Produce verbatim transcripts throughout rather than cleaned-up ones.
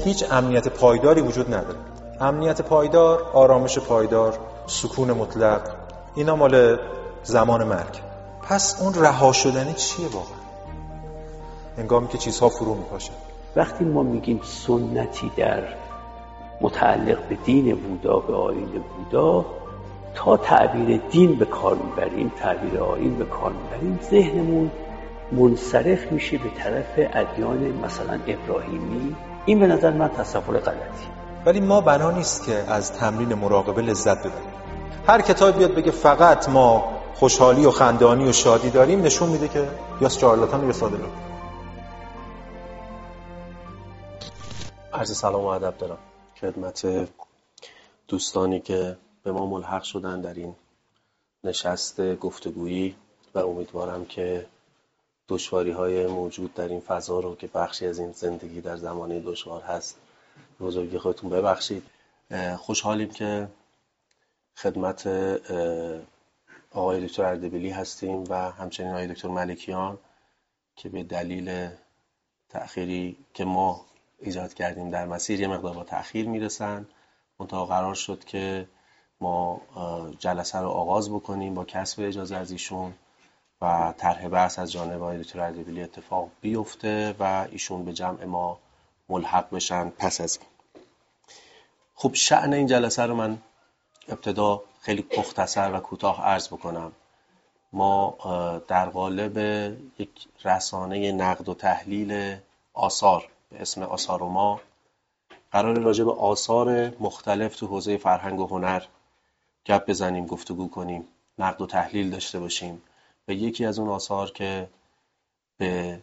هیچ امنیت پایداری وجود نداره. امنیت پایدار، آرامش پایدار، سکون مطلق، اینا مال زمان مرگ. پس اون رها شدنی چیه واقعا؟ هنگامی که چیزها فرو میپاشه. وقتی ما میگیم سنتی در متعلق به دین بودا، به آیین بودا، تا تعبیر دین به کار میبریم، تعبیر آیین به کار میبریم، ذهنمون منصرف میشه به طرف ادیان مثلا ابراهیمی. این به نظر من تصور غلطی. ولی ما بنا نیست که از تمرین مراقبه لذت ببریم. هر کتاب بیاد بگه فقط ما خوشحالی و خندانی و شادی داریم، نشون میده که یا شارلاتان یا ساده لوح. عرض سلام و ادب دارم خدمت دوستانی که به ما ملحق شدن در این نشست گفتگویی و امیدوارم که دشواری‌های موجود در این فضا رو که بخشی از این زندگی در زمانه دشوار هست بزرگی خودتون ببخشید. خوشحالیم که خدمت آقای دکتر اردبیلی هستیم و همچنین آقای دکتر ملکیان که به دلیل تأخیری که ما ایجاد کردیم در مسیر یه مقدار با تأخیر میرسن. منتها قرار شد که ما جلسه رو آغاز بکنیم با کسب اجازه از ایشون و طرح بحث از جانب آقای دکتر اردبیلی اتفاق بیفته و ایشون به جمع ما ملحق بشن پس از این. خب شأن این جلسه رو من ابتدا خیلی مختصر و کوتاه عرض بکنم. ما در قالب یک رسانه نقد و تحلیل آثار به اسم آثاروما قرار راجع به آثار مختلف تو حوزه فرهنگ و هنر گپ بزنیم، گفتگو کنیم، نقد و تحلیل داشته باشیم. و یکی از اون آثار که به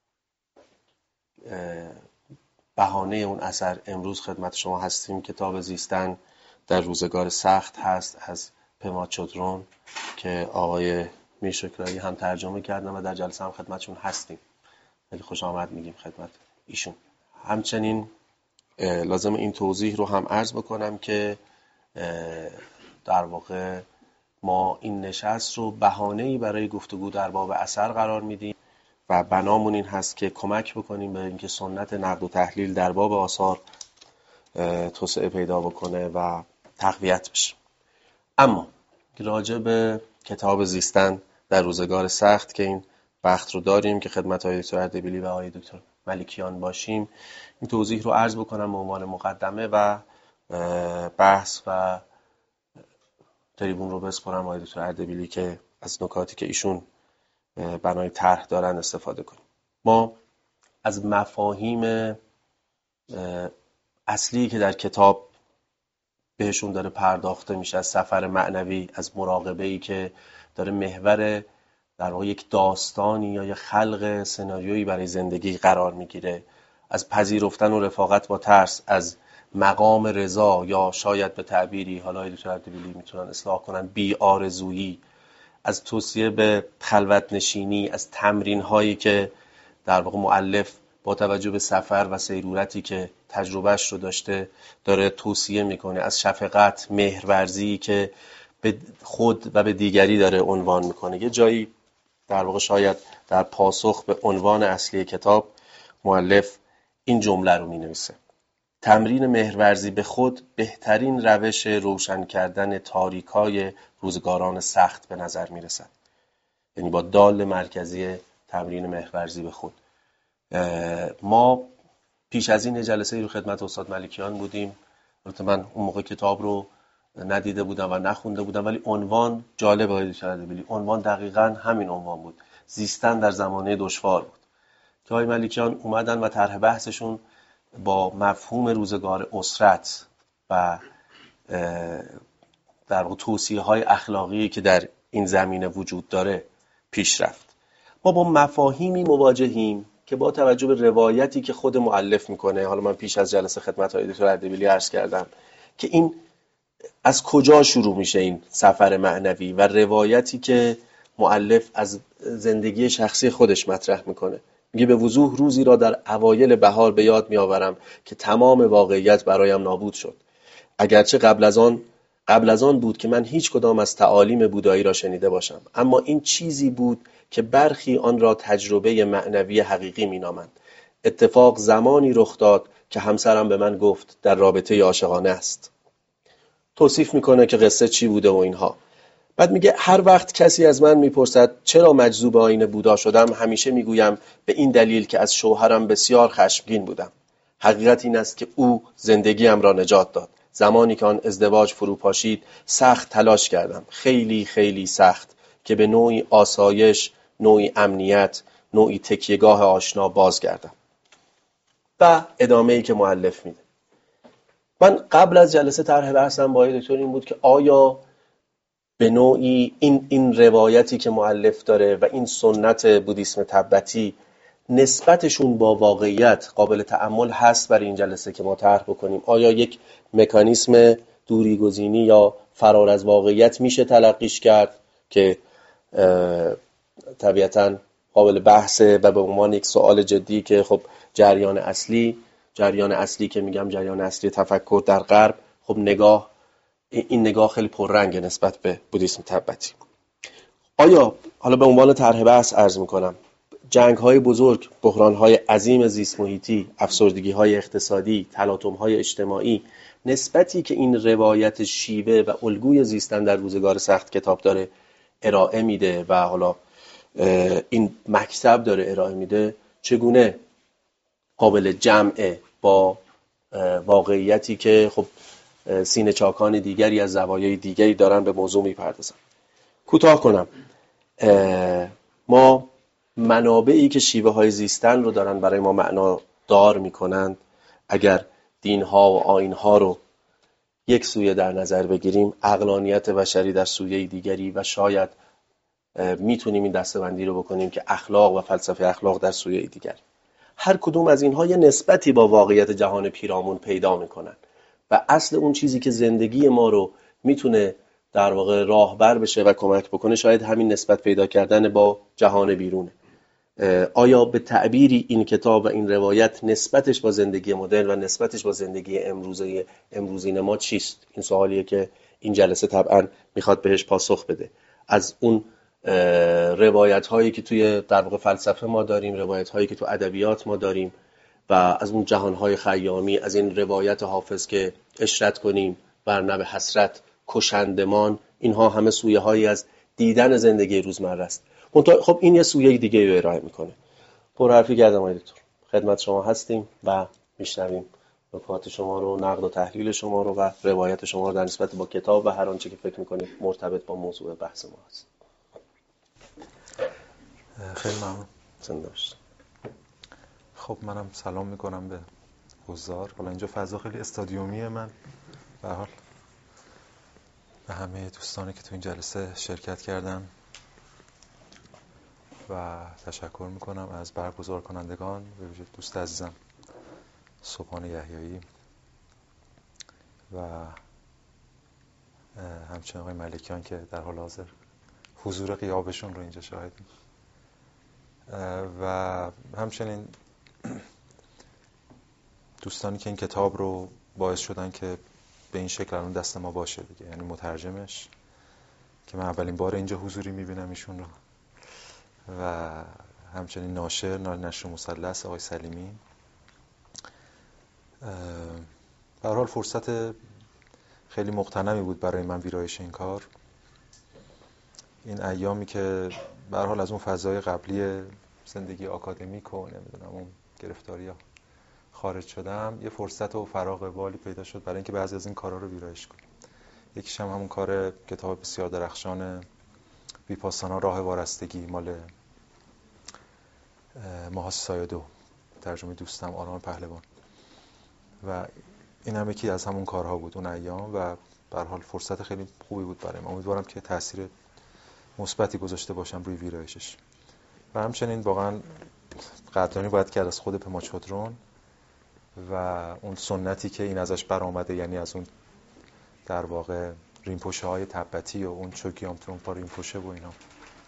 بهانه اون اثر امروز خدمت شما هستیم کتاب زیستن در روزگار سخت هست از پما چودرون که آقای میرشکرایی هم ترجمه کردن و در جلسه هم خدمتشون هستیم. خیلی خوش آمد میگیم خدمت ایشون. همچنین لازم این توضیح رو هم عرض بکنم که در واقع ما این نشست رو بهانه‌ای برای گفتگو در باب اثر قرار میدیم و بنامون این هست که کمک بکنیم به اینکه سنت نقد و تحلیل در باب آثار توسعه پیدا بکنه و تقویت بشه. اما راجع به کتاب زیستن در روزگار سخت که این بخت رو داریم که خدمت آقای دکتر اردبیلی و آقای دکتر ملکیان باشیم، این توضیح رو عرض بکنم به عنوان مقدمه و بحث و تریبون رو بسپارم آقای دکتر اردبیلی که از نکاتی که ایشون بنای طرح دارن استفاده کنیم. ما از مفاهیم اصلی که در کتاب بهشون داره پرداخته میشه، از سفر معنوی، از مراقبه‌ای که داره محور در واقع یک داستانی یا یک خلق سناریویی برای زندگی قرار میگیره، از پذیرفتن و رفاقت با ترس، از مقام رضا یا شاید به تعبیری حالا دکتر اردبیلی میتونن اصلاح کنن بی آرزویی، از توصیه به خلوت نشینی، از تمرین هایی که در واقع مؤلف با توجه به سفر و سیرورتی که تجربهش رو داشته داره توصیه میکنه، از شفقت، مهرورزی که به خود و به دیگری داره عنوان میکنه. یه جایی در واقع شاید در پاسخ به عنوان اصلی کتاب مؤلف این جمله رو مینویسه: تمرین مهرورزی به خود بهترین روش روشن کردن تاریکای روزگاران سخت به نظر میرسد. یعنی با دال مرکزی تمرین مهرورزی به خود. ما پیش از این جلسه رو خدمت استاد ملکیان بودیم. البته من اون موقع کتاب رو ندیده بودم و نخونده بودم، ولی عنوان جالب آقای دکتر اردبیلی، عنوان دقیقاً همین عنوان بود، زیستن در زمانه دشوار بود که آقای ملکیان اومدن و طرح بحثشون با مفهوم روزگار اسرت و در واقع توصیه‌های اخلاقی که در این زمینه وجود داره پیش رفت. ما با مفاهیمی مواجهیم که با توجه به روایتی که خود مؤلف میکنه، حالا من پیش از جلسه خدمت آقای دکتر اردبیلی عرض کردم که این از کجا شروع میشه این سفر معنوی و روایتی که مؤلف از زندگی شخصی خودش مطرح میکنه. میگه به وضوح روزی را در اوایل بهار به یاد میآورم که تمام واقعیت برایم نابود شد. اگرچه قبل از آن قبل از آن بود که من هیچ کدام از تعالیم بودایی را شنیده باشم، اما این چیزی بود که برخی آن را تجربه معنوی حقیقی مینامند. اتفاق زمانی رخ داد که همسرم به من گفت در رابطه عاشقانه است. توصیف میکنه که قصه چی بوده و اینها. بعد میگه هر وقت کسی از من میپرسد چرا مجذوب آیین بودا شدم، همیشه میگویم به این دلیل که از شوهرم بسیار خشمگین بودم. حقیقت این است که او زندگیم را نجات داد. زمانی که آن ازدواج فرو پاشید سخت تلاش کردم، خیلی خیلی سخت، که به نوعی آسایش، نوعی امنیت، نوعی تکیهگاه آشنا بازگردم. و ادامه ای که مؤلف میده. من قبل از جلسه طرح بحثم با دکتر این بود که آیا به نوعی این این روایتی که مؤلف داره و این سنت بودیسم تبتی نسبتشون با واقعیت قابل تأمل هست برای این جلسه که ما طرح بکنیم؟ آیا یک مکانیسم دوری گزینی یا فرار از واقعیت میشه تلقیش کرد که طبیعتاً قابل بحثه و به عنوان یک سوال جدی که خب جریان اصلی جریان اصلی که میگم جریان اصلی تفکر در غرب، خب نگاه این نگاه خیلی پررنگ نسبت به بودیسم تبتی. آیا حالا به عنوان طرح بحث عرض میکنم جنگ‌های بزرگ، بحران‌های عظیم زیست محیطی، افسردگی‌های اقتصادی، تلاطم‌های اجتماعی، نسبتی که این روایت شیوه و الگوی زیستن در روزگار سخت کتاب داره ارائه میده و حالا این مکتب داره ارائه میده، چگونه قابل جمعه با واقعیتی که خب سینه چاکان دیگری از زوایای دیگری دارن به موضوع میپردازن. کوتاه کنم، ما منابعی که شیوه های زیستن رو دارن برای ما معنا دار میکنند، اگر دینها و آیینها رو یک سویه در نظر بگیریم، عقلانیت بشری در سویه دیگری، و شاید میتونیم این دسته‌بندی رو بکنیم که اخلاق و فلسفه اخلاق در سویه دیگر. هر کدوم از اینها یه نسبتی با واقعیت جهان پیرامون پیدا میکنن و اصل اون چیزی که زندگی ما رو میتونه در واقع راهبر بشه و کمک بکنه شاید همین نسبت پیدا کردن با جهان بیرونه. آیا به تعبیری این کتاب و این روایت نسبتش با زندگی مدرن و نسبتش با زندگی امروزی امروزین ما چیست؟ این سوالیه که این جلسه طبعا میخواد بهش پاسخ بده. از اون روایت هایی که توی در واقع فلسفه ما داریم، روایت هایی که تو ادبیات ما داریم، و از اون جهان های خیامی، از این روایت حافظ که عشرت کنیم ورنه به حسرت کشندمان، اینها همه سویه هایی از دیدن زندگی روزمره است. خب این یه سویه دیگه رو ارائه میکنه. پر حرفی کردم آقای دکتر، خدمت شما هستیم و میشنویم نکات شما رو، نقد و تحلیل شما رو و روایت شما رو در نسبت با کتاب و هر آنچه که فکر میکنید مرتبط با موضوع بحث ما هست. خیلی ممنون. زنده باشید. خب منم سلام میکنم به حضار. حالا اینجا فضا خیلی استادیومیه، من به هر حال به همه دوستانی که تو این جلسه شرکت کردن و تشکر میکنم از برگزار کنندگان، به ویژه دوست عزیزم صبحان یحیایی و همچنین آقای ملکیان که در حال حاضر حضور غیابشون رو اینجا شاهدیم، و همچنین دوستانی که این کتاب رو باعث شدن که به این شکل الان دست ما باشه دیگه، یعنی مترجمش که من اولین بار اینجا حضوری میبینم ایشون رو، و همچنین ناشر نشر مثلث آقای سلیمی. به هر حال فرصت خیلی مغتنمی بود برای من ویرایش این کار. این ایامی که به هر حال از اون فضای قبلی زندگی آکادمیک و نمیدونم اون گرفتاری‌ها خارج شدم، یه فرصت و فراغ بالی پیدا شد برای اینکه بعضی از این کارها رو ویرایش کنم. یکیش هم همون کار کتاب بسیار درخشان ویپاسانا راه وارستگی مال ماهاسی سایادو، ترجمه دوستم آرمان پهلوان، و این هم یکی از همون کارها بود اون ایام و به هر حال فرصت خیلی خوبی بود برای من. امیدوارم که تاثیر مثبتی گذاشته باشم روی ویرایشش. و همچنین واقعا قدردانی باید کرد از خود پما چودرون و اون سنتی که این ازش برآمده، یعنی از اون در واقع رینپوشه های تبتی و اون چوگیام ترونپا رینپوشه و اینا.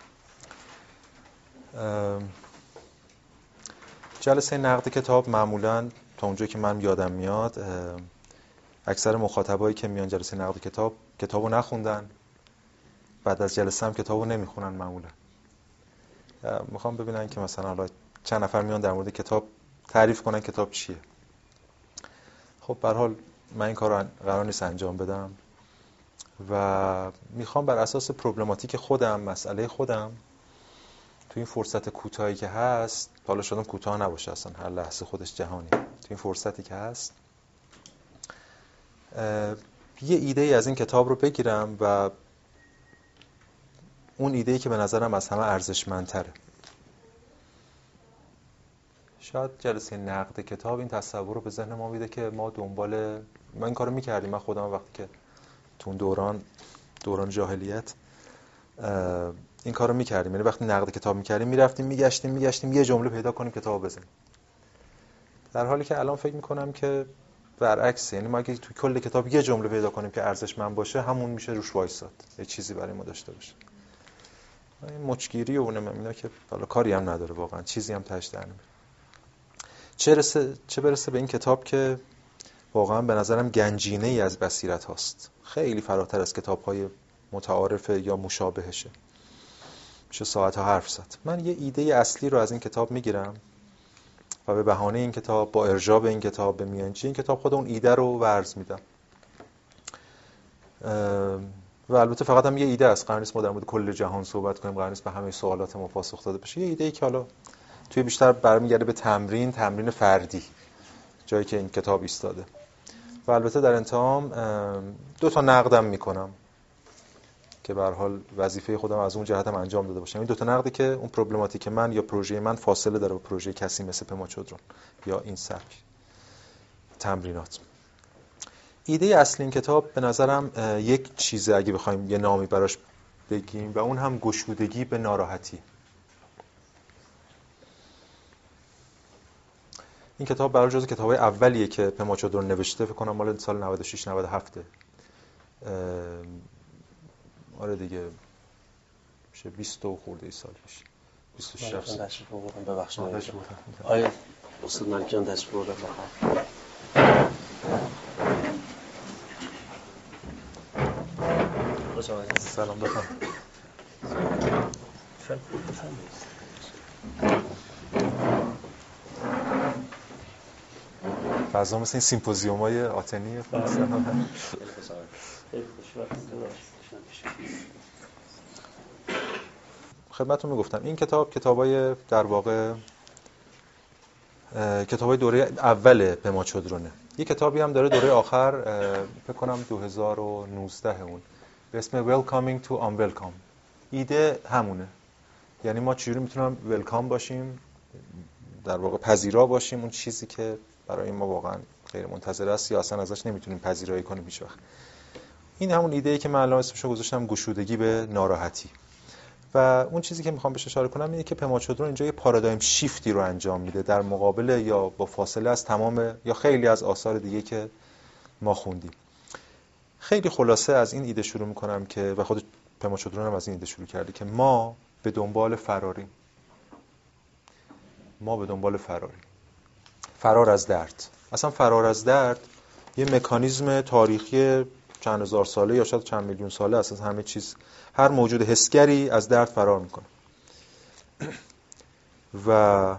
جلسه نقد کتاب معمولاً تا اونجایی که من یادم میاد اکثر مخاطبایی که میان جلسه نقد کتاب کتابو نخوندن، بعد از جلسه هم کتابو نمیخونن معمولاً. میخوام ببینن که مثلا حالا چند نفر میان در مورد کتاب تعریف کنن کتاب چیه. خب به هر حال من این کار رو قرار نیست انجام بدم و میخوام بر اساس پروبلماتیک خودم، مسئله خودم، تو این فرصت کوتاهی که هست، حالا شاید کوتاه نباشه اصلا، هر لحظه خودش جهانی، تو این فرصتی که هست یه ایده ای از این کتاب رو بگیرم و اون ایده ای که به نظرم از همه ارزشمندتره. شاید جلسه نقد کتاب این تصور رو به ذهن ما میده که ما دنبال، ما این کارو میکردیم، من خودم وقتی که تو دوران دوران جاهلیت این کارو میکردیم، یعنی وقتی نقد کتاب میکردیم میرفتیم میگشتیم میگشتیم یه جمله پیدا کنیم کتابو بزنیم. در حالی که الان فکر میکنم که برعکسه، یعنی ما اگه تو کل کتاب یه جمله پیدا کنیم که ارزشمند باشه، همون میشه روش وایساد، یه چیزی برای ما داشته باشه. این مچگیری و اونم اینا که حالا کاری هم نداره، واقعا چیزی هم تاش در نمیاد. چه برسه چه برسه به این کتاب که واقعا به نظرم گنجینه ای از بصیرت هاست، خیلی فراتر از کتاب‌های متعارف یا مشابهشه، میشه ساعت‌ها حرف زد. من یه ایده اصلی رو از این کتاب میگیرم و به بهانه این کتاب، با ارجاع به این کتاب، به میانجی این کتاب، خود اون ایده رو ورز میدم. و البته فقط هم یه ایده است، قرار نیست ما در مورد کل جهان صحبت کنیم، قرار نیست به همه سوالات ما پاسخ داده بشه. یه ایده‌ای که حالا توی بیشتر برمیگرده به تمرین، تمرین فردی، جایی که این کتاب ایستاده. و البته در انتهام دو تا نقدم میکنم که به هر حال وظیفه خودم از اون جهتم انجام داده باشم. این دو تا نقدی که اون پروبلماتیک من یا پروژه من فاصله داره با پروژه کسی مثل پما چودران یا این سبک تمرینات. ایده اصلی این کتاب به نظرم یک چیزه اگه بخوایم یه نامی براش بگیم، و اون هم گشودگی به ناراحتی. این کتاب برای جزو کتابای اولیه که پما چودران نوشته، فکر کنم مال سال نود و شش نود و هفت. آره دیگه میشه بیست و خورده ای سال پیش، بیست و شش سال. تشریف آوردم، ببخشید. آره استاد ملکیان تشریف آوردن. سلام بخیر. فضا مثل این سیمپوزیوم‌های آتنی سلام. خدمتتون میگفتم این کتاب کتابای در واقع کتابای دوره اول پما چودرانه. یه کتابی هم داره دوره آخر، فکر کنم دو هزار و نوزده اون، به اسم Welcoming to Unwelcome. ایده همونه، یعنی ما چجوری میتونیم ویلکام باشیم، در واقع پذیرا باشیم اون چیزی که برای ما واقعا غیر منتظره است یا اصلا ازش نمیتونیم پذیرایی کنیم هیچ وقت. این همون ایده ای که من الان اسمشو گذاشتم گشودگی به ناراحتی. و اون چیزی که میخوام بهش اشاره کنم اینه که پما چودران اینجا یه پارادایم شیفتی رو انجام میده در مقابل یا با فاصله از تمام یا خیلی از آثار دیگه که ما خوندیم. خیلی خلاصه از این ایده شروع میکنم که و خود پما چودران هم از این ایده شروع کرده که ما به دنبال فراریم. ما به دنبال فراریم. فرار از درد. اصلا فرار از درد یه مکانیزم تاریخی چند هزار ساله یا شاید چند میلیون ساله است. از همه چیز، هر موجود حسگری از درد فرار میکنه. و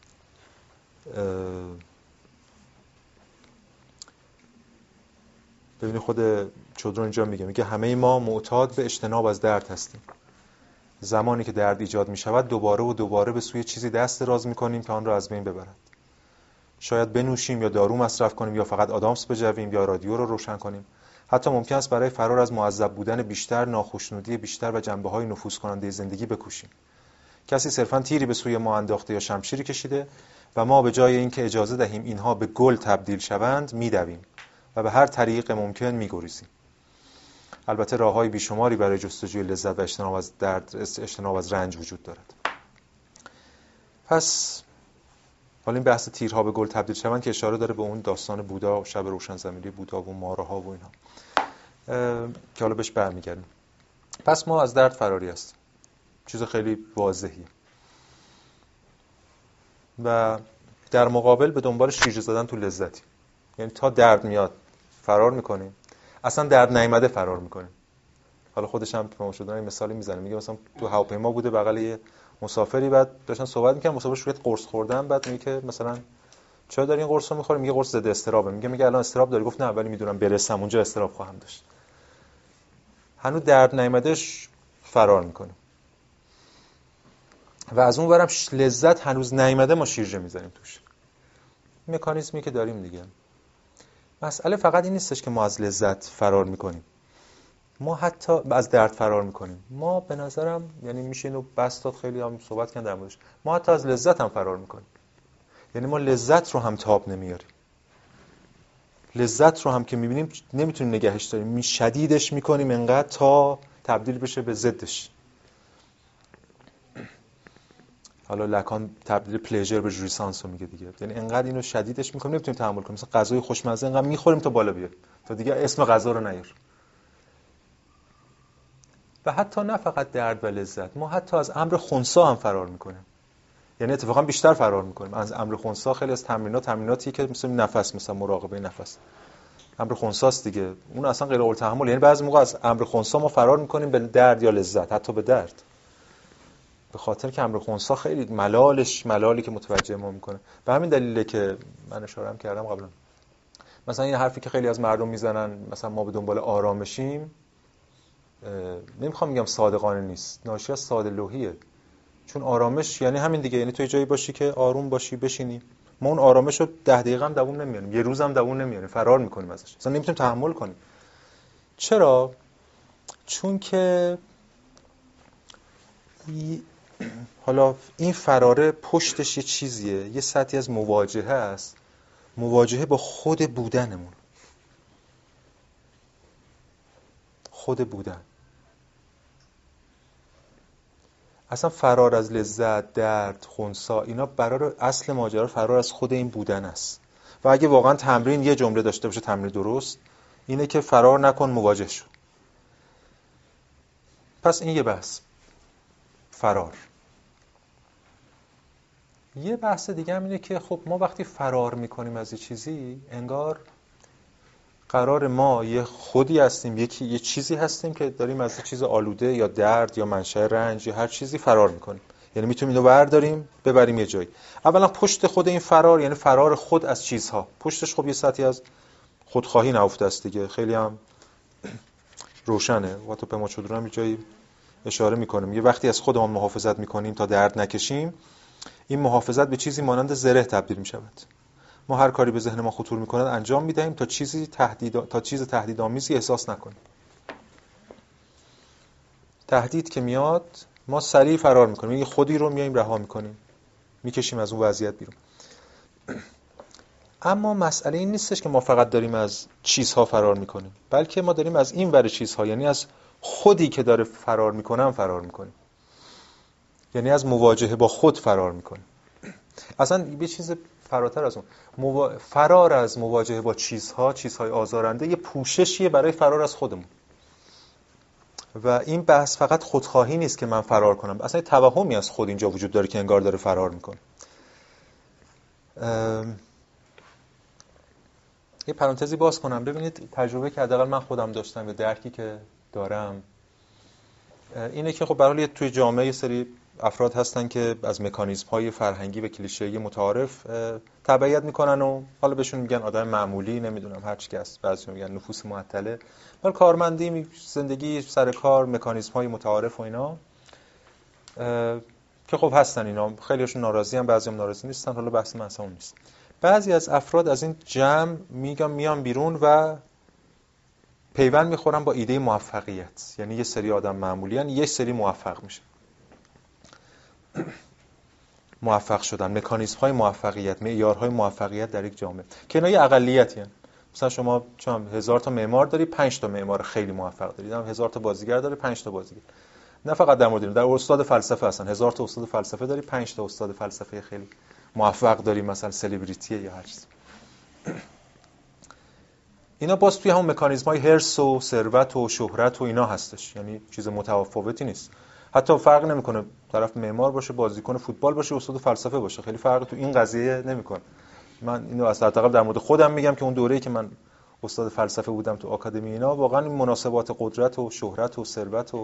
ببینید خود چودران اینجا میگه میگه همه ما معتاد به اجتناب از درد هستیم. زمانی که درد ایجاد میشود دوباره و دوباره به سوی چیزی دست دراز میکنیم که آن را از بین ببرد. شاید بنوشیم یا دارو مصرف کنیم یا فقط آدامس بجویم یا رادیو رو روشن کنیم. حتی ممکن است برای فرار از معذب بودن بیشتر، ناخوشنودی بیشتر و جنبه‌های نفوذ کننده زندگی بکوشیم. کسی صرفاً تیری به سوی ما انداخته یا شمشیری کشیده و ما به جای اینکه اجازه دهیم اینها به گل تبدیل شوند میدویم و به هر طریق ممکن میگریزیم. البته راه‌های بیشماری برای جستجوی لذت و اجتناب از درد، اجتناب از رنج وجود دارد. پس حالا این بحث تیرها به گل تبدیل شوند که اشاره داره به اون داستان بودا و شب روشن زمینی بودا و مارها و اینها که حالا بهش برمیگردیم. پس ما از درد فراری هستیم، چیز خیلی واضحیه. و در مقابل به دنبال شیرجه زدن تو لذتی، یعنی تا درد میاد فرار میکنیم، اصلا درد نیامده فرار میکنیم. حالا خودش هم پما چودران این مثالی میزنه، میگه مثلا تو هواپیما بوده، بغل یه مسافری، بعد داشتن صحبت میکنن، مسافر شروع قرص خوردن، بعد میگه که مثلا چرا داری این قرص رو میخوری؟ میگه قرص ضد اضطرابه. میگه میگه الان اضطراب داری؟ گفت نه ولی میدونم برسم اونجا اضطراب خواهم داشت. هنوز درد نیامدهش فرار میکنه و از اون ورم لذت هنوز نیامده ما شیرجه میزنیم توش. مکانیزمی که داریم دیگه. مسئله فقط این نیستش که ما از لذت فرار میکنیم، ما حتی از درد فرار میکنیم. ما به نظرم یعنی میشه اینو بس داد، خیلی هم صحبت کردن در موردش، ما حتی از لذت هم فرار میکنیم. یعنی ما لذت رو هم تاب نمیاریم، لذت رو هم که میبینیم نمیتونیم نگهش داریم، می شدیدش میکنیم انقدر تا تبدیل بشه به ضدش. حالا لکان تبدیل پلیژر به جوریسانس رو میگه دیگه، یعنی انقدر اینو شدیدش میکنیم نمیتونیم تحمل کنیم. مثلا غذای خوشمزه انقدر میخوریم تا بالا بیاد تا دیگه اسم غذا رو نیار. و حتی نه فقط درد و لذت، ما حتی از امر خنثی هم فرار میکنیم. یعنی اتفاقا بیشتر فرار میکنیم از امر خنثی. خیلی از تمرینات تمریناتی که مثلا نفس، مثلا مراقبه نفس، امر خنثی است دیگه، اون اصلا غیر قابل تحمل. یعنی بعضی موقع از امر خنثی ما فرار میکنیم به درد یا لذت، حتی به درد، به خاطر که امر خنثی خیلی ملالش ملالی که متوجه ما میکنه. به همین دلیله که من اشاره کردم قبلا، مثلا این حرفی که خیلی از مردم میزنن مثلا ما به دنبال آرامشیم، نمیخوام میگم صادقانه نیست، ناشی از ساده لوحیه. چون آرامش یعنی همین دیگه، یعنی توی جایی باشی که آروم باشی، بشینی. ما اون آرامش رو ده دقیقه هم دوام نمیاریم، یه روز هم دوام نمیاریم، فرار میکنیم ازش، اصلا نمیتونیم تحمل کنیم. چرا؟ چون که حالا این فراره پشتش یه چیزیه، یه سطحی از مواجهه است، مواجهه با خود بودنمون، خود بودن. اصلا فرار از لذت، درد، خنثی، اینا برای اصل ماجرا فرار از خود این بودن است. و اگه واقعا تمرین یه جمله داشته باشه، تمرین درست، اینه که فرار نکن، مواجه شو. پس این یه بحث، فرار. یه بحث دیگه هم اینه که خب ما وقتی فرار میکنیم از یه چیزی، انگار قرار ما یه خودی هستیم، یکی یه چیزی هستیم که داریم از یه چیز آلوده یا درد یا منشأ رنج یا هر چیزی فرار میکنیم. یعنی میتونیم اینو برداریم ببریم یه جایی. اولا پشت خود این فرار، یعنی فرار خود از چیزها، پشتش خب یه سطحی از خودخواهی نهفته است دیگه، خیلی هم روشنه. وقتی به ما چودرام یه جایی اشاره میکنیم، یه وقتی از خودمون محافظت میکنیم تا درد نکشیم، این محافظت به چیزی مانند زره تبدیل میشود. ما هر کاری به ذهن ما خطور میکنه انجام میدهیم تا چیزی تهدید تا چیز تهدیدآمیزی احساس نکنیم. تهدید که میاد ما سریع فرار میکنیم، یه خودی رو میایم رها میکنیم، میکشیم از اون وضعیت بیرون. اما مسئله این نیستش که ما فقط داریم از چیزها فرار میکنیم، بلکه ما داریم از این ور چیزها، یعنی از خودی که داره فرار میکنه هم فرار میکنیم. یعنی از مواجهه با خود فرار میکنیم. اصلا یه چیز فراتر از اون، موا... فرار از مواجهه با چیزها، چیزهای آزارنده، یه پوششیه برای فرار از خودمون. و این بحث فقط خودخواهی نیست که من فرار کنم، اصلا یه توهمی از خود اینجا وجود داره که انگار داره فرار میکنه. ام... یه پرانتزی باز کنم، ببینید تجربه که حداقل من خودم داشتم و درکی که دارم اینه که خب به هر حال توی جامعه یه سری افراد هستن که از مکانیزم‌های فرهنگی و کلیشه‌ای متعارف تبعیت میکنن و حالا بهشون میگن آدم معمولی، نمیدونم هر چی که هست، بعضی‌ها میگن نفوس معطله، ولی کارمندی، زندگی سر کار، مکانیزم‌های متعارف و اینا که خب هستن. اینا خیلیشون ناراضی هم، بعضی‌ها ناراضی نیستن، حالا بحث من اصلا اون نیست. بعضی از افراد از این جمع میگم میان بیرون و پیوند میخورن با ایده موفقیت، یعنی یه سری آدم معمولی ان یه سری موفق میشن، موفق شدن، مکانیزم های موفقیت، معیارهای موفقیت در یک جامعه که اینا یه اقلیتی ان. مثلا شما چون هزار تا معمار داری، پنج تا معمار خیلی موفق داری، هم هزار تا بازیگر داری، پنج تا بازیگر. نه فقط در مورد در استاد فلسفه هستن، هزار تا استاد فلسفه داری، پنج تا استاد فلسفه خیلی موفق داری، مثلا سلبریتی یا هر چیز. اینا باز توی همون مکانیزم‌های هرس و ثروت و شهرت و اینا هستش، یعنی چیز متفاوتی نیست. حتی فرق نمیکنه طرف معمار باشه، بازیکن فوتبال باشه، استاد فلسفه باشه، خیلی فرق تو این قضیه نمیکنه. من اینو از حداقل در مورد خودم میگم که اون دوره‌ای که من استاد فلسفه بودم تو آکادمی اینا، واقعا این مناسبات قدرت و شهرت و ثروت و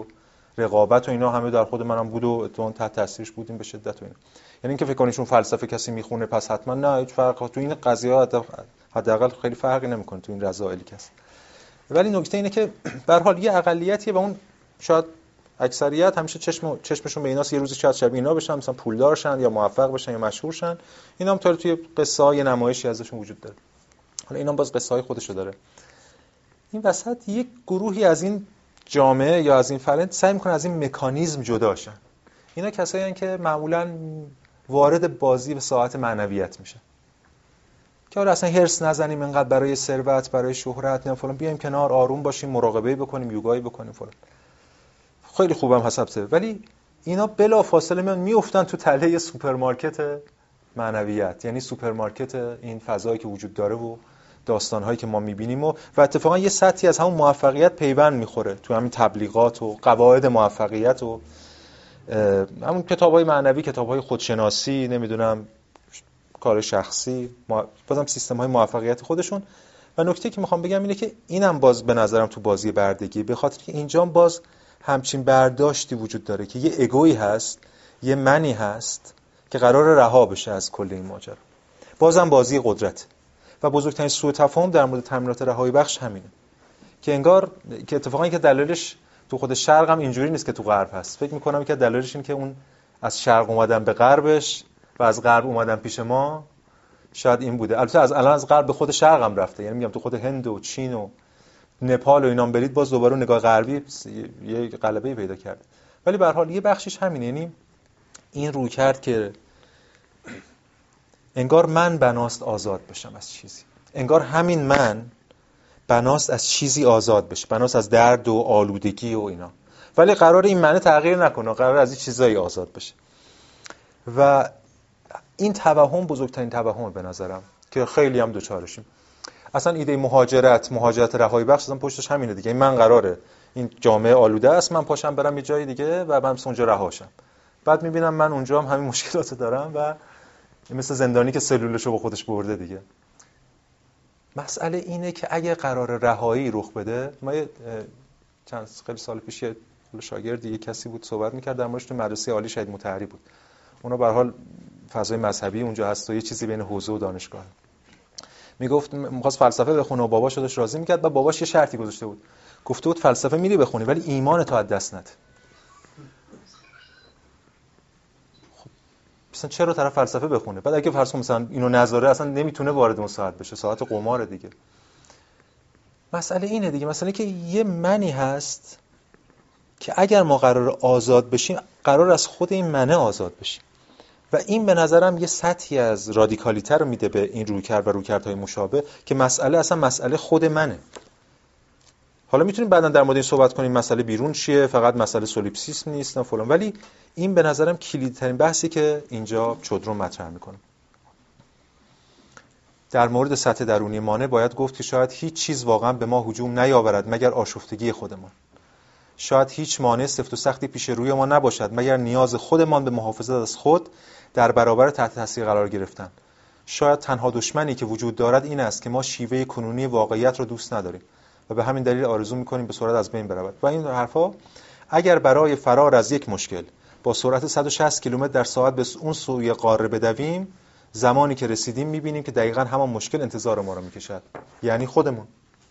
رقابت و اینا همه در خود منم بود و تو تحت تاثیرش بودیم به شدت و اینا. یعنی اینکه فکر کنیشون فلسفه کسی میخونه پس حتما نه، هیچ فرق تو این قضیه حداقل خیلی فرقی نمیکنه تو این رذائلی کسی. ولی نکته اینه که به هر حال یه اقلیتیه و اون شاید اکثریت همیشه چشم چشمشون به ایناست، یه روزی شاید شبیه اینا بشن، مثلا پولدار شن یا موفق بشن یا مشهور شن. اینا هم تا توی قصه های نمایشی ازشون وجود داره. حالا اینا باز قصه های خودشو داره. این وسط یک گروهی از این جامعه یا از این فرد سعی میکنن از این مکانیزم جدا شن. اینا کسایی هستن که معمولاً وارد بازی به ساعت معنویت میشن. که آره اصلا هرس نزنیم انقدر برای ثروت، برای شهرت نه فلان، بیایم کنار آروم باشیم، مراقبه بکنیم، یوگایی بکنیم فلان. خیلی خوبم حسب سر. ولی اینا بلا فاصله میان میافتن تو تله سوپرمارکت معنویت، یعنی سوپرمارکت این فضایی که وجود داره و داستان‌هایی که ما می‌بینیم و و اتفاقا یه سطحی از همون موفقیت پیوند می‌خوره تو همین تبلیغات و قواعد موفقیت و همون کتاب‌های معنوی، کتاب‌های خودشناسی، نمیدونم کار شخصی، بازم سیستم‌های موفقیت خودشون. و نکته که می‌خوام بگم اینه که اینم باز به نظرم تو بازی بردگی، به خاطر که اینجا باز همچین برداشتی وجود داره که یه ایگویی هست، یه منی هست که قرار رها بشه از کل این ماجرا. بازم بازی قدرت و بزرگترین سوء تفاهم در مورد تمرینات رهایی بخش همینه که انگار که اتفاقا که دلایلش تو خود شرق هم اینجوری نیست که تو غرب هست. فکر می‌کنم که دلایلش این که اون از شرق اومدن به غربش و از غرب اومدن پیش ما شاید این بوده. البته از الان از غرب به خود شرق هم رفته، یعنی میگم تو خود هند و چین و نپال و اینا برید باز دوباره نگاه غربی یه غلبه‌ای پیدا کرده. ولی به هر حال یه بخشش همینه، یعنی این روی کرد که انگار من بناست آزاد بشم از چیزی، انگار همین من بناست از چیزی آزاد بشه، بناست از درد و آلودگی و اینا، ولی قرار این معنی تغییر نکنه، قرار از این چیزایی آزاد بشه. و این توهم بزرگترین توهم به نظرم که خیلی هم دوچارشیم. اصلا ایده مهاجرت، مهاجرت رهایی بخش اصلا پشتش همینه دیگه. من قراره این جامعه آلوده است، من پاشم برم یه جای دیگه و من اونجا رهاشم. بعد میبینم من اونجا هم همین مشکلات دارم و مثل زندانی که سلولشو با خودش برده دیگه. مسئله اینه که اگه قرار رهایی رخ بده، ما چند خیلی سال پیش یه شاگردی یه کسی بود صحبت می‌کرد در موردش، تو مدرسه عالی شهید مطهری بود. اونا به هر حال فضای مذهبی اونجا هست و یه چیزی بین حوزه و دانشگاه. میگفت می‌خواست فلسفه بخونه و باباش خودش راضی می‌کرد، و باباش یه شرطی گذاشته بود. گفته بود فلسفه میری بخونی ولی ایمان تو از دست نده. خب مثلا چرا طرف فلسفه بخونه؟ بعد اگه فرض کن مثلا اینو نذاره اصلا نمیتونه وارد اون ساعت بشه، ساعت قمار دیگه. مسئله اینه دیگه، مسئله که یه منی هست که اگر ما قرار آزاد بشیم، قرار از خود این منه آزاد بشیم. و این به نظرم یه سطحی از رادیکالیته رو میده به این رویکرد و رویکردهای مشابه که مسئله اصلا مسئله خود منه. حالا میتونیم بعداً در مورد این صحبت کنیم مسئله بیرون چیه، فقط مسئله سولیپسیسم نیست نه فلان، ولی این به نظرم کلیدترین بحثی که اینجا چودرو مطرح میکنه. در مورد سطح درونی مانع باید گفت که شاید هیچ چیز واقعا به ما هجوم نیاورد مگر آشفتگی خودمان. شاید هیچ مانع سفت و سختی پیش روی ما نباشد مگر نیاز خودمان به محافظت از خود در برابر تحت تاثیر قرار گرفتن. شاید تنها دشمنی که وجود دارد این است که ما شیوه کنونی واقعیت را دوست نداریم و به همین دلیل آرزو می‌کنیم به سرعت از بین برود. و این حرفا اگر برای فرار از یک مشکل با سرعت صد و شصت کیلومتر در ساعت به اون سوی قاره بدویم، زمانی که رسیدیم می‌بینیم که دقیقاً همان مشکل انتظار ما را می‌کشد، یعنی خودمون.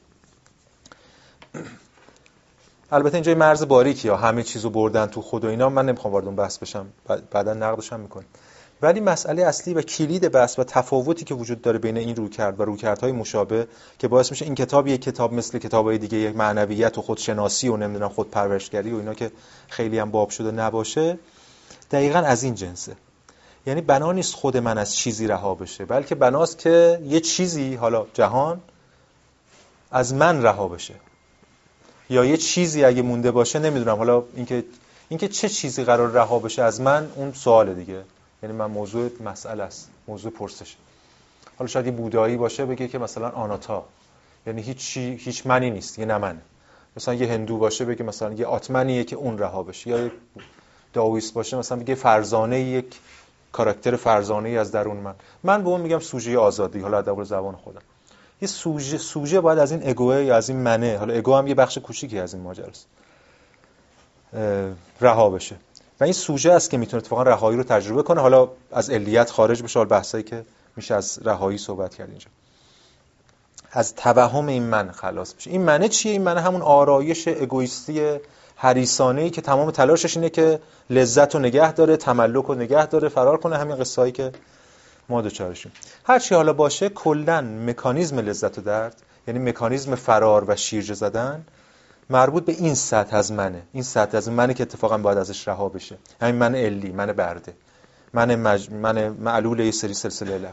البته اینجا مرز باریکی یا همه چیزو بردن تو خود و اینا، من نمیخوام وارد اون بحث بشم، بعدا نقدش هم میکنم. ولی مسئله اصلی و کلید بحث و تفاوتی که وجود داره بین این رویکرد و رویکردهای مشابه که باعث میشه این کتاب یک کتاب مثل کتابای دیگه یک معنویت و خودشناسی و نمیدونم خودپرورشگری و اینا که خیلی هم باب شده نباشه، دقیقاً از این جنسه. یعنی بنا نیست خود من از چیزی رها بشه، بلکه بناست که یه چیزی، حالا جهان، از من رها بشه. یا یه چیزی اگه مونده باشه، نمیدونم، حالا اینکه اینکه چه چیزی قرار رها بشه از من، اون سواله دیگه. یعنی من موضوع مسئله است، موضوع پرسش. حالا شاید یه بودایی باشه بگه که مثلا آناتا، یعنی هیچ چی، هیچ منی نیست، یه نمنه. مثلا یه هندو باشه بگه مثلا یه آتمنیه که اون رها بشه. یا یه داویست باشه مثلا بگه فرزانه، یک کاراکتر فرزانه‌ای از درون من. من به اون میگم سوژه آزادی، حالا در زبان خودم. یه سوژه سوژه باید از این ایگوئه یا از این منه، حالا ایگو هم یه بخش کوچیکی از این ماجراست، رها بشه و این سوژه است که میتونه اتفاقا رهایی رو تجربه کنه. حالا از علیت خارج بشه، حالا بحثایی که میشه از رهایی صحبت کرد اینجا، از توهم این من خلاص بشه. این منه چیه؟ این منه همون آرایش اگویستی حریصانه‌ای که تمام تلاشش اینه که لذت رو نگه داره، تملک رو نگه داره، فرار کنه. همین قصه‌ای که ما دوچارشیم. هر چی حالا باشه، کلاً مکانیزم لذت و درد، یعنی مکانیزم فرار و شیرجه زدن، مربوط به این سطح از منه. این سطح از منه که اتفاقا باید ازش رها بشه. همین من علی، من برده، من مج... من معلول یه سری سلسله علل.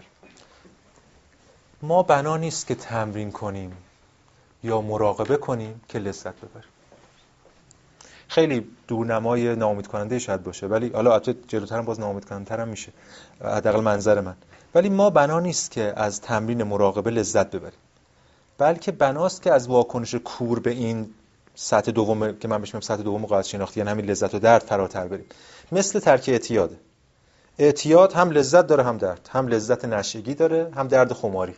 ما بنا نیست که تمرین کنیم یا مراقبه کنیم که لذت ببریم. خیلی دورنمای ناامید کننده شاید باشه، ولی حالا البته جلوترم باز ناامید کننده هم میشه، حداقل منظر من. ولی ما بنا نیست که از تمرین مراقبه لذت ببریم، بلکه بناست که از واکنش کور به این سطح دوم که من بهش میگم سطح دوم قاعده شناختی، یعنی همین لذت و درد، فراتر بریم. مثل ترک اعتیاده. اعتیاد هم لذت داره هم درد، هم لذت نشگی داره هم درد خماری.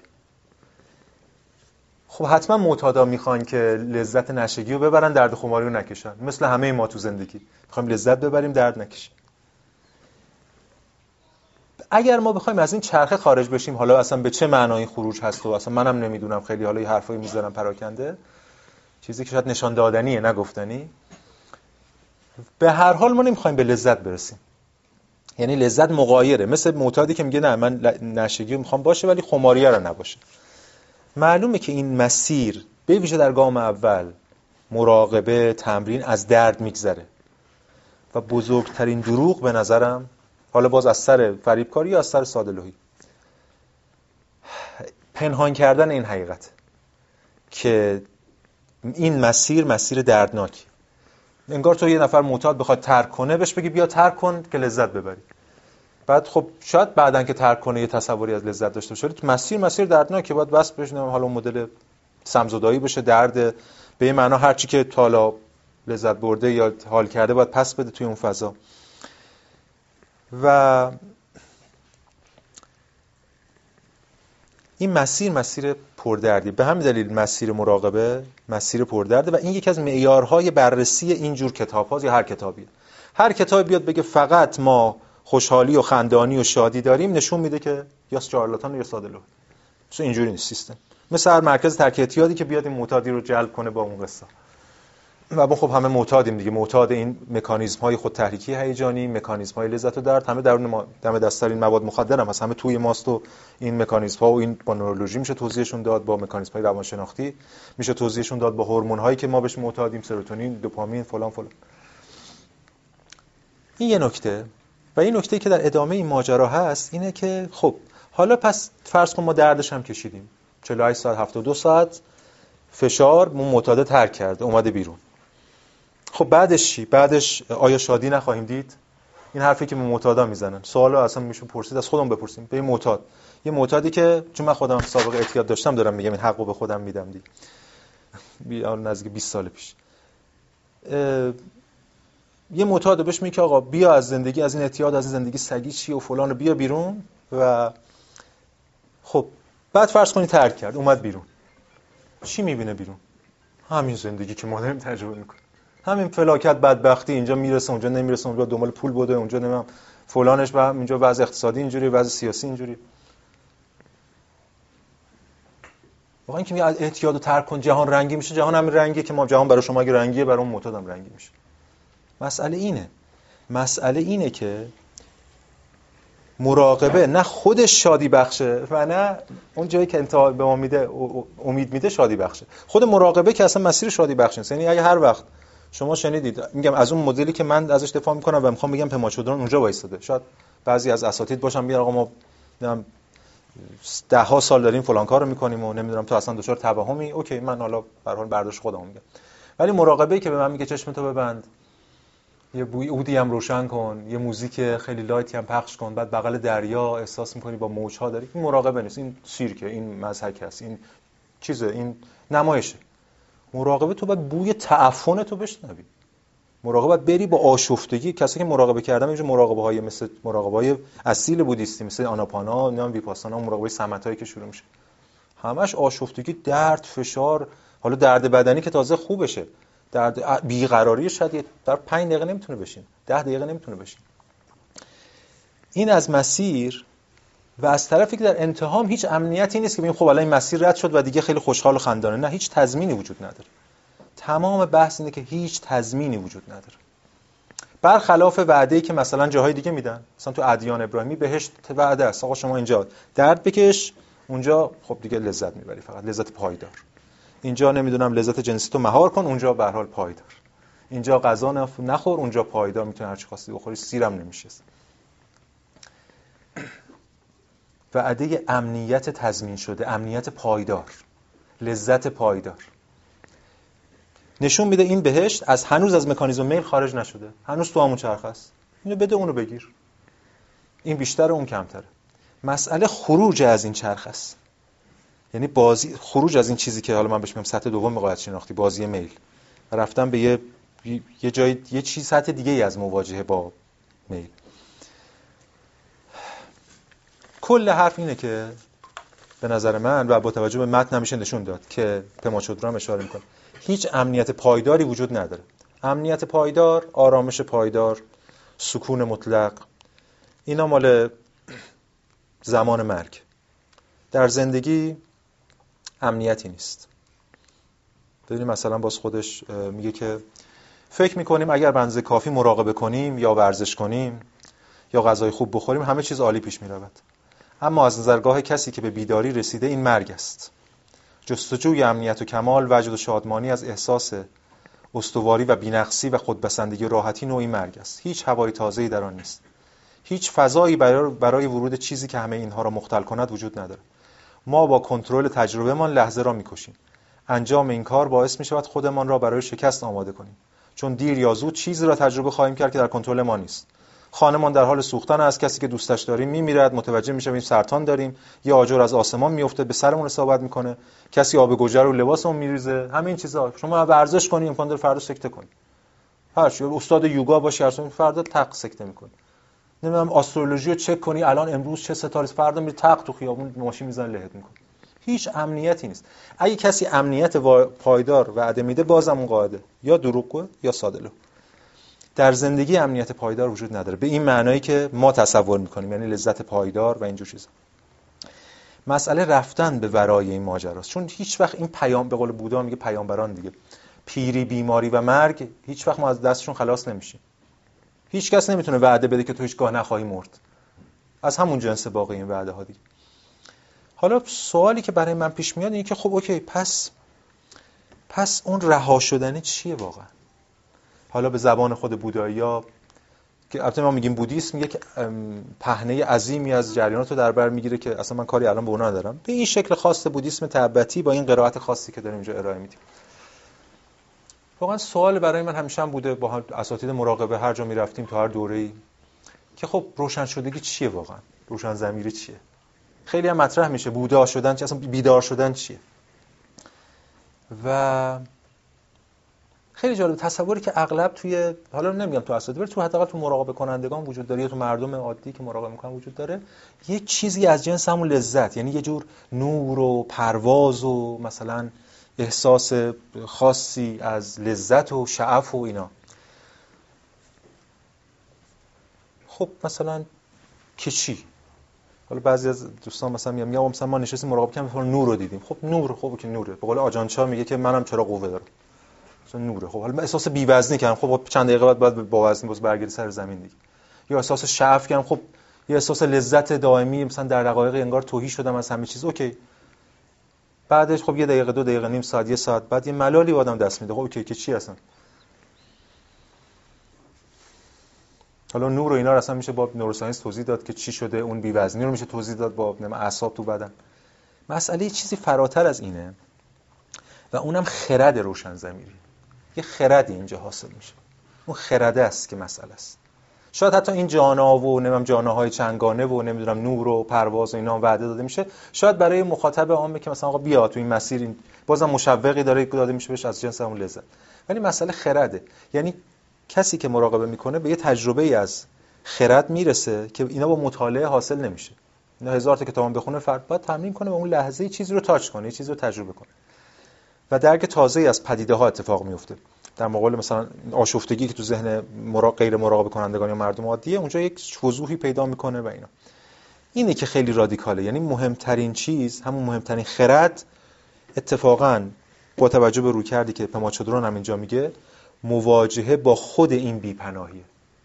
خب حتما معتادا میخوان که لذت نشگی رو ببرن، درد خماری رو نکشن. مثل همه ما تو زندگی میخوایم لذت ببریم، درد نکشیم. اگر ما بخوایم از این چرخه خارج بشیم، حالا اصلا به چه معنای خروج هست و اصلا منم نمیدونم، خیلی حالا یه حرفایی میذارم پراکنده، چیزی که شاید نشان دادنیه نگفتنی. به هر حال ما نمیخوایم به لذت برسیم، یعنی لذت مغایره. مثل معتادی که میگه نه من نشگی رو میخوام باشه ولی خماریه رو نباشه. معلومه که این مسیر به ویژه در گام اول مراقبه، تمرین، از درد میگذره و بزرگترین دروغ به نظرم، حالا باز از سر فریبکاری یا از سر ساده‌لوحی، پنهان کردن این حقیقت که این مسیر مسیر دردناکی. انگار تو یه نفر معتاد بخواد ترک کنه، بهش بگی بیا ترک کن که لذت ببری. بعد خب شاید بعدن که ترک کنه یه تصوری از لذت داشته باشه، ولی مسیر مسیر دردناکه، باید بس بشنم حالا مدل سمزدایی بشه، درد به این معنا هر چی که تا حالا لذت برده یا حال کرده باید پس بده توی اون فضا. و این مسیر مسیر پردردی. به همین دلیل مسیر مراقبه مسیر پردرده و این یکی از معیارهای بررسی این جور کتاب‌ها یا هر کتابیه. هر کتابی بیاد بگه فقط ما خوشحالی و خندانی و شادی داریم، نشون میده که یا شارلاتان یا ساده‌لوح. چون اینجوری نیست سیستم. مثل هر مرکز ترک اعتیادی که بیاد این معتادی رو جلب کنه با اون قصه. و ما خب همه معتادیم دیگه، معتاد این مکانیزم‌های خود تحریکی هیجانی، مکانیزم‌های لذت و درد، همه درون ما دم دستار این مواد مخدر هم هست، همه توی ماست و این مکانیزم‌ها و این با نورولوژی میشه توضیحشون داد، با مکانیزم‌های روانشناختی میشه توضیحشون داد، با هورمون‌هایی که ما بهش معتادیم، سروتونین، دوپامین، فلان فلان. این یه نکته. و این نکته‌ای که در ادامه این ماجرا هست اینه که خب حالا پس فرض کن ما دردش هم کشیدیم، چهل و هشت ساعت هفتاد و دو ساعت فشار مون معتاد ترک کرده، اومده بیرون. خب بعدش چی؟ بعدش آیا شادی نخواهیم دید؟ این حرفی که معتادا میزنن. سوالو اصلا میشه پرسید، از خودمون بپرسیم. به این معتاد، یه معتادی که چون من خودم سابقه اعتیاد داشتم دارم میگم، این حقو به خودم میدم دی. بیا نزدیک بیست سال پیش. یه معتاد بهش میگه آقا بیا از زندگی، از این اعتیاد، از این زندگی سگی چی و فلان، بیا بیرون. و خب بعد فرض کنی ترک کرد، اومد بیرون. چی میبینه بیرون؟ همین زندگی که ما داریم تجربه میکنیم. همین فلاکت، بدبختی، اینجا میرسه اونجا نمیرسه، اونجا دنبال پول بوده، اونجا نمیدونم فلانش، و اینجا وضع اقتصادی اینجوری، وضع سیاسی اینجوری. واقعا اینکه میگه اعتیاد رو ترک کن جهان رنگی میشه، جهان همین رنگیه که ما، جهان برای شما اگه رنگیه برای اون معتادم رنگی میشه. مسئله اینه. مسئله اینه که مراقبه نه خودش شادی بخشه و نه اون جایی که انتها به ما میده امید میده شادی بخشه. خود مراقبه که اصلا مسیر شادی بخش نیست. یعنی اگه هر وقت شما شنیدید، میگم از اون مدلی که من ازش دفاع میکنم و میخوام بگم پماچودرون اونجا وایساده، شاید بعضی از اساتید باشن میگن آقا ما ده ها سال داریم فلان کارو میکنیم و نمیدونم تو اصلا دچار توهمی. اوکی، من حالا به هر حال برداشت خودم میگم. ولی مراقبه که به من میگه چشمتو ببند، یه بوی عودی هم روشن کن، یه موزیک خیلی لایتی هم پخش کن، بعد بغل دریا احساس میکنی با موج‌ها داری، این مراقبه نیست، این سیرکه، این مضحک است، این چیزه، این نمایشه. مراقبه تو باید بوی تعفن تو بشنوی. مراقبه باید بری با آشفتگی. کسی که مراقبه کردن اینجا مراقبه‌های مثل مراقبه‌های اصیل بودیستی، مثل آناپانا، نام ویپاسانا، مراقبه سمتایی که شروع میشه، همش آشفتگی، درد، فشار. حالا درد بدنی که تازه خوبشه، در بیقراری شدید در پنج دقیقه نمیتونه بشین، ده دقیقه نمیتونه بشین. این از مسیر و از طرفی که در انتها هیچ امنیتی نیست که ببین خب الان این مسیر رد شد و دیگه خیلی خوشحال و خندانه. نه، هیچ تضمینی وجود نداره. تمام بحث اینه که هیچ تضمینی وجود نداره. برخلاف وعده‌ای که مثلا جاهای دیگه میدن، مثلا تو ادیان ابراهیمی بهشت وعده است، آقا شما اینجا درد بکش، اونجا خب دیگه لذت میبری، فقط لذت پایدار. اینجا نمیدونم لذت جنسی تو مهار کن، اونجا به هر حال پایدار. اینجا غذا نخور، اونجا پایدار، میتونی هر چی خواستی بخوری، سیرم نمیشه. وعده امنیت تضمین شده، امنیت پایدار، لذت پایدار. نشون میده این بهشت از هنوز از مکانیزم میل خارج نشده، هنوز تو همون چرخه است. اینو بده، اونو بگیر. این بیشتره، اون کمتره. مسئله خروج از این چرخه است. یعنی بازی خروج از این چیزی که حالا من بهش میگم سطح دوم قاعده شناختی، بازی میل، و رفتن به یه یه جای یه چیز سطح دیگه ای از مواجهه با میل. کل حرف اینه که به نظر من و با توجه به متن نمیشه نشون داد که پما چودرام اشاره میکنه هیچ امنیت پایداری وجود نداره. امنیت پایدار، آرامش پایدار، سکون مطلق، اینا مال زمان مرگ. در زندگی امنیتی نیست. ببینیم مثلا باز خودش میگه که فکر میکنیم اگر به اندازه کافی مراقبه کنیم یا ورزش کنیم یا غذای خوب بخوریم همه چیز عالی پیش میرود. اما از نظرگاه کسی که به بیداری رسیده این مرگ است. جستجوی امنیت و کمال، وجد و شادمانی از احساس استواری و بی‌نقصی و خودبسندگی و راحتی نوعی مرگ است. هیچ هوای تازه‌ای در آن نیست. هیچ فضایی برای برای ورود چیزی که همه اینها را مختل کند وجود ندارد. ما با کنترل تجربه‌مان لحظه را می‌کشیم. انجام این کار باعث می‌شود خودمان را برای شکست آماده کنیم. چون دیر یا زود چیزی را تجربه خواهیم کرد که در کنترل ما نیست. خانمان در حال سوختن است، کسی که دوستش داریم میمیرد، متوجه میشیم سرطان داریم، یه آجر از آسمان میفته به سرمون اصابت میکنه، کسی آب گوجه رو لباسمون میریزه، همین چیزا. شما ورزش کنی امکان داره فردا سکته کنی. هر چی، استاد یوگا باشی هر چی، فردا تق سکته میکنی. نمیدونم استرولوژی رو چک کنی الان امروز چه ستاره، فردا میری تق تو خیابون ماشین میزنه لهت میکنه. هیچ امنیتی نیست. اگه کسی امنیت پایدار وعده میده بازم اون قاعده یا دروغگو یا ساده‌لو. در زندگی امنیت پایدار وجود نداره به این معنایی که ما تصور میکنیم، یعنی لذت پایدار و اینجور چیزا. مسئله رفتن به ورای این ماجراست. چون هیچ وقت این پیام، به قول بودا میگه پیامبران دیگه، پیری، بیماری و مرگ، هیچ وقت ما از دستشون خلاص نمیشیم. هیچ کس نمیتونه وعده بده که تو هیچگاه نخواهی مرد. از همون جنس باقی این وعده ها دیگه. حالا سوالی که برای من پیش میاد اینه که خب اوکی، پس پس اون رها شدن چیه واقعا؟ حالا به زبان خود بودایی‌ها که البته ما میگیم بودیسم یک پهنه عظیمی از جریانات رو در بر میگیره که اصلا من کاری الان به اونها ندارم. به این شکل خاص بودیسم تعبتی با این قرائت خاصی که داریم اینجا ارائه میدیم. واقعا سوال برای من همیشه هم بوده با اساتید مراقبه هر جا میرفتیم تو هر دوره‌ای که خب روشن شدگی چیه واقعا؟ روشن ضمیری چیه؟ خیلی هم مطرح میشه بودا شدن چیه، اصلا بیدار شدن چیه؟ و خیلی جالب تصوری که اغلب توی، حالا نمیگم تو اساتید، ولی تو حداقل تو مراقبه کنندگان وجود داره یا تو مردم عادی که مراقبه میکنن وجود داره، یه چیزی از جنس همون لذت، یعنی یه جور نور و پرواز و مثلا احساس خاصی از لذت و شعف و اینا. خب مثلا که چی؟ حالا بعضی از دوستان مثلا میگن یا مثلا ما نشستیم مراقبه کردیم نور رو دیدیم. خب نور، خب که نوره. به قول آجانچا میگه که منم چرا قوه دارم. مثلا نوره. خب حالا احساس بی وزنی کردم، خب چند دقیقه بعد بعد با وزنی باز برگردی سر زمین دیگه. یا احساس شعف کردم، خب یه احساس لذت دائمی، مثلا در دقایق انگار تهی شدم از همه چیز. اوکی. بعدش خب یه دقیقه، دو دقیقه، نیم ساعت، یه ساعت بعد یه ملالی آدم دست میده. خب اوکی که چی هستن؟ حالا نور و اینا رو اصلا میشه با نوروساینس توضیح داد که چی شده، اون بی وزنی رو میشه توضیح داد با اعصاب تو بدن. مسئله چیزی فراتر از اینه و اونم خرد روشن ضمیری. یه خردی اینجا حاصل میشه. اون خرده است که مسئله است. شاید حتی این جانا و نمیدونم جاناهای چنگانه و نمیدونم نور و پرواز و اینا وعده داده میشه، شاید برای مخاطب عامه که مثلا آقا بیا تو این مسیر، این بازم مشوقی داره داده میشه بهش از جنس اون لذت. ولی مسئله خرده. یعنی کسی که مراقبه میکنه به یه تجربه ای از خرد میرسه که اینا با مطالعه حاصل نمیشه. اینا هزار تا کتاب بخونه فرد باید تمرین کنه و اون لحظه چیزی رو تاچ کنه، یه چیزی رو تجربه کنه و درک تازه‌ای از پدیده ها اتفاق میفته. در مقابل مثلا آشفتگی که تو ذهن مرا... غیر مراقب کنندگان یا مردم عادیه، اونجا یک وضوحی پیدا میکنه و اینا. اینه که خیلی رادیکاله. یعنی مهمترین چیز، همون مهمترین خرد، اتفاقاً با توجه به رویکردی که پما چودران هم اینجا میگه، مواجهه با خود این بی‌پناهیه،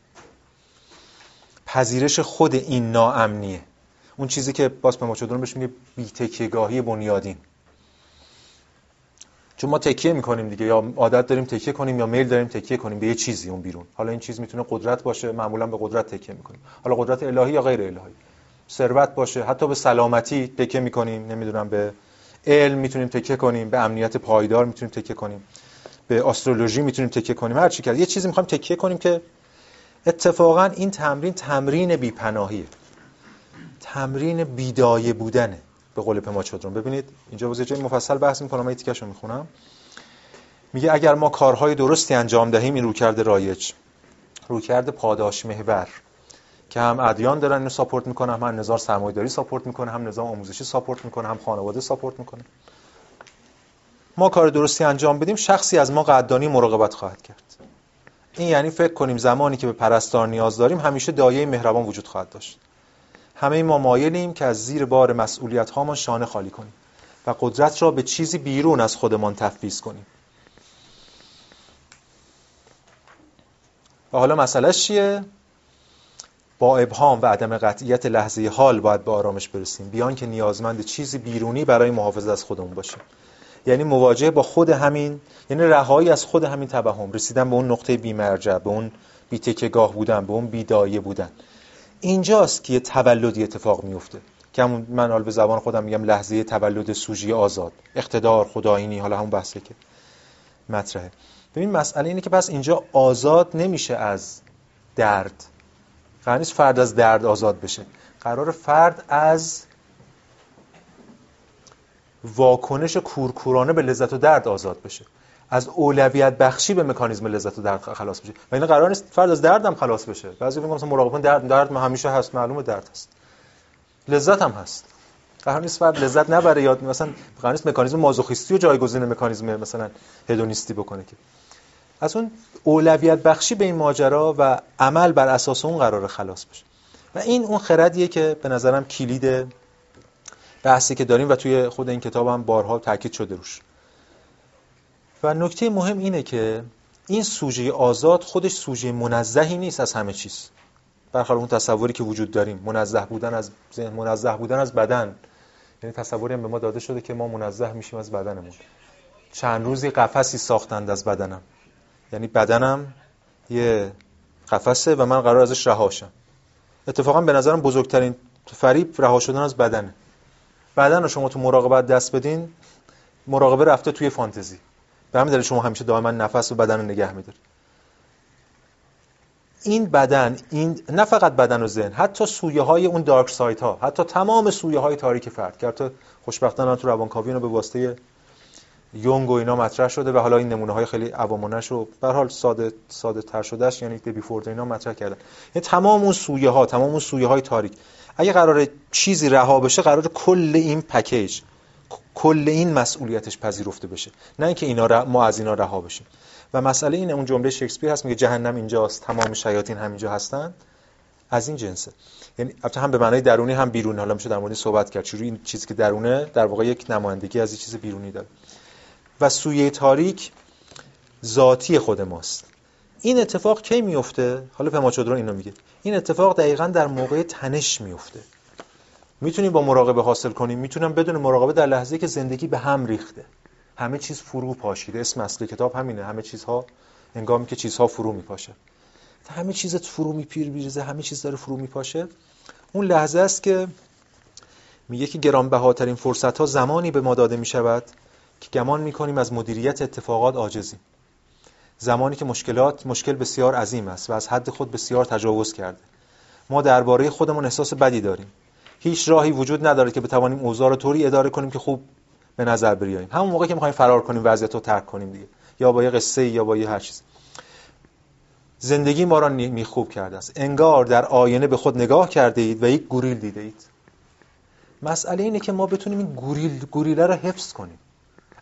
پذیرش خود این ناامنیه، اون چیزی که باز پما چودران بهش میگه بی‌تکیه‌گاهی بنیادین. چون ما تکیه میکنیم دیگه، یا عادت داریم تکیه کنیم یا میل داریم تکیه کنیم به یه چیزی اون بیرون. حالا این چیز میتونه قدرت باشه، معمولا به قدرت تکیه میکنیم، حالا قدرت الهی یا غیر الهی. ثروت باشه، حتی به سلامتی تکیه میکنیم، نمیدونم به علم میتونیم تکیه کنیم، به امنیت پایدار میتونیم تکیه کنیم، به استرولوژی میتونیم تکیه کنیم، هر چی که یه چیزی میخوایم تکیه کنیم. که اتفاقا این تمرین تمرین بی‌پناهیه، تمرین بیدایه بودنه به قول پما چودران. ببینید اینجا واسه جای مفصل بحث میکنم، من تیکشو میخونم. میگه اگر ما کارهای درستی انجام دهیم، این رویکرد رایج، رویکرد پاداش محور که هم ادیان دارن اینو ساپورت میکنه، هم نظام سرمایه‌داری ساپورت میکنه، هم نظام آموزشی ساپورت میکنه، هم خانواده ساپورت میکنه. ما کار درستی انجام بدیم، شخصی از ما قدردانی مراقبت خواهد کرد. این یعنی فکر کنیم زمانی که به پرستار نیاز داریم، همیشه دایه مهربان وجود خواهد داشت. همه ما مایلیم که از زیر بار مسئولیت هامان شانه خالی کنیم و قدرت را به چیزی بیرون از خودمان تفویض کنیم. و حالا مسئلهش چیه؟ با ابهام و عدم قطعیت لحظه حال باید به آرامش برسیم، بیان که نیازمند چیزی بیرونی برای محافظت از خودمون باشیم. یعنی مواجهه با خود همین، یعنی رهایی از خود همین توهم، رسیدن به اون نقطه بی‌مرجع، به اون بی‌تکیه‌گاه بودن، به اون بی‌دایه بودن. اینجاست که یه تولدی اتفاق میفته که همون من حالا به زبان خودم میگم لحظه تولد سوژه آزاد، اقتدار، خدایینی، حالا همون بحثه که مطرحه. ببین مسئله اینه که پس اینجا آزاد نمیشه از درد. قرار نیست فرد از درد آزاد بشه، قرار فرد از واکنش کورکورانه به لذت و درد آزاد بشه، از اولویت بخشی به مکانیزم لذت و درد خلاص بشه. و این قرار نیست فرد از درد هم خلاص بشه. بعضی میگن مثلا مراقبه درد، درد ما همیشه هست، معلومه درد هست، لذت هم هست. قرار نیست فرد لذت نبره، یا مثلا قرار نیست مکانیزم مازوخیستی و جایگزین مکانیزم مثلا هدونیستی بکنه. که از اون اولویت بخشی به این ماجرا و عمل بر اساس اون قراره خلاص بشه. و این اون خردیه که به نظرم کلید بحثی که داریم و توی خود این کتاب هم بارها تاکید شده روش. و نکته مهم اینه که این سوژه آزاد خودش سوژه منزهی نیست از همه چیز، برخلاف اون تصوری که وجود داریم، منزه بودن از ذهن، منزه بودن از بدن. یعنی تصوری هم به ما داده شده که ما منزه میشیم از بدنمون. چند روزی قفسی ساختند از بدنم، یعنی بدنم یه قفسه و من قرار ازش رها شم. اتفاقا به نظرم بزرگترین فریب رها شدن از بدنه. بدن رو شما تو مراقبت دست بدین، مراقبه رفته توی فانتزی. به همین دلیل شما همیشه دائما نفس و بدن رو نگه می‌دارید. این بدن، این نه فقط بدن و ذهن، حتی سویه‌های اون دارک سایت ها، حتی تمام سویه‌های تاریک فرد که حتی خوشبختانه تو روانکاوی اینو به واسطه یونگ و اینا مطرح شده و حالا این نمونه‌های خیلی عوامانش رو به هر حال ساده ساده تر شدهش، یعنی دبی فورد اینا مطرح کردن. یعنی تمام اون سویه‌ها، تمام اون سویه‌های تاریک، اگه قراره چیزی رها بشه، قراره کل این پکیج، کل این مسئولیتش پذیرفته بشه، نه اینکه اینا را ما از اینا رها بشیم. و مسئله اینه، اون جمله شکسپیر هست میگه جهنم اینجاست، تمام شیاطین همینجا هستن، از این جنسه. یعنی البته هم به معنای درونی هم بیرونی، حالا میشه در مورد صحبت کرد چجوری این چیزی که درونه در واقع یک نمایندگی از این چیز بیرونی داره. و سویه تاریک ذاتی خود ماست. این اتفاق کی میفته؟ حالا پما چودران اینو میگه، این اتفاق دقیقاً در موقع تنش میفته. میتونیم با مراقبه حاصل کنیم، میتونم بدون مراقبه در لحظه‌ای که زندگی به هم ریخته، همه چیز فرو پاشیده. اسم اصلی کتاب همینه، همه چیزها هنگامی که چیزها فرو میپاشه. همه چیز فرو میپیر بیریزه، همه چیز داره فرو میپاشه. اون لحظه است که میگه که گرانبهاترین فرصت‌ها زمانی به ما داده میشود که گمان میکنیم از مدیریت اتفاقات عاجزیم. زمانی که مشکلات مشکل بسیار عظیم است و از حد خود بسیار تجاوز کرده. ما درباره خودمون احساس بدی داریم. هیچ راهی وجود نداره که بتوانیم اوضاع رو طوری اداره کنیم که خوب به نظر بیاییم. همون موقع که می‌خوایم فرار کنیم، وضعیت رو ترک کنیم دیگه، یا با یه قصه یا با یه هر چیز. زندگی ما را میخوب کرده است. انگار در آینه به خود نگاه کرده اید و یک گوریل دیده اید. مسئله اینه که ما بتونیم این گوریل گوریله رو حفظ کنیم.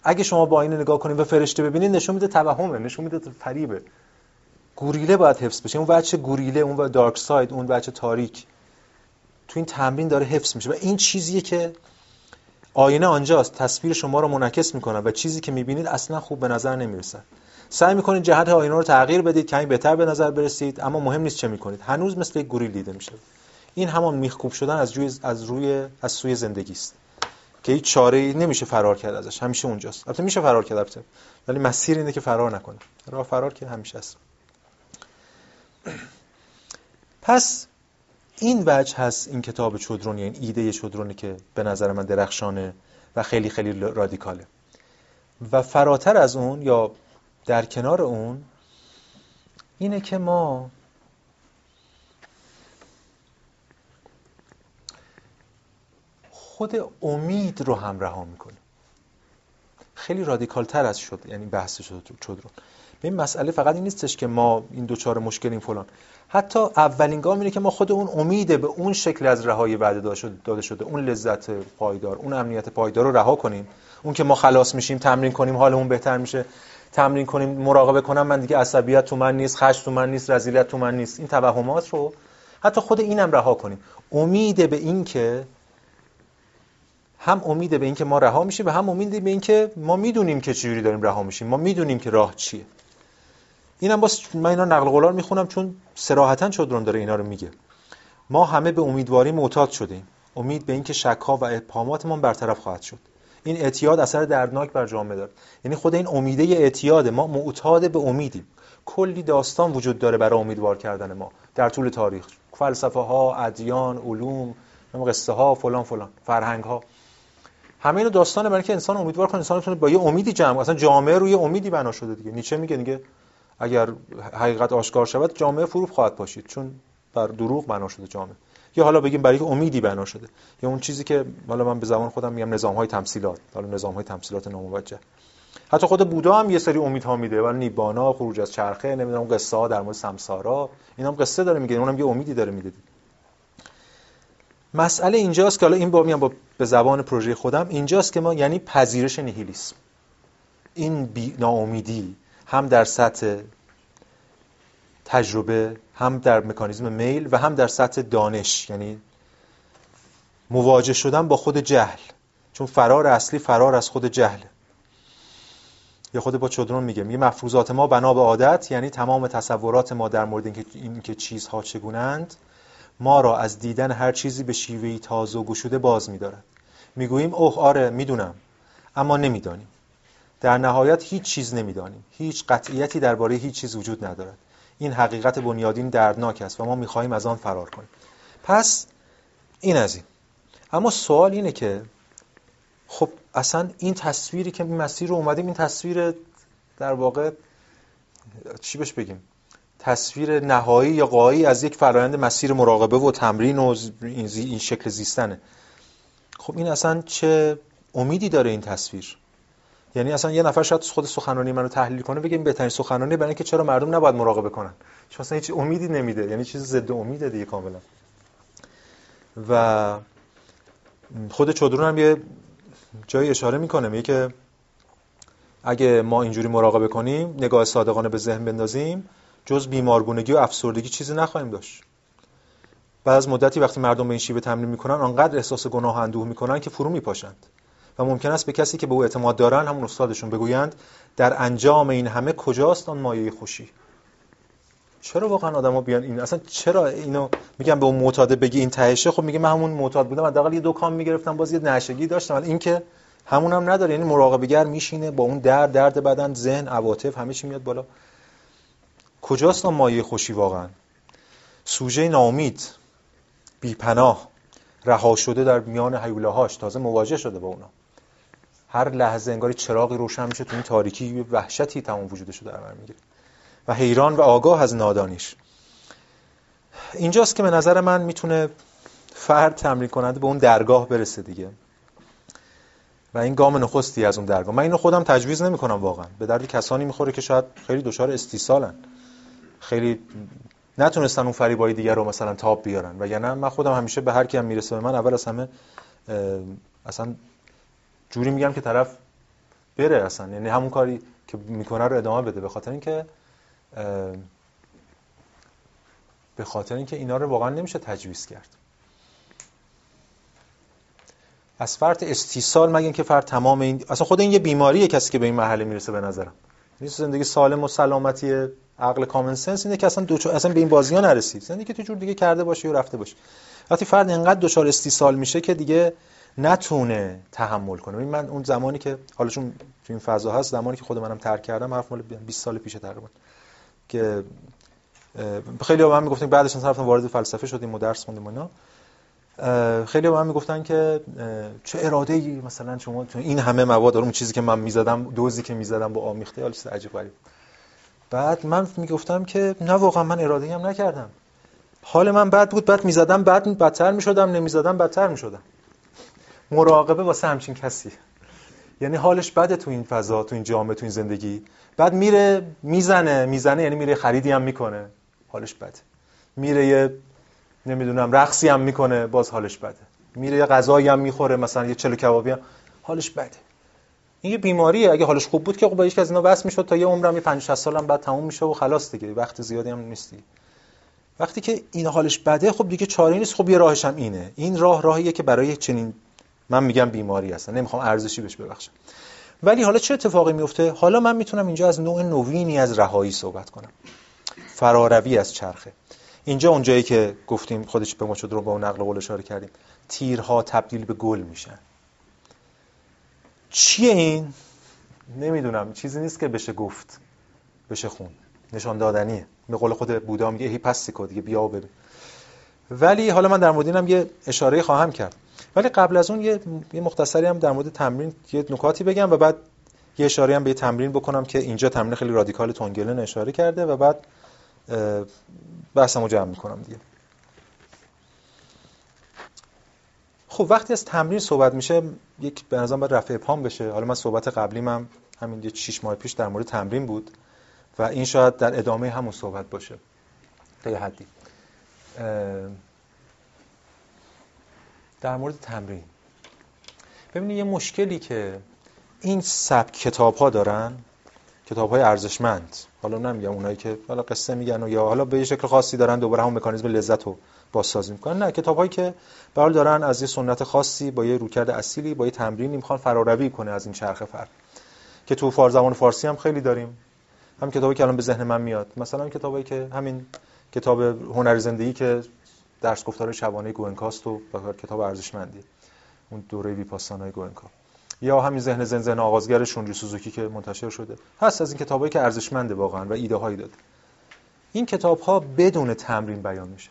اگه شما با آینه نگاه کنید و فرشته ببینید نشون میده توهمه، نشون میده فریبه. گوریله باید حفظ بشه، اون بچه گوریله، اون دارک ساید، اون بچه تاریک تو این تمرین داره حفظ میشه و این چیزیه که آینه آنجاست، تصویر شما رو منعکس میکنه و چیزی که میبینید اصلا خوب به نظر نمیرسه. سعی میکنید جهت آینه رو تغییر بدید کمی بهتر به نظر برسید، اما مهم نیست چه میکنید، هنوز مثل یک گوریل دیده میشه. این همان میخکوب شدن از روی از روی از سوی زندگی است که هیچ چاره‌ای نمیشه فرار کرد ازش، همیشه اونجاست. البته میشه فرار کرد البته، ولی مسیر اینه که فرار نکنه. راه فرار که همیشه است. پس این وجه هست این کتاب چودرون، یعنی ایده چودرونی که به نظر من درخشانه و خیلی خیلی رادیکاله. و فراتر از اون یا در کنار اون اینه که ما خود امید رو هم رها میکنیم. خیلی رادیکال تر از شد، یعنی بحث شد چودرون. به این مسئله فقط این نیستش که ما این دوچار مشکلیم فلان، حتی اولین گام اینه که ما خود اون امیده به اون شکل از رهایی وعده داده شده، اون لذت پایدار، اون امنیت پایدار رو رها کنیم. اون که ما خلاص میشیم، تمرین کنیم، حالمون بهتر میشه، تمرین کنیم مراقبه کنم من دیگه عصبیت تو من نیست، خشم تو من نیست، رذیلت تو من نیست، این توهمات رو حتی خود اینم رها کنیم. امید به این که هم امید به این که ما رها میشیم و هم امید به این که ما میدونیم که چجوری داریم رها میشیم، ما میدونیم که راه چیه. اینم باز من اینا نقل قولار میخونم چون صراحتاً چودرون داره اینا رو میگه. ما همه به امیدواری معتاد شدیم، امید به این که شک‌ها و ابهاماتمون برطرف خواهد شد. این اعتیاد اثر دردناک بر جامعه داره. یعنی خود این امیده اعتیاد، ما معتاد به امیدیم. کلی داستان وجود داره برای امیدوار کردن ما در طول تاریخ، فلسفه ها، ادیان، علوم، قصه ها، فلان فلان، فرهنگ ها، همه اینو داستانه برای که انسان امیدوار کنه، انسان بتونه با یه امیدی جمع، اصلا جامعه روی امیدی بنا شده دیگه. نیچه میگه دیگه اگر حقیقت آشکار شود جامعه فرو خواهد پاشید، چون بر دروغ بنا شده جامعه. یا حالا بگیم برای که امیدی بنا شده، یا اون چیزی که حالا من به زبان خودم میگم نظام‌های تمثیلات، حالا نظام‌های تمثیلات ناموجه. حتی خود بودا هم یه سری امیدها میده، ولی نیبانا، خروج از چرخه، نمیدونم قصه ها در مورد سمسارا، اینا هم قصه داره میگه، اونم یه امیدی داره میده. مسئله اینجاست که حالا این با میام با به زبان پروژه خودم اینجاست که ما یعنی پذیرش نیهیلیسم، این بی ناامیدی هم در سطح تجربه، هم در مکانیزم میل و هم در سطح دانش، یعنی مواجه شدن با خود جهل، چون فرار اصلی فرار از خود جهل. یا خود با چودرون میگه میگه مفروضات ما بنا به عادت، یعنی تمام تصورات ما در مورد اینکه این که چیزها چگونند ما را از دیدن هر چیزی به شیوهی تازه و گشوده باز می‌دارد. میگوییم اوه آره میدونم، اما نمیدانیم. در نهایت هیچ چیز نمیدانیم، هیچ قطعیتی درباره هیچ چیز وجود ندارد. این حقیقت بنیادین دردناک است و ما می‌خواهیم از آن فرار کنیم. پس این از این. اما سوال اینه که خب اصلا این تصویری که این مسیر رو اومدیم، این تصویر در واقع چی بهش بگیم، تصویر نهایی یا غایی از یک فرآیند مسیر مراقبه و تمرین و این, این شکل زیستنه. خب این اصلا چه امیدی داره این تصویر؟ یعنی اصلا یه نفر شاید خود سخنرانی منو تحلیل کنه بگه این بهترین سخنرانی برای اینکه چرا مردم نباید مراقبه کنن، چون اصلا هیچ امیدی نمیده، یعنی چیز ضد امیده دیگه کاملا. و خود چودرون هم یه جایی اشاره میکنه، میگه که اگه ما اینجوری مراقبه کنیم، نگاه صادقانه به ذهن بندازیم، جز بیمارگونگی و افسردگی چیزی نخواهیم داشت. بعد از مدتی وقتی مردم به این شیوه تمرین میکنن، آنقدر احساس گناه و اندوه میکنن که فرو میپاشند و ممکن است به کسی که به او اعتماد دارن، همون استادشون، بگویند در انجام این همه کجاست آن مایه خوشی؟ چرا واقعا آدما بیان این اصلا چرا اینو میگم به اون معتاد بگی این تهشه؟ خب میگه من همون معتاد بودم، حداقل یه دکان میگرفتم، باز یه نشگی داشتم، ولی این که همونم نداره. یعنی مراقبه‌گر میشینه با اون درد درد بدن، ذهن، عواطف، همه چی میاد بالا. کجاست اون مایه خوشی واقعا؟ سوژه ناامید، بی‌پناه، رها شده در میان هیولاهاش، تازه مواجه شده با اونا. هر لحظه انگاری چراغی روشن میشه تو این تاریکی، وحشتی تمام وجودش رو در بر میگیره و حیران و آگاه از نادانیش. اینجاست که به نظر من میتونه فرد تمرین کننده به اون درگاه برسه دیگه. و این گام نخستی از اون درگاه. من اینو خودم تجویز نمی‌کنم واقعا. به درد کسانی میخوره که شاید خیلی دچار استیصالن، خیلی نتونستن اون فریبای دیگر رو مثلا تاب بیارن. و یعنی من خودم همیشه به هر کی هم میرسه به من، اول از همه اصلا جوری میگم که طرف بره اصلا، یعنی همون کاری که میکنه رو ادامه بده، به خاطر اینکه به خاطر اینکه اینا رو واقعا نمیشه تجویز کرد. از فرط استیصال، مگه اینکه فرد تمام این، اصلا خود این یه بیماریه کسی که به این مرحله میرسه به نظرم. نیست زندگی سالم و سلامتی عقل کامن سنس اینه که اصلا دو اصلا به این بازی‌ها نرسید، زندگی که تو جور دیگه کرده باشی و رفته باشی. وقتی فرد اینقدر دچار استیصال میشه که دیگه نتونه تحمل کنه. ببین من اون زمانی که حالا چون تو این فضا هست، زمانی که خود منم ترک کردم، حرف مال بیست سال پیشه تقریبا، که خیلی با من میگفتن بعدش مثلا رفتم وارد فلسفه شدیم و درس خوندیم اینا، خیلی با من میگفتن که چه اراده‌ای مثلا شما تو این همه مواد، اون چیزی که من میزدم، دوزی که میزدم با آمیخته، حالا چیز عجیب غریب. بعد من میگفتم که نه واقعا من اراده‌ای هم نکردم، حال من بد بود، بعد میزدم بعد بدتر میشدم، نمیزدم بدتر میشدم. مراقبه واسه همچین کسی، یعنی حالش بده تو این فضا، تو این جامعه، تو این زندگی، بعد میره میزنه میزنه یعنی میره خریدی هم میکنه، حالش بده. میره یه نمیدونم رقصی هم میکنه، باز حالش بده. میره یه غذایی هم میخوره، مثلا یه چلو کبابی هم، حالش بده. این یه بیماریه. اگه حالش خوب بود که خب با هیچ از اینا بس میشد تا یه عمرم یه پنجاه شصت سالم بعد تموم میشه و خلاص دیگه، وقت زیادی هم نیستی. وقتی که این حالش بده، خب دیگه چاره‌ای نیست، خب یه راهش هم اینه. این راه راهیه که برای چنین، من میگم بیماری هستن، نمیخوام ارزشی بهش ببخشم. ولی حالا چه اتفاقی میفته؟ حالا من میتونم اینجا از نوع نوینی از رهایی صحبت کنم، فراروی از چرخه. اینجا اونجایی که گفتیم خودش به ما شد رو با اون نقل قول اشاره کردیم، تیرها تبدیل به گل میشن. چیه این؟ نمیدونم، چیزی نیست که بشه گفت، بشه خون، نشان دادنیه. به قول خود بودا میگه هی پستیکو، دیگه بیا و ببین. ولی حالا من در مورد اینم یه اشاره خواهم کرد، ولی قبل از اون یه یه مختصری هم در مورد تمرین یه نکاتی بگم و بعد یه اشاره هم به تمرین بکنم که اینجا تمرین خیلی رادیکال تونگلن اشاره کرده و بعد بحثمو جمع میکنم دیگه. خب وقتی از تمرین صحبت میشه، یک به نظرم باید رفع ابهام بشه. حالا من صحبت قبلیم هم همین یه شش ماه پیش در مورد تمرین بود و این شاید در ادامه همون صحبت باشه تا یه حدی. در مورد تمرین ببینید یه مشکلی که این سبک کتاب‌ها دارن، کتاب‌های ارزشمند، حالا نمیگم اونایی که حالا قصه میگن و یا حالا به یه شکل خاصی دارن دوباره همون مکانیزم لذت رو بازسازی میکنن، نه، کتاب‌هایی که به حال دارن از یه سنت خاصی با یه رویکرد اصیلی با یه تمرینی میخوان فراروی کنه از این چرخه فرد، که تو فارسی زبان فارسی هم خیلی داریم. هم کتابی که الان به ذهن من میاد، مثلا کتابایی که همین کتاب هنر زندگی که درس گفتار شبانه گوئنکاست و کتاب ارزشمندیه، اون دوره ویپاسانای گوئنکا، یا همین ذهن زن زن آغازگر شونری سوزوکی که منتشر شده، هست از این کتابایی که ارزشمنده واقعا و ایده هایی داده. این کتاب‌ها بدون تمرین بیان میشه،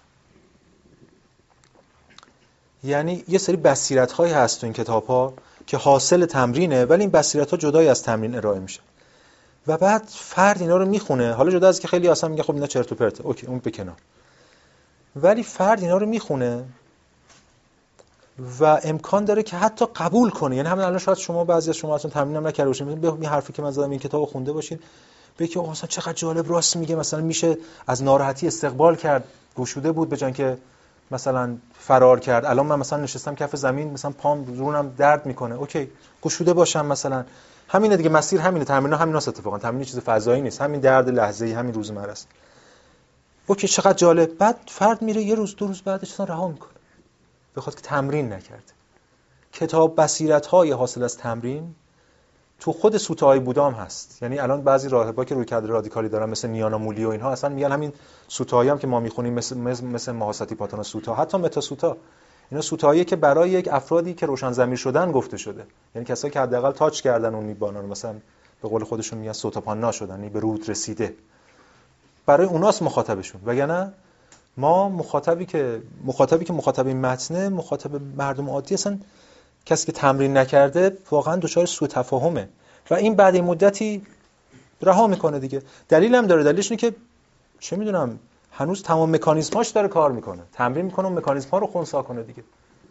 یعنی یه سری بصیرت‌هایی هست تو این کتاب‌ها که حاصل تمرینه، ولی این بصیرت‌ها جدای از تمرین ارائه میشه و بعد فرد اینا رو میخونه. حالا جدا از که خیلی اصلا میگه خب اینا چرت و پرته، اوکی اون به کنار، ولی فرد اینا رو میخونه و امکان داره که حتی قبول کنه. یعنی همین الان شاید شما بعضی از شما اصلا تمرین هم نکرده باشین، به این حرفی که من زدم این کتابو خونده باشین، بگید آقا مثلا چقدر جالب، راست میگه، مثلا میشه از ناراحتی استقبال کرد، گشوده بود به جای اینکه مثلا فرار کرد، الان من مثلا نشستم کف زمین، مثلا پام زورم درد میکنه، اوکی گشوده باشم، مثلا همینه دیگه، مسیر همینه، تمرین همیناست. اتفاقا تمرین چیز فضایی نیست، همین درد لحظه‌ای، همین روزمره است. اوکی چقدر جالب. بعد فرد میره یه روز دو روز بعدش اصلا رها میکنه، بخاطر که تمرین نکرده. کتاب بصیرت‌های حاصل از تمرین تو خود سوتاهای بودام هست. یعنی الان بعضی راهبا که رویکرد رادیکالی دارن مثل نیانا مولی و اینها، اصلا میگن همین سوتاهایی هم که ما میخونیم مثل مثل, مثل ماهاستی پاتانا سوتا، حتی متا سوتا، اینا سوتاهایی که برای یک افرادی که روشن ضمیر شدن گفته شده، یعنی کسایی که حداقل تاچ کردن اون نیبانا رو، مثلا به قول خودشون میگن سوتاپاننا شدن، یعنی به رود رسیده، برای اوناست مخاطبشون. وگرنه ما مخاطبی که مخاطبی که مخاطب این متنه، مخاطب مردم عادی، اصلا کسی که تمرین نکرده واقعا دچار سوء تفاهمه و این بعد این مدتی رها میکنه دیگه. دلیل هم داره، دلیلش اینه که چه میدونم هنوز تمام مکانیزماش داره کار میکنه، تمرین میکنه اون مکانیزم‌ها رو خنثی کنه دیگه.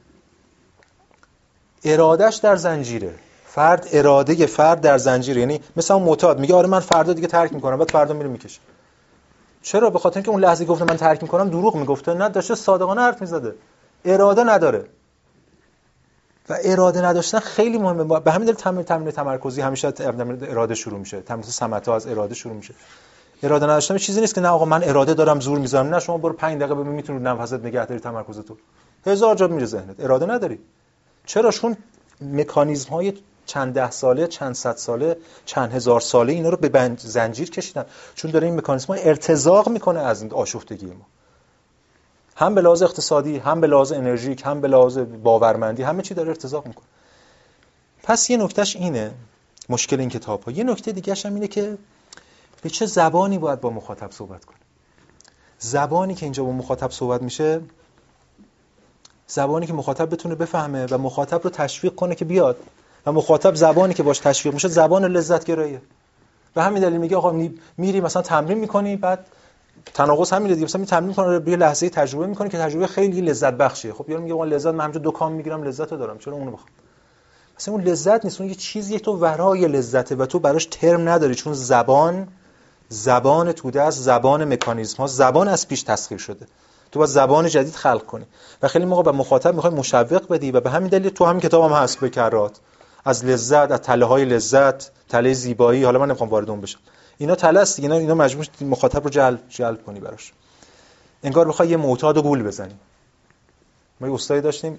ارادهش در زنجیره، فرد اراده فرد در زنجیره. یعنی مثلا اون معتاد میگه آره من فردا دیگه ترک میکنم، بعد فردا میره میکشه. چرا؟ به خاطر اینکه اون لحظه گفته من ترک میکنم دروغ میگفته، نه داشته صادقانه حرف میزده، اراده نداره. و اراده نداشتن خیلی مهمه. به همین دلیل تمرین تمرین تمرکزی همیشه اراده شروع میشه، تمرین سمتا از اراده شروع میشه. اراده نداشتن چیزی نیست که نه آقا من اراده دارم زور میذارم، نه شما برو پنج دقیقه ببین میتونی نفست نگه داری تمرکزتو، هزار جا میره ذهنت، اراده نداری. چرا؟ چون مکانیزم های چند ده ساله، چند صد ساله، چند هزار ساله اینا رو به زنجیر کشیدن، چون داره این مکانیزم ها ارتزاق میکنه از این آشفتگی ما، هم به لحاظ اقتصادی، هم به لحاظ انرژیک، هم به لحاظ باورمندی، همه چی داره ارتزاق میکنه. پس یه نکتهش اینه مشکل این کتاب ها. یه نکته دیگه‌ش هم اینه که به چه زبانی باید با مخاطب صحبت کنه. زبانی که اینجا با مخاطب صحبت میشه، زبانی که مخاطب بتونه بفهمه و مخاطب رو تشویق کنه که بیاد، و مخاطب زبانی که باش تشویق میشه زبان لذت گراییه. به همین دلیل میگه آقا میری مثلا تمرین میکنی، بعد تناقض همین دیگه، مثلا می تمرین میکنه یه لحظه تجربه میکنه که تجربه خیلی لذت بخشه. خب یارو میگه من لذت من همونجا دو کام میگیرم لذت رو دارم، چرا اونو بخوام؟ مثلا اون لذت نیست، اون یه چیزیه تو ورای لذته و تو براش ترم نداری، چون زبان زبان توده است، زبان مکانیزم ها، زبان از پیش تسخیر شده. تو باید زبان جدید خلق کنی و خیلی موقع به مخاطب میخوای مشوق بدی و به همین دلیل تو همین کتابم هم هست بکرات از لذت، از تله های لذت، تله زیبایی، حالا من نمیخوام وارد اون بشم، اینا تله است، اینا اینا مجبور مخاطب رو جلب جلب کنی براش. انگار بخوای یه معتاد رو گول بزنی. ما یه استادی داشتیم،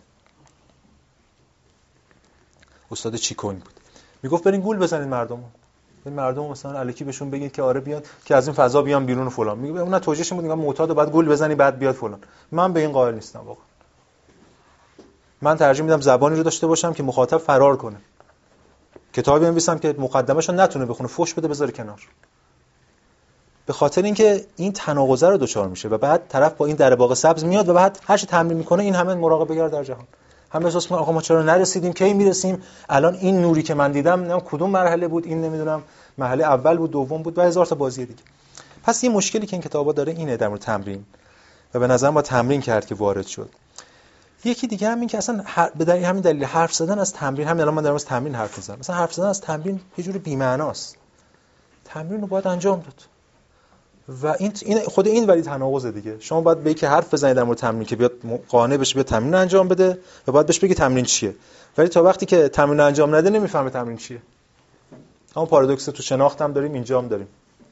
استاد چیکونی بود، میگفت برین گول بزنید مردمو، این مردم مثلا الکی بهشون بگید که آره بیاد که از این فضا بیان بیرون و فلان. میگه اون توجیهش بود، میگم معتاد بعد گول بزنی بعد بیاد فلان. من به این قائل نیستم واقعا. من ترجیح میدم زبانی رو داشته باشم که مخاطب فرار کنه. کتابی بنویسم که مقدمه‌ش رو نتونه بخونه، فوش بده بذاره کنار. به خاطر اینکه این تناقض رو دچار میشه و بعد طرف با این در باغ سبز میاد و بعد هر چی تمرین میکنه این همه مراقبه گر در جهان. همه احساس میکنن آقا ما چرا نرسیدیم، کی میرسیم، الان این نوری که من دیدم نمیدونم کدوم مرحله بود، این نمیدونم مرحله اول بود دوم بود و هزار تا بازی دیگه. پس یه مشکلی که این کتابا داره اینه در مورد تمرین و به نظرم با تمرین کرد که وارد شد. یکی دیگه هم این که اصلا به دلیل همین دلیل حرف زدن از تمرین، همین الان من دارم از تمرین حرف میزنم، مثلا حرف زدن از تمرین یه جوری بی‌معناست. تمرین رو باید انجام داد و این این خود این ولی تناقضه دیگه. شما باید به یک حرف بزنید در مورد تمرین که بیاد قانع بشه بیاد تمرین انجام بده و باید بهش بگی تمرین چیه، ولی تا وقتی که تمرین انجام نده نمیفهمه تمرین چیه. همون پارادوکس تو شناخت هم داریم، اینجا هم داریم.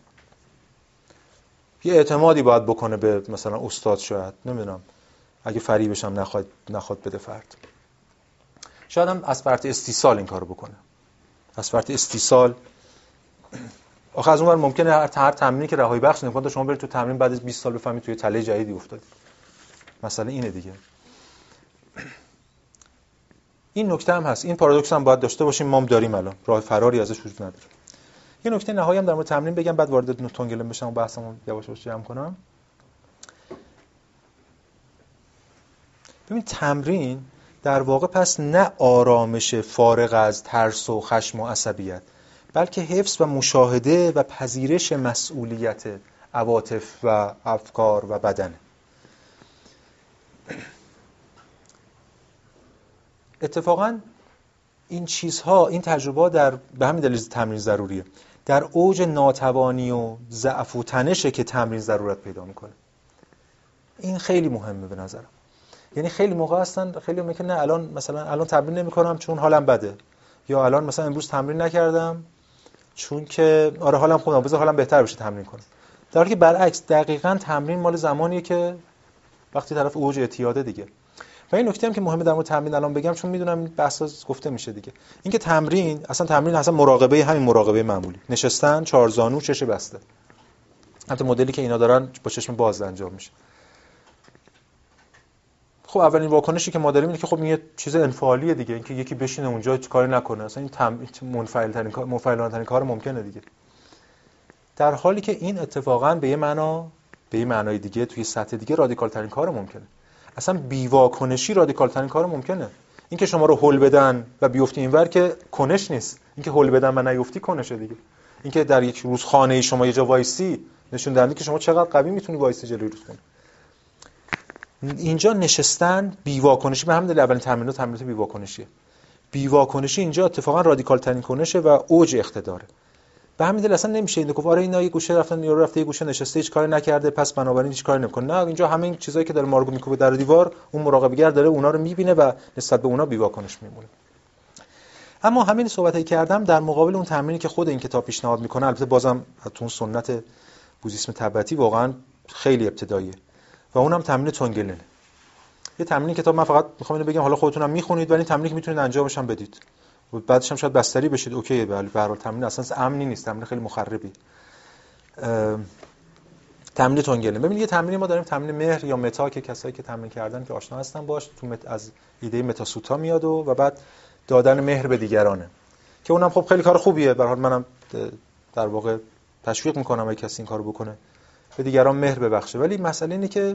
یه اعتمادی باید بکنه به مثلا استاد، شاید نمیدونم اگه فریبش هم نخواد نخواد بده فرد، شاید هم از فرط استیصال این کارو بکنه، از فرط استیصال. آخه از اون ور ممکنه هر هر تمرینی که رهایی بخش نکنه تا شما برید تو تمرین بعد از بیست سال بفهمید توی تله جدیدی افتادید. مسئله اینه دیگه. این نکته هم هست، این پارادوکس هم باید داشته باشیم، ما هم داریم الان، راه فراری ازش وجود نداره. یه نکته نهایی هم در مورد تمرین بگم بعد وارد نوتونگلم بشم و بحثمو یواش یواش جمع کنم. ببین تمرین در واقع پس نه آرامش فارغ از ترس و خشم و عصبیت، بلکه حفظ و مشاهده و پذیرش مسئولیت عواطف و افکار و بدن. اتفاقاً این چیزها، این تجربه در به همین دلیل تمرین ضروریه. در اوج ناتوانی و ضعف و تنشه که تمرین ضرورت پیدا میکنه. این خیلی مهمه به نظرم. یعنی خیلی موقع هستن خیلی میگن نه الان مثلا الان تمرین نمیکنم چون حالم بده، یا الان مثلا امروز تمرین نکردم چون که آره حالم خوبه بذار حالم بهتر بشه تمرین کنم. در حالی که برعکس دقیقاً تمرین مال زمانیه که وقتی طرف اوج اعتیاده دیگه. و این نکته هم که مهمه در مورد تمرین الان بگم چون میدونم بحثا گفته میشه دیگه، اینکه تمرین اصلا تمرین اصلا مراقبه، همین مراقبه معمولی، نشستن چهار زانو چش بسته، حتی مدلی که اینا دارن با چشم باز انجام میشه. خب اولین واکنشی که ما داریم اینه که خب این یه چیز انفعالیه دیگه، اینکه یکی بشینه اونجا هیچ کاری نکنه، اصلا این تم... منفعل ترین کار منفعلانه ترین کار ممکنه دیگه. در حالی که این اتفاقا به یه معنا به یه معنای دیگه توی سطح دیگه رادیکال ترین کار ممکنه. اصلا بیواکنشی رادیکال ترین کار ممکنه. اینکه شما رو هول بدن و بیفتی اینور که کنش نیست، اینکه هول بدن و نیفتی کنشه دیگه. اینکه در یک روز خانه شما یه جا وایسی نشون دهنده که شما چقدر قوی میتونی وایسی جلوی رودخونه. اینجا نشستن بیواکنشی، به همین دلیل اولین تمرینات تمرینات بیواکنشیه. بیواکنشی اینجا اتفاقا رادیکال ترین کنشه و اوج اقتداره. به همین دلیل اصلا نمیشه این گفت آره اینا یه گوشه رفتن یارو رفته یه گوشه نشسته هیچ کاری نکرده پس بنابراین هیچ کاری نمیکنه. نه، اینجا همه این چیزایی که داره مارگو میکوبه در دیوار، اون مراقبه‌گر داره اونا رو میبینه و نسبت به اونا بی‌واکنش میمونه. اما همین صحبتایی کردم در مقابل اون تمرینی که خود این کتاب پیشنهاد میکنه، البته بازم تو اون سنت بودیسم تبتی واقعا خیلی ابتداییه و اونم تمرین تونگلن. یه تمرین کتاب من فقط میخوام اینو بگم، حالا خودتونم میخونید، ولی این تمرینی که میتونید انجامش هم بدید و بعدش هم شاید بستری بشید اوکی، ولی به هر حال تمرین اصلا امنی نیست، تمرین خیلی مخربی. تمرین تونگلن. ببینید یه تمرینی ما داریم، تمرین مهر یا متا که کسایی که تمرین کردن که آشنا هستن باش، تو مت... از ایده متاسوتا میاد و, و بعد دادن مهر به دیگرانه که اونم خب خیلی کار خوبیه. به هر حال منم در واقع تشویق میکنم اگه کسی این کارو بکنه، به دیگران مهر ببخشه. ولی مسئله اینه که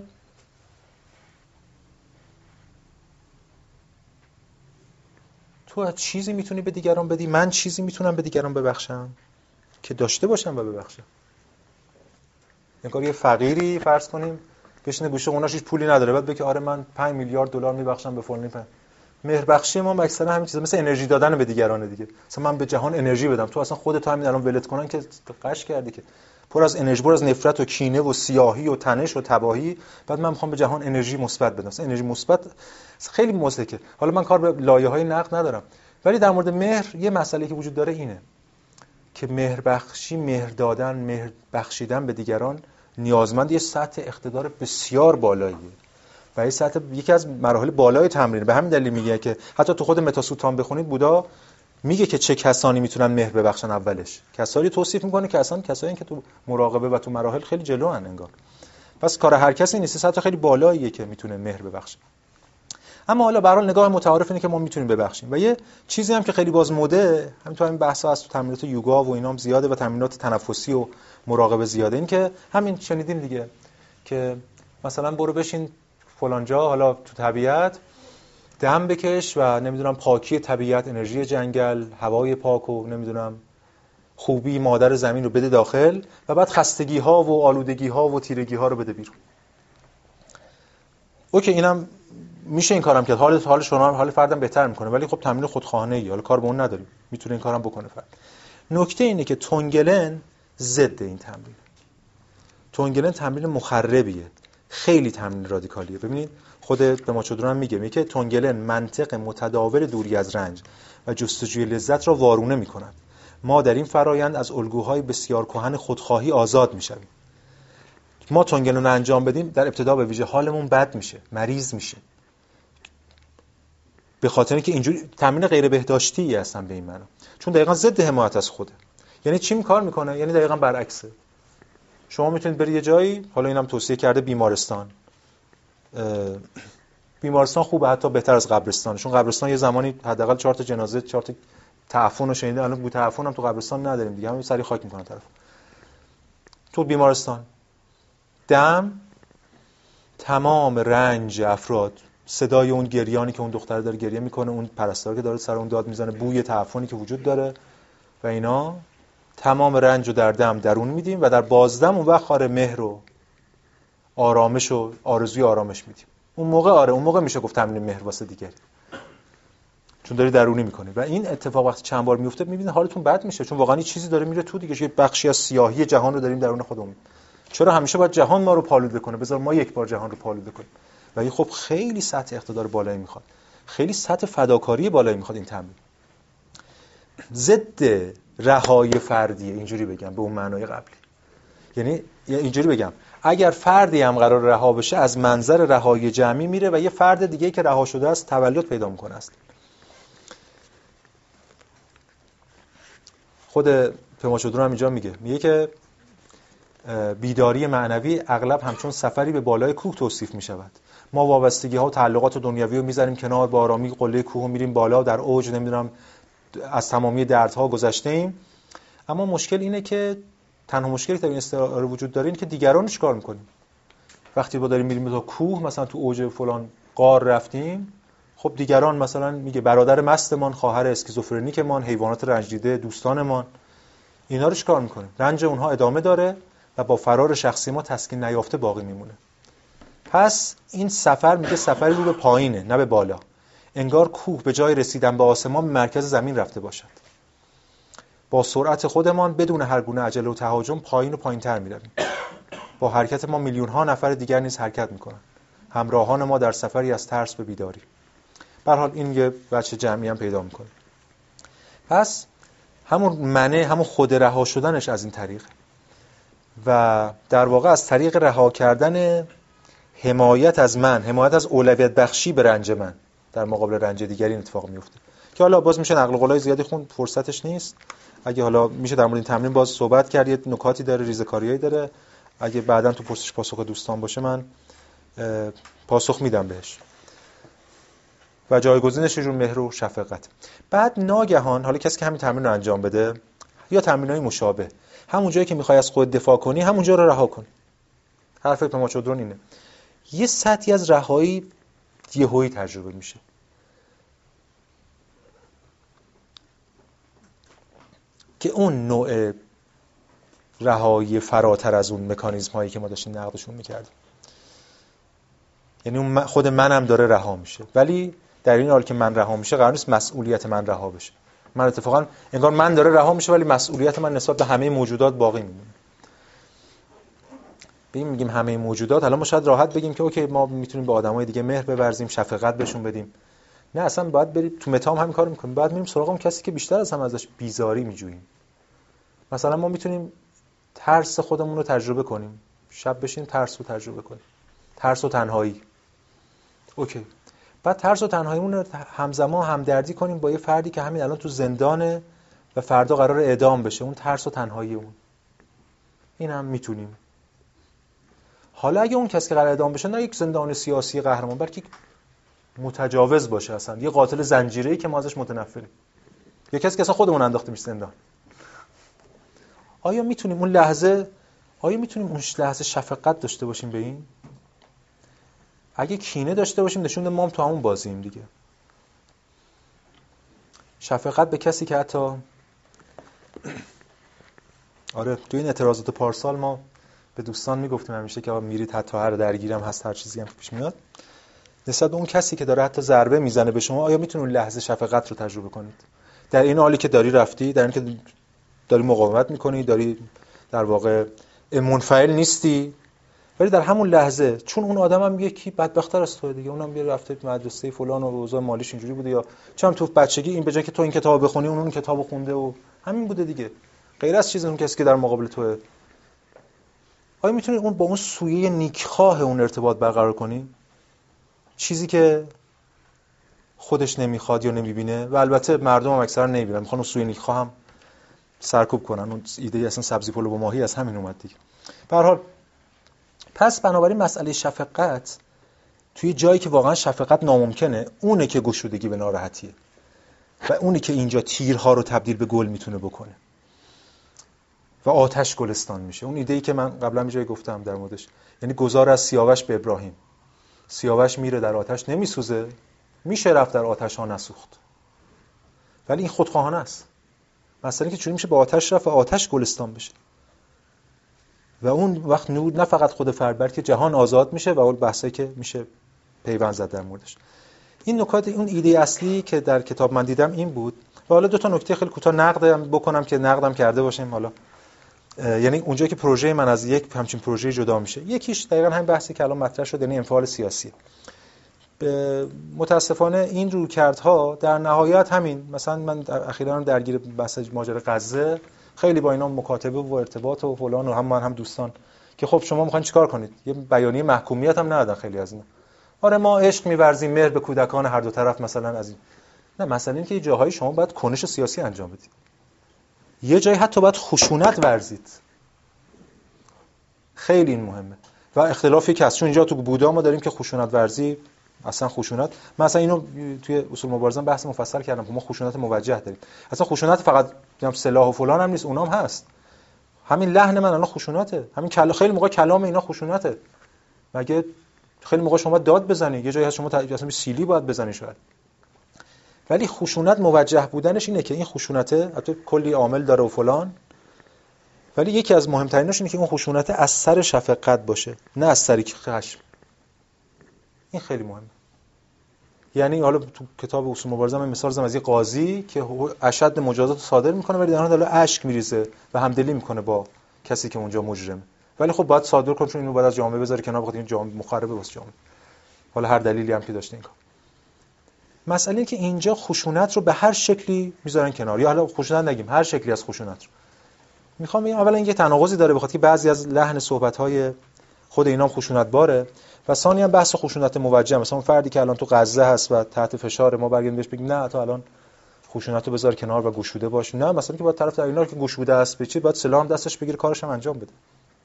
تو چیزی میتونی به دیگران بدی، من چیزی میتونم به دیگران ببخشم که داشته باشم و ببخشم. انگار یه فقیری فرض کنیم بشینه گوشه اوناش هیچ پولی نداره، بعد بگه آره من پنج میلیارد دلار میبخشم به فلانی. مهر بخشی ما اکثرا همین چیزا، مثل انرژی دادن به دیگران دیگه. مثلا من به جهان انرژی بدم، تو اصلا خودت همین الان ولت کنن که قش کردی که پر از انرژی، پر از نفرت و کینه و سیاهی و تنش و تباهی، بعد من میخوام به جهان انرژی مثبت بدم. انرژی مثبت خیلی مزهکه. حالا من کار به لایه‌های نقد ندارم، ولی در مورد مهر یه مسئله که وجود داره اینه که مهر بخشی، مهر دادن، مهر بخشیدن به دیگران نیازمند یه سطح اقتدار بسیار بالاییه و این سطح یکی از مراحل بالای تمرین. به همین دلیل میگه که حتی تو خود متاسوتان بخونید بودا میگه که چه کسانی میتونن مهر ببخشن. اولش کسایی توصیف میکنه که اصلا کسایی که تو مراقبه و تو مراحل خیلی جلوان انگار. پس کار هر کسی نیست، سطح خیلی بالاییه که میتونه مهر ببخشه. اما حالا به هر حال نگاه متعارف اینه که ما میتونیم ببخشیم. و یه چیزی هم که خیلی باز مده، همین تو همین بحثا از تو تمرینات یوگا و اینام زیاده و تمرینات تنفسی و مراقبه زیاده، این که همین شنیدیم دیگه که مثلا برو بشین فلان جا، حالا تو طبیعت دم بکش و نمیدونم پاکی طبیعت، انرژی جنگل، هوای پاک و نمیدونم خوبی مادر زمین رو بده داخل و بعد خستگی ها و آلودگی ها و تیرگی ها رو بده بیرون. اوکی، اینم میشه این کارم کرد، حال حال شما حال فردم بهتر میکنه، ولی خب تمرین خودخواهانه ای، حالا کار به اون نداریم، میتونه این کارم بکنه فرد. نکته اینه که تونگلن ضد این تمرین. تونگلن تمرین مخربیه، خیلی تمرین رادیکالیه. ببینید خود به ما چودران میگه میگه که تونگلن منطق متداول دوری از رنج و جستجوی لذت را وارونه میکند. ما در این فرایند از الگوهای بسیار کهن خودخواهی آزاد میشویم. ما تونگلن رو انجام بدیم در ابتدا به ویژه حالمون بد میشه، مریض میشه، به خاطر اینکه اینجوری تمرین غیر بهداشتی هستن به این معنا، چون دقیقاً ضد حمایت از خوده. یعنی چی کار میکنه؟ یعنی دقیقاً برعکسه. شما میتونید برید یه جایی، حالا اینم توصیه کرده، بیمارستان. بیمارستان خوبه، حتی بهتر از قبرستان، چون قبرستان یه زمانی حداقل چهار تا جنازه، چهار تا تعفن رو شنیده، الان بو تعفن هم تو قبرستان نداریم دیگه، همین سری خاک میکنن طرف. تو بیمارستان دم تمام رنج افراد، صدای اون گریانی که اون دختر داره گریه میکنه، اون پرستار که داره سر اون داد میزنه، بوی تعفنی که وجود داره و اینا، تمام رنج رو در دم درون میدیم و در بازدم اون وقت خاره مهر و آرامش و آرزوی آرامش میدیم. اون موقع آره اون موقع میشه گفت تمرین مهر واسه دیگری، چون داری درونی میکنی. و این اتفاق وقتی چند بار میفته میبینید حالتون بد میشه، چون واقعا چیزی داره میره تو دیگه، یه بخشی از سیاهی جهان رو داریم درون خودمون. چرا همیشه باید جهان ما رو پالوده کنه؟ بذار ما یک بار جهان رو پالوده کنیم. و این خب خیلی سطح اقتدار بالایی میخواد، خیلی سطح فداکاری بالایی میخواد این تمرین. ضد رهایی فردیه، اینجوری بگم به اون معنای قبلی. یعنی اینجوری بگم اگر فردی هم قرار رها بشه، از منظر رهایی جمعی میره و یه فرد دیگه که رها شده است تولد پیدا میکنه است. خود پماشودرو هم اینجا میگه میگه که بیداری معنوی اغلب همچون سفری به بالای کوه توصیف میشود. ما وابستگی ها و تعلقات دنیوی رو میذاریم کنار، با آرامی قله کوه میریم بالا، در اوج نمیدونم از تمامی دردها گذشته ایم. اما مشکل اینه که تنها مشکلی که در این استعاره وجود داره اینه که دیگران چیکار میکنیم. وقتی با داریم میریم تا کوه، مثلا تو اوج فلان غار رفتیم، خب دیگران مثلا میگه برادر مستمان، خواهر اسکیزوفرنیکمان، حیوانات رنج دیده، دوستانمان، اینا رو چیکار میکنیم؟ رنج اونها ادامه داره و با فرار شخصی ما تسکین نیافته باقی میمونه. پس این سفر میگه سفری رو به پایینه نه به بالا. انگار کوه به جای رسیدن به آسمان به مرکز زمین رفته باشد. با سرعت خودمان بدون هر گونه عجله و تهاجم پایین و پایین‌تر می‌رویم. با حرکت ما میلیون‌ها نفر دیگر نیز حرکت می‌کنند. همراهان ما در سفری از ترس به بیداری. به هر حال این یه بچه جمعی هم پیدا می‌کنه. پس همون منه، همون خود رها شدنش از این طریق و در واقع از طریق رها کردن حمایت از من، حمایت از اولویت بخشی به رنج من در مقابل رنج دیگری این اتفاق میفته که حالا باز میشه نقل قولای زیادی خوند، فرصتش نیست. اگه حالا میشه در مورد این تمرین باز صحبت کرد، یه نکاتی داره، ریزه‌کاریایی داره. اگه بعداً تو پرسش پاسخ دوستان باشه من پاسخ میدم بهش. و جایگزینش رو مهر و شفقت. بعد ناگهان حالا کسی که همین تمرین رو انجام بده یا تمرینای مشابه، همون جایی که میخوای از خود دفاع کنی همونجا رو رها کن. حرف ابن چودرون اینه. یه سطحی از رهایی یهویی تجربه میشه. که اون نوع رهایی فراتر از اون مکانیزم هایی که ما داشتیم نقدشون میکردیم. یعنی اون خود منم داره رها میشه، ولی در این حال که من رها میشه قرار نیست مسئولیت من رها بشه. من اتفاقا انگار من داره رها میشه ولی مسئولیت من نسبت به همه موجودات باقی میمونه. ببین میگیم همه موجودات، حالا ما شاید راحت بگیم که اوکی ما میتونیم به آدمای دیگه مهر بورزیم، شفقت بهشون بدیم. نه، اصلا باید بریم تو متام همین کارو میکنیم. باید میریم سراغ اون کسی که بیشتر از همه ازش بیزاری میجوییم. مثلا ما میتونیم ترس خودمون رو تجربه کنیم. شب بشین ترس رو تجربه کنیم. ترس و تنهایی. اوکی. بعد ترس و تنهاییمون رو همزمان همدردی کنیم با یه فردی که همین الان تو زندانه و فردا قرار اعدام بشه. اون ترس و تنهایی اون. این هم میتونیم. حالا اگه اون کسی که قرار اعدام بشه نه یک زندان سیاسی قهرمان، بلکه متجاوز باشه، اصلا یه قاتل زنجیره‌ای که ما ازش متنفریم، یا کسی که اصلا خودمون انداخته میشه زندان، آیا میتونیم اون لحظه آیا میتونیم اون لحظه شفقت داشته باشیم به این؟ اگه کینه داشته باشیم نشون ما هم تو همون بازیم دیگه. شفقت به کسی که حتی آره تو این اعتراضات پارسال ما به دوستان میگفتیم همیشه که میرید حتی هر درگیرم هست، هر چیزی هم پیش میاد، نسبت به اون کسی که داره حتی ضربه میزنه به شما، آیا میتونید اون لحظه شفقت رو تجربه کنید؟ در این حالی که داری رفتی، در این که داری مقاومت میکنی، داری در واقع منفعل نیستی، ولی در همون لحظه چون اون آدم هم یکی بدبخت‌تر از توه دیگه، اونم بیا رفته مدرسه فلان و اوضاع مالیش اینجوری بوده، یا چون تو بچگی این به جای که تو این کتابو بخونی اون اون کتابو خونده و همین بوده دیگه، غیر از چیز اون کسی که در مقابل توه. آیا میتونی اون با اون سویه نیکخواه اون ارتباط برقرار کنی؟ چیزی که خودش نمیخواد یا نمیبینه، و البته مردم هم اکثرا نمیبینن، میخوان اون سویه نیکخواه هم سرکوب کنن. اون ایده اصلا سبزی پلو با ماهی از همین اومد دیگه. به هر حال پس بنابراین مسئله شفقت توی جایی که واقعا شفقت ناممکنه، اونه که گشودگی به ناراحتیه و اونه که اینجا تیرها رو تبدیل به گل میتونه بکنه و آتش گلستان میشه. اون ایده‌ای که من قبلا یه جایی گفتم در موردش، یعنی گذار از سیاوش به ابراهیم. سیاوش میره در آتش نمیسوزه، میشه رفت در آتش ها نسوخت، ولی این خودخواهانه است. مثلا که چون میشه با آتش رفت و آتش گلستان بشه و اون وقت نور نه فقط خود فرد بلکه جهان آزاد میشه و اون بحثایی که میشه پیوند زد در موردش. این نکات، اون ایده اصلی که در کتاب من دیدم این بود. و حالا دو تا نکته خیلی کوتاه نقدم بکنم که نقدم کرده باشیم. حالا یعنی اونجایی که پروژه من از یک همچین پروژه جدا میشه، یکیش دقیقاً همین بحثی که الان مطرح شد، یعنی انفعال سیاسی. متاسفانه این رویکردها در نهایت همین، مثلا من در اخیراً درگیر بحث ماجرا غزه خیلی با اینا مکاتبه و ارتباط و فلان و هم من هم دوستان که خب شما میخواین چیکار کنید؟ یه بیانیه محکومیت هم ندادن خیلی از اینا. آره ما عشق می‌ورزیم، مهر به کودکان هر دو طرف مثلا از این. نه، مثلا این که یه جاهایی شما باید کنش سیاسی انجام بدید. یه جایی حتی باید خشونت ورزید. خیلی این مهمه. و اختلافی که از چون اینجا تو بودا ما داریم که خشونت ورزی اصلا خشونت، مثلا اینو توی اصول مبارزه بحث مفصل کردم که ما خشونت موجه داریم. اصلا خشونت فقط سلاح و فلان هم نیست، اونام هست. همین لحن من الان خشونته، همین کلا خیلی موقع کلام اینا خشونته. مگه خیلی موقع شما داد بزنی، یه جایی هست شما اصلا سیلی باید بزنی شاید. ولی خشونت موجه بودنش اینه که این خشونته البته کلی عامل داره و فلان، ولی یکی از مهمتریناش اینه که اون خشونت از سر شفقت باشه، نه از سر خشم. این خیلی مهمه. یعنی حالا تو کتاب اصول مبارزه من مثال زدم از یه قاضی که اشد مجازات صادر میکنه ولی در حال حالا اشک میریزه و همدلی میکنه با کسی که اونجا مجرمه، ولی خب باید صادر کنه چون اینو باید از جامعه بذاره کنار، بخاطر این جامعه مخربه واسه جامعه، حالا هر دلیلی هم که داشته این کار. مسئله اینه که اینجا خشونت رو به هر شکلی میذارن کنار، یا حالا خشونت نگیم، هر شکلی از خشونت رو. میخوام بگم اولا اینکه تناقضی داره، بخاطر که بعضی از لحن صحبت‌های خود اینا هم خشونت باره، و ثانی هم بحث خشونت موجه. مثلا اون فردی که الان تو غزه هست و تحت فشار، ما برگردیم بهش بگیم نه تو الان خشونت رو بذار کنار و گشوده باش، نه مثلا که باید طرف در اینا که گشوده است به چی باید سلاح هم دستش بگیره کارش هم انجام بده.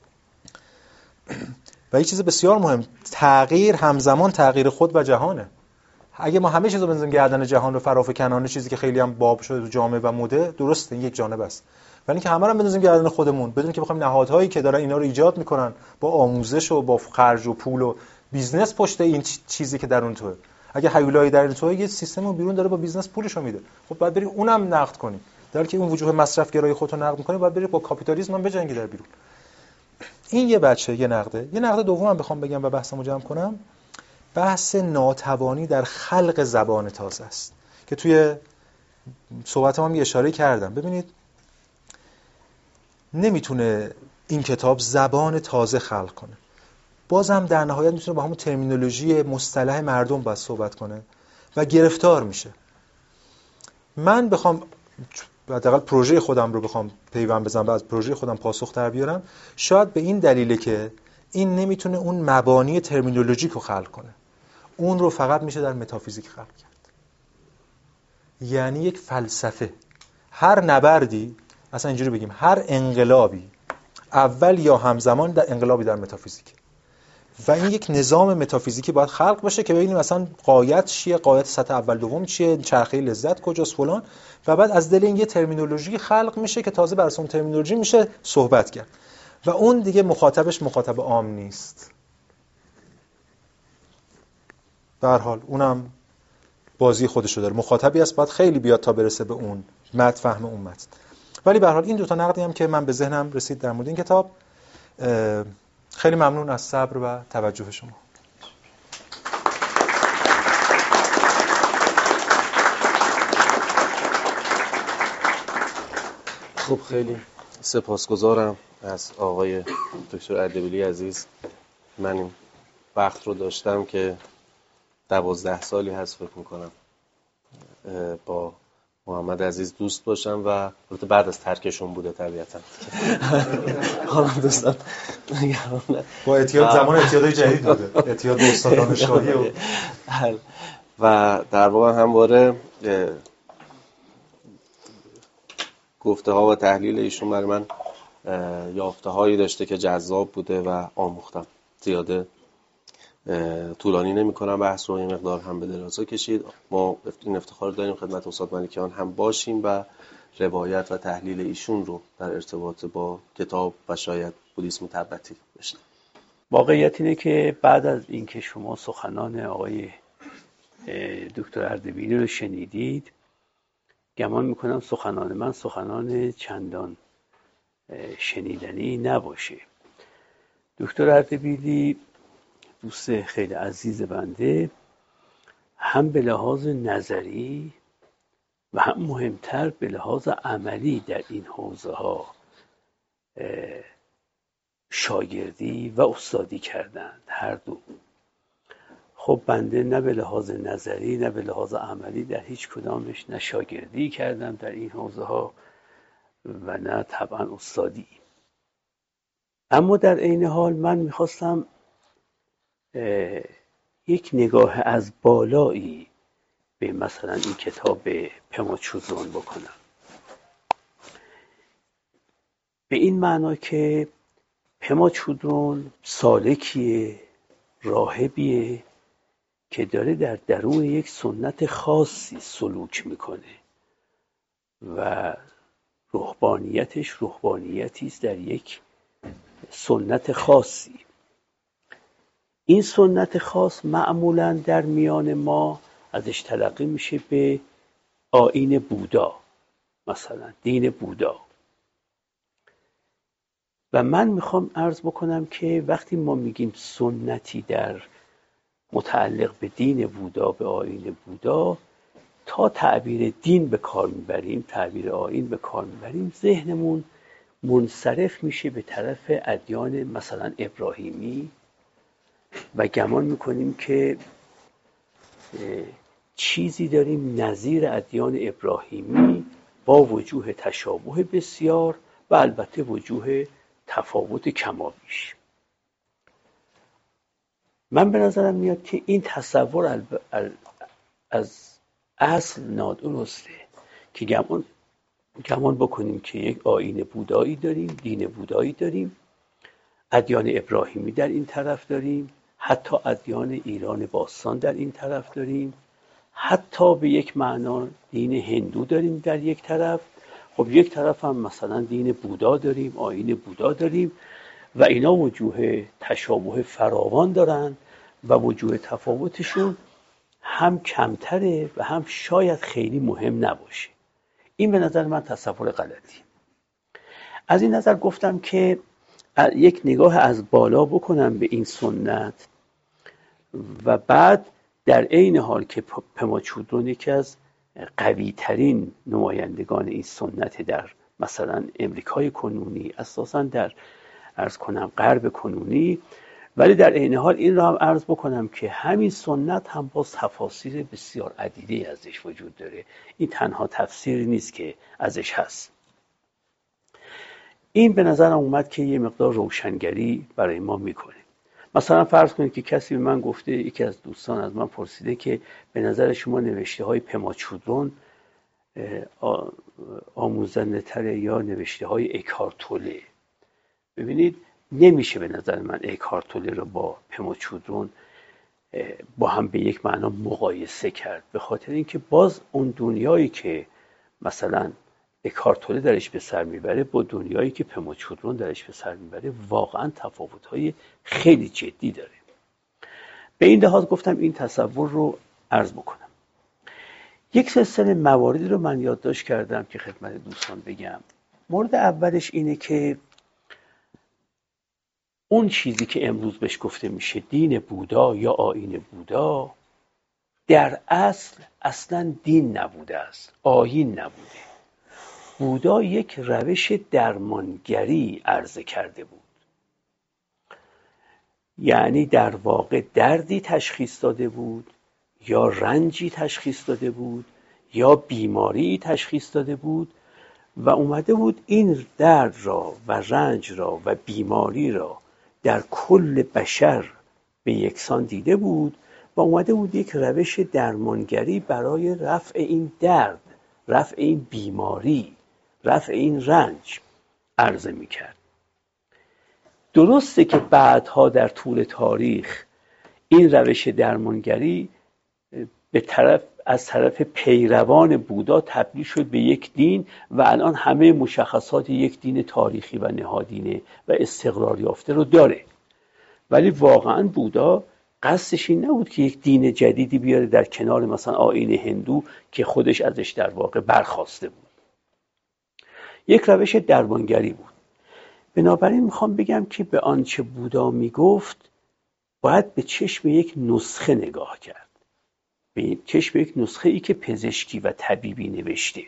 و یه چیز بسیار مهم، تغییر همزمان تغییر خود و جهانه. اگه ما همه چیزو بنزیم گردن جهان رو فرافکنانه، چیزی که خیلی هم باب شده تو جامعه و مده، درسته این یک جانب است، ولی اینکه همه رو بنزیم گردن خودمون بدون که بخوایم نهادهایی که دارن اینا رو ایجاد میکنن با آموزش و با خرج و پول و بیزنس پشت این چیزی که در اون توه، اگه هیولایی در این توه یه سیستم بیرون داره با بیزنس پولشو میده، خب بعد بری اونم نقد کنی، در حالی که اون وجوه مصرف گرایی خودتو نقد میکنی، بعد بری با کاپیتالیسم هم بجنگی در بیرون. این یه بچه یه نقده. یه نقد دومم بخوام بگم و بحثمو جمع کنم، بحث ناتوانی در خلق زبان تازه است که توی صحبتام هم اشاره کردم. ببینید نمیتونه این کتاب زبان تازه خلق کنه، بازم در نهایت میتونه با همون ترمینولوژی مصطلح مردم باید صحبت کنه و گرفتار میشه. من بخوام حداقل پروژه خودم رو بخوام پیوند بزنم و از پروژه خودم پاسخ در بیارم، شاید به این دلیله که این نمیتونه اون مبانی ترمینولوژیک رو خلق کنه، اون رو فقط میشه در متافیزیک خلق کرد. یعنی یک فلسفه، هر نبردی، اصلا اینجوری بگیم هر انقلابی اول یا همزمان در انقلابی در متافیزیک، و این یک نظام متافیزیکی باید خلق بشه که ببینیم مثلا غایت چیه، غایت سطح اول دوم چیه، چرخه لذت کجاست فلان، و بعد از دل این یه ترمینولوژی خلق میشه که تازه بر اساس اون ترمینولوژی میشه صحبت کرد و اون دیگه مخاطبش مخاطب عام نیست. به هر حال اونم بازی خودشو داره، مخاطبی است باید خیلی بیاد تا برسه به اون متن، فهم اون متن. ولی به هر حال این دو تا نقدی هم که من به ذهنم رسید در مورد این کتاب، خیلی ممنون از صبر و توجه شما. خب خیلی سپاسگزارم از آقای دکتر اردبیلی عزیز. من این وقت رو داشتم که دوازده سالی هست فکر میکنم با محمد عزیز دوست باشم و البته بعد از ترکشون بوده طبیعتا. حالا دوستان با اتحاد زمان اتحادای جدید بوده، اتحاد استاد دانشگاهی و و در واقع همواره گفته ها و تحلیل ایشون برای من یافته هایی داشته که جذاب بوده و آموختم. زیاده طولانی نمی کنم بحث رو، یه مقدار هم به درازا کشید. ما این افتخار داریم خدمت استاد ملکیان هم باشیم و روایت و تحلیل ایشون رو در ارتباط با کتاب و شاید بودیسم تبتی بشنویم. واقعیت اینه که بعد از اینکه شما سخنان آقای دکتر اردبیلی رو شنیدید، گمان میکنم سخنان من سخنان چندان شنیدنی نباشه. دکتر اردبیلی دوست خیلی عزیز بنده، هم به لحاظ نظری و هم مهمتر به لحاظ عملی در این حوزه ها شاگردی و استادی کردند، هر دو. خب بنده نه به لحاظ نظری نه به لحاظ عملی در هیچ کدامش نه شاگردی کردم در این حوزه ها و نه طبعا استادی. اما در عین حال من میخواستم یک نگاه از بالایی به مثلا این کتاب پما چودرون بکنم، به این معنا که پما چودرون سالکیه، راهبیه که داره در درون یک سنت خاصی سلوک میکنه و روحانیتش روحانیتی است در یک سنت خاصی. این سنت خاص معمولاً در میان ما ازش تلقی میشه به آیین بودا، مثلا دین بودا. و من میخوام عرض بکنم که وقتی ما میگیم سنتی در متعلق به دین بودا، به آیین بودا، تا تعبیر دین به کار میبریم، تعبیر آیین به کار میبریم، ذهنمون منصرف میشه به طرف ادیان مثلا ابراهیمی و گمان میکنیم که چیزی داریم نظیر ادیان ابراهیمی با وجوه تشابه بسیار و البته وجوه تفاوت کمابیش. من به نظرم میاد که این تصور از اصل نادرسته که گمان گمان بکنیم که یک آیین بودایی داریم، دین بودایی داریم، ادیان ابراهیمی در این طرف داریم، حتی ادیان ایران باستان در این طرف داریم، حتی به یک معنا دین هندو داریم در یک طرف، خب یک طرف هم مثلا دین بودا داریم، آیین بودا داریم و اینا وجوه تشابه فراوان دارن و وجوه تفاوتشون هم کمتره و هم شاید خیلی مهم نباشه. این به نظر من تصور غلطی. از این نظر گفتم که یک نگاه از بالا بکنم به این سنت و بعد در عین حال که پما چودرون یکی از قوی ترین نمایندگان این سنت در مثلا امریکای کنونی، اساساً در عرض کنم غرب کنونی، ولی در عین حال این را هم عرض بکنم که همین سنت هم باز تفاسیر بسیار عدیده ازش وجود داره. این تنها تفسیری نیست که ازش هست. این به نظرم اومد که یه مقدار روشنگری برای ما میکنه. مثلا فرض کنید که کسی به من گفته، یکی از دوستان از من پرسیده که به نظر شما نوشته های پما چودرون آموزنده تره یا نوشته های اکهارت توله. ببینید نمیشه به نظر من اکهارت توله رو با پما چودرون با هم به یک معنا مقایسه کرد، به خاطر اینکه باز اون دنیایی که مثلا اکهارت توله درش به سر میبره با دنیایی که پما چودرون درش به سر میبره واقعا تفاوت‌های خیلی جدی داره. به این لحاظ گفتم این تصور رو عرض بکنم. یک سلسله مواردی رو من یادداشت کردم که خدمت دوستان بگم. مورد اولش اینه که اون چیزی که امروز بهش گفته میشه دین بودا یا آیین بودا در اصل اصلا دین نبوده است، آیین نبوده. بودا یک روش درمانگری عرضه کرده بود، یعنی در واقع دردی تشخیص داده بود یا رنجی تشخیص داده بود یا بیماری تشخیص داده بود و اومده بود این درد را و رنج را و بیماری را در کل بشر به یکسان دیده بود و اومده بود یک روش درمانگری برای رفع این درد، رفع این بیماری، رفع این رنج عرضه میکرد. درسته که بعدها در طول تاریخ این روش درمانگری به طرف از طرف پیروان بودا تبدیل شد به یک دین و الان همه مشخصات یک دین تاریخی و نهادینه و استقرار یافته رو داره. ولی واقعا بودا قصدش این نبود که یک دین جدیدی بیاره در کنار مثلا آیین هندو که خودش ازش در واقع برخاسته بود. یک روش درمانگری بود. بنابراین میخوام بگم که به آنچه بودا میگفت باید به چشم یک نسخه نگاه کرد، به چشم یک نسخه ای که پزشکی و طبیبی نوشته.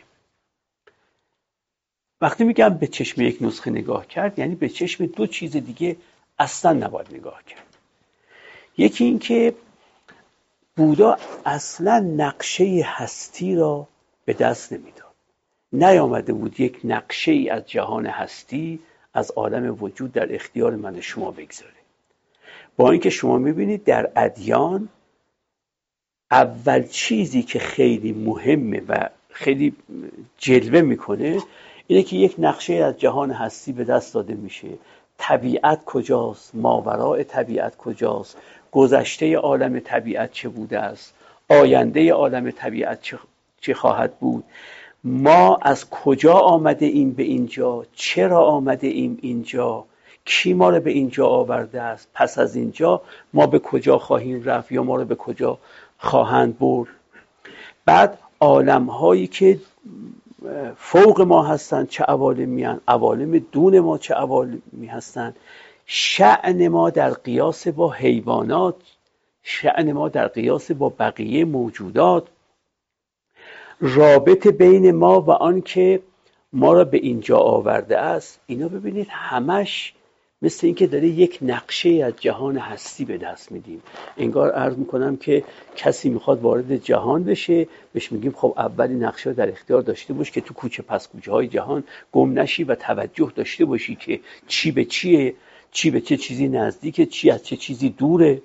وقتی میگم به چشم یک نسخه نگاه کرد یعنی به چشم دو چیز دیگه اصلا نباید نگاه کرد. یکی این که بودا اصلا نقشه هستی را به دست نمیداد، نیامده بود یک نقشه ای از جهان هستی، از عالم وجود در اختیار من شما بگذاره. با اینکه شما میبینید در ادیان اول چیزی که خیلی مهمه و خیلی جلوه میکنه اینه که یک نقشه از جهان هستی به دست داده میشه. طبیعت کجاست؟ ماوراء طبیعت کجاست؟ گذشته عالم طبیعت چه بوده است؟ آینده عالم طبیعت چه, چه خواهد بود؟ ما از کجا آمده ایم به اینجا؟ چرا آمده ایم اینجا؟ کی ما رو به اینجا آورده است؟ پس از اینجا ما به کجا خواهیم رفت یا ما رو به کجا خواهند برد؟ بعد عالم هایی که فوق ما هستند چه عوالمی هستند، عوالم دون ما چه عوالمی هستند، شأن ما در قیاس با حیوانات شأن ما در قیاس با بقیه موجودات، رابطه بین ما و آن که ما را به اینجا آورده است، اینا ببینید همش مثل این که داره یک نقشه از جهان هستی به دست میدیم. انگار عرض میکنم که کسی میخواد وارد جهان بشه، بهش میگیم خب اولی نقشه در اختیار داشته باش که تو کوچه پس کوچه های جهان گم نشی و توجه داشته باشی که چی به چیه، چی به چه چیزی نزدیکه، چی از چه چیزی دوره.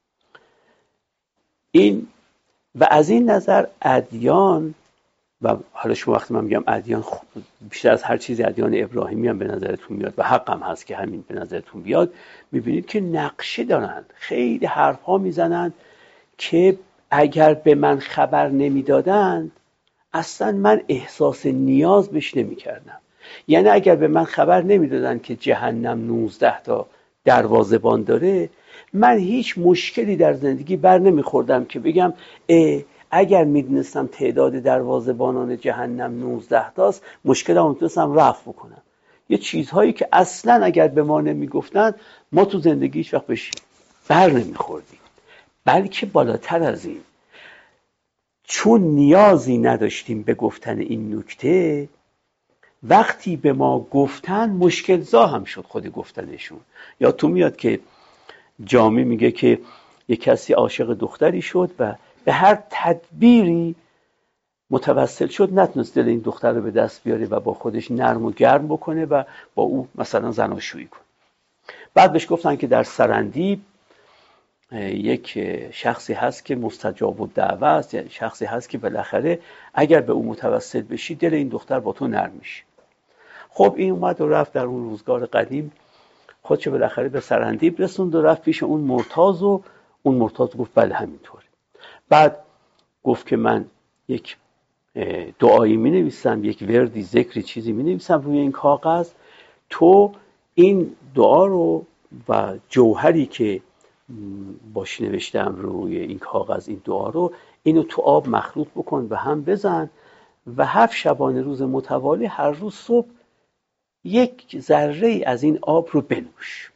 این و از این نظر ادیان، و حالا شما وقتی من میگم ادیان بیشتر از هر چیزی ادیان ابراهیمی هم به نظرتون میاد و حق هم هست که همین به نظرتون بیاد، میبینید که نقشه دارند، خیلی حرف ها میزنند که اگر به من خبر نمیدادند اصلا من احساس نیاز بهش نمیکردم. یعنی اگر به من خبر نمیدادند که جهنم نوزده تا دروازه‌بان داره، من هیچ مشکلی در زندگی بر نمیخوردم که بگم اه اگر میدونستم تعداد دروازه‌بانان جهنم نوزده تاست مشکلمو میتونستم رفع بکنم. یه چیزهایی که اصلا اگر به ما نمیگفتن ما تو زندگی هیچ وقت بهش بر نمیخوردیم. بلکه بالاتر از این، چون نیازی نداشتیم به گفتن این نکته، وقتی به ما گفتن مشکل زا هم شد خود گفتنشون. یا تو میاد که جامی میگه که یک کسی عاشق دختری شد و به هر تدبیری متوسل شد نتونست دل این دختر رو به دست بیاره و با خودش نرم و گرم بکنه و با او مثلا زناشویی کنه. بعد بهش گفتن که در سرندیب یک شخصی هست که مستجاب الدعوه است، یعنی شخصی هست که بالاخره اگر به او متوسل بشی دل این دختر با تو نرم میشه. خب این اومد و رفت در اون روزگار قدیم خودش بالاخره به سرندیب رسوند و رفت پیش اون مرتاض و اون مرتاض گفت بله همینطوره. بعد گفت که من یک دعایی می نویسم، یک وردی ذکری چیزی می نویسم روی این کاغذ، تو این دعا رو و جوهری که باش نوشتم روی این کاغذ این دعا رو اینو تو آب مخلوط بکن و هم بزن و هفت شبانه روز متوالی هر روز صبح یک ذره از این آب رو بنوش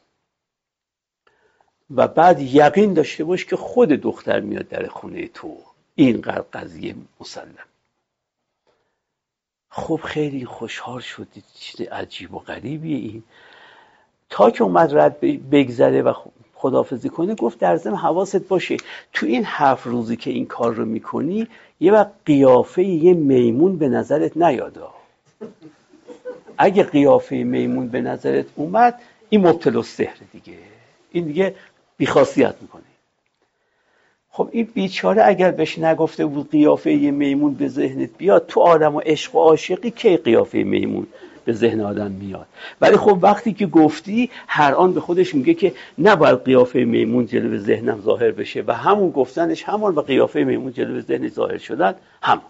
و بعد یقین داشته باش که خود دختر میاد در خونه تو. اینقدر قضیه مسلم. خب خیلی خوشحال شدید، چیز عجیب و غریبیه این. تا که اومد رد بگذره و خداحافظی کنه گفت در ضمن حواست باشه تو این هفت روزی که این کار رو میکنی یه وقت قیافه یه میمون به نظرت نیاد. اگه قیافه میمون به نظرت اومد این مبتلا سحر دیگه، این دیگه بیخاصیت میکنه. خب این بیچاره اگر بهش نگفته بود قیافه یه میمون به ذهنت بیاد، تو آدم و عشق و عاشقی کی قیافه میمون به ذهن آدم میاد؟ ولی خب وقتی که گفتی هر آن به خودش میگه که نباید قیافه میمون جلوه ذهنم ظاهر بشه و همون گفتنش همان و قیافه میمون جلوه ذهنش ظاهر شدن همون.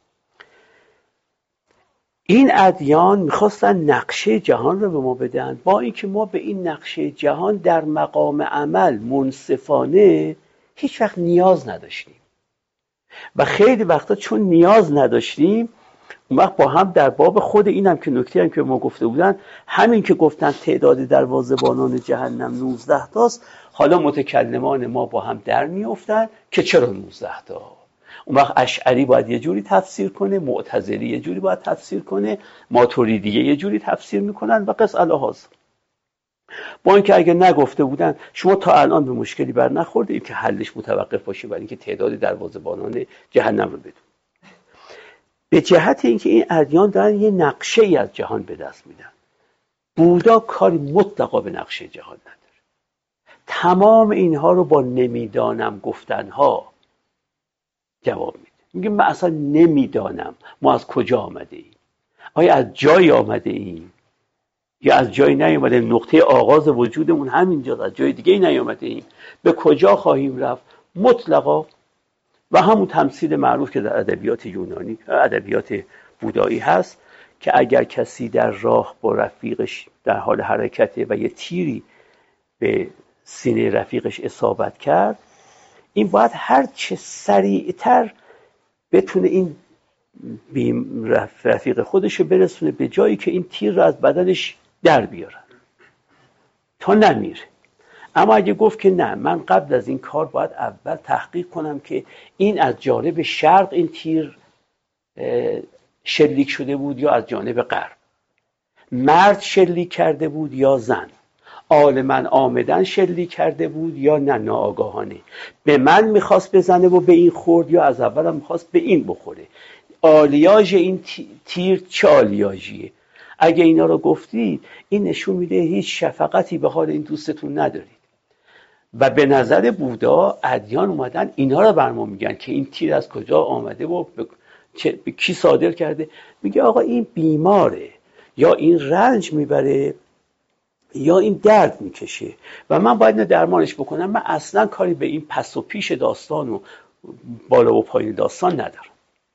این ادیان میخواستن نقشه جهان رو به ما بدن، با اینکه ما به این نقشه جهان در مقام عمل منصفانه هیچ وقت نیاز نداشتیم و خیلی وقتا چون نیاز نداشتیم اون وقت با هم در باب خود اینم که نکته هم که ما گفته بودن، همین که گفتن تعداد دروازه‌بانان جهنم نوزده تاست، حالا متکلمان ما با هم در میافتن که چرا نوزده تا. اون وقت اشعری باید یه جوری تفسیر کنه، معتزلی یه جوری باید تفسیر کنه، ماتوریدیه یه جوری تفسیر میکنن و قص الهاز. با اینکه اگه نگفته بودن شما تا الان به مشکلی بر نخورده که حلش متوقف باشه برای اینکه تعداد دروازه‌بانان جهنم رو بدون. به جهت اینکه این ادیان دارن یه نقشه ای از جهان به دست میدن. بودا کاری مطلقا به نقشه جهان نداره. تمام اینها رو با نمیدانم گفتنها جواب میده. میگه من اصلا نمیدانم ما از کجا آمده ایم. آیا از جایی آمده ایم یا از جایی نیامده ایم؟ نقطه آغاز وجودمون همینجاست، از جای دیگه نیامده ایم. به کجا خواهیم رفت؟ مطلقا. و همون تمثیل معروف که در ادبیات یونانی، ادبیات بودایی هست که اگر کسی در راه با رفیقش در حال حرکته و یه تیری به سینه رفیقش اصابت کرد، این باید هر چه سریعتر بتونه این رفیق خودش رو برسونه به جایی که این تیر رو از بدنش در بیارن تا نمیره. اما اگه گفت که نه، من قبل از این کار باید اول تحقیق کنم که این از جانب شرق این تیر شلیک شده بود یا از جانب غرب، مرد شلیک کرده بود یا زن، عالماً آمدن شلیک کرده بود یا نه ناآگاهانه، به من میخواست بزنه و به این خورد یا از اول هم میخواست به این بخوره، آلیاژ این تیر چه آلیاژیه. اگه اینا رو گفتید این نشون میده هیچ شفقتی به حال این دوستتون ندارید. و به نظر بودا ادیان اومدن اینا رو بر ما میگن که این تیر از کجا آمده و به, به کی صادر کرده. میگه آقا این بیماره، یا این رنج میبره، یا این درد میکشه و من باید نه درمانش بکنم. من اصلا کاری به این پس و پیش داستان و بالا و پایین داستان ندارم.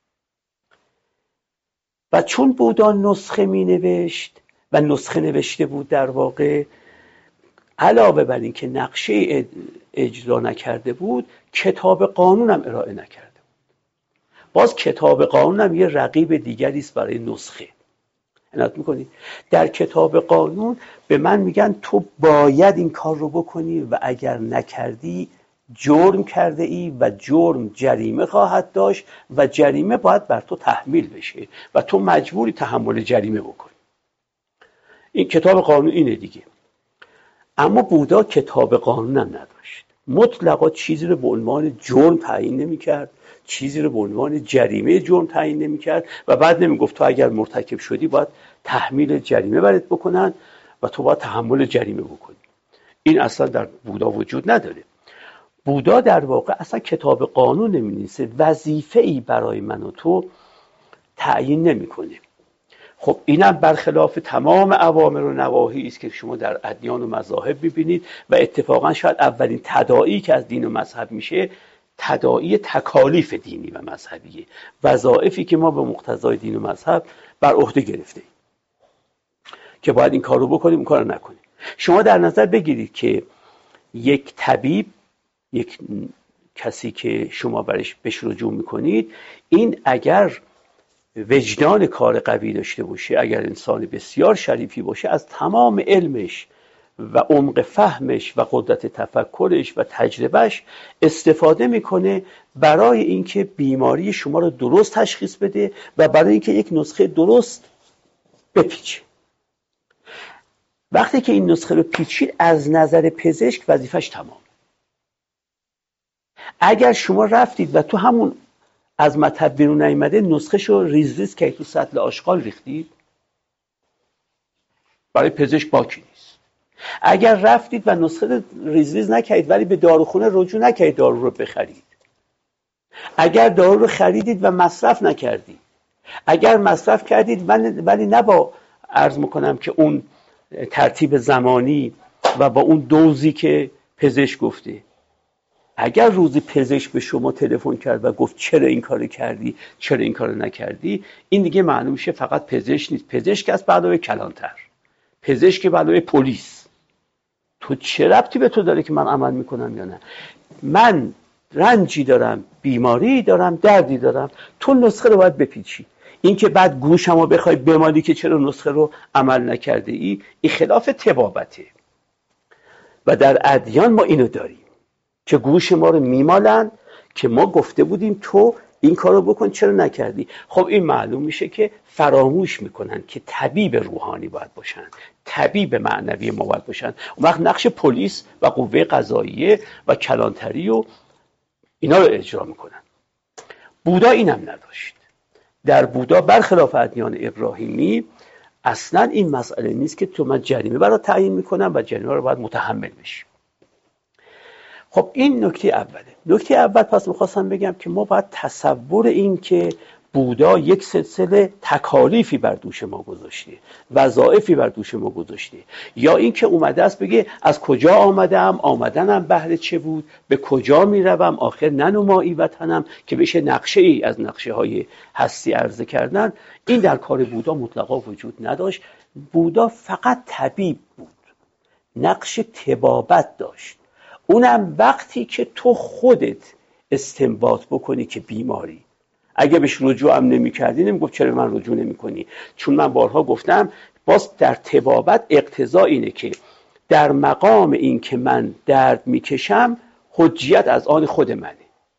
و چون بودا نسخه می نوشت و نسخه نوشته بود در واقع، علاوه بر این که نقشه اجرا نکرده بود، کتاب قانون هم ارائه نکرده بود. باز کتاب قانون هم یه رقیب دیگری است برای نسخه. عنایت میکنی؟ در کتاب قانون به من میگن تو باید این کار رو بکنی و اگر نکردی جرم کرده ای و جرم جریمه خواهد داشت و جریمه باید بر تو تحمیل بشه و تو مجبوری تحمل جریمه بکنی. این کتاب قانون اینه دیگه. اما بودا کتاب قانون هم نداشت. مطلقا چیزی رو به عنوان جرم تعیین نمی کرد، چیزی رو به عنوان جریمه جرم تعیین نمی کرد و بعد نمی گفت تو اگر مرتکب شدی باید تحمیل جریمه برات بکنن و تو باید تحمل جریمه بکنی. این اصلا در بودا وجود نداره. بودا در واقع اصلا کتاب قانون نمی‌نویسه، وظیفه‌ای برای من و تو تعیین نمی‌کنه. خب اینم برخلاف تمام اوامر و نواهی است که شما در ادیان و مذاهب می‌بینید و اتفاقا شاید اولین تداعی که از دین و مذهب میشه تداعی تکالیف دینی و مذهبیه، وظایفی که ما به مقتضای دین و مذهب بر عهده گرفتیم که باید این کارو بکنیم، این کارو نکنیم. شما در نظر بگیرید که یک طبیب، یک کسی که شما برش بهش رجوع میکنید، این اگر وجدان کار قوی داشته باشه، اگر انسان بسیار شریفی باشه، از تمام علمش و عمق فهمش و قدرت تفکرش و تجربهش استفاده میکنه برای اینکه بیماری شما رو درست تشخیص بده و برای اینکه یک نسخه درست بپیچه. وقتی که این نسخه رو پیچید، از نظر پزشک وظیفش تمام. اگر شما رفتید و تو همون از مطب بیرون نیامده نسخه شو ریز ریز که تو سطل آشغال ریختید، برای پزشک باکی نیست. اگر رفتید و نسخه ریز ریز نکردید ولی به داروخونه رجوع نکردید دارو رو بخرید، اگر دارو رو خریدید و مصرف نکردید، اگر مصرف کردید ولی نه با عرض میکنم که اون ترتیب زمانی و با اون دوزی که پزشک گفته، اگر روزی پزشک به شما تلفن کرد و گفت چرا این کارو کردی، چرا این کارو نکردی، این دیگه معلوم میشه فقط پزشک نیست، پزشک است به علاوه کلانتر، پزشک به علاوه پلیس. تو چه ربطی به تو داره که من عمل میکنم یا نه؟ من رنجی دارم، بیماری دارم، دردی دارم، تو نسخه رو باید بپیچی. این که بعد گوشمو بخوای بمالی که چرا نسخه رو عمل نکرده ای، این خلاف طبابته. و در ادیان ما اینو داریم که گوش ما رو میمالن که ما گفته بودیم تو این کارو بکن چرا نکردی. خب این معلوم میشه که فراموش میکنن که طبیب روحانی باید باشن، طبیب معنوی ما باید باشن. اون وقت نقش پلیس و قوه قضاییه و کلانتری و اینا رو اجرا میکنن. بودا اینم نداشت. در بودا برخلاف ادیان ابراهیمی اصلا این مسئله نیست که تو من جریمه برای تعیین میکنم و جریمه رو باید متحمل بشی. خب این نکته اوله. نکته اول پس میخواستم بگم که ما باید تصور این که بودا یک سلسله تکالیفی بر دوش ما گذاشته، وظایفی بر دوش ما گذاشته، یا این که اومده است بگه از کجا آمدم، آمدنم بهر چه بود، به کجا میروم، آخر ننمایی وطنم، که بشه نقشه ای از نقشه های هستی عرضه کردن. این در کار بودا مطلقا وجود نداشت. بودا فقط طبیب بود، نقش طبابت داشت، اونم وقتی که تو خودت استنباط بکنی که بیماری. اگه بهش رجوع هم نمی کردی نمیگفت چرا من رجوع نمی کنی، چون من بارها گفتم باز در طبابت اقتضا اینه که در مقام این که من درد میکشم حجیت از آن خود منه.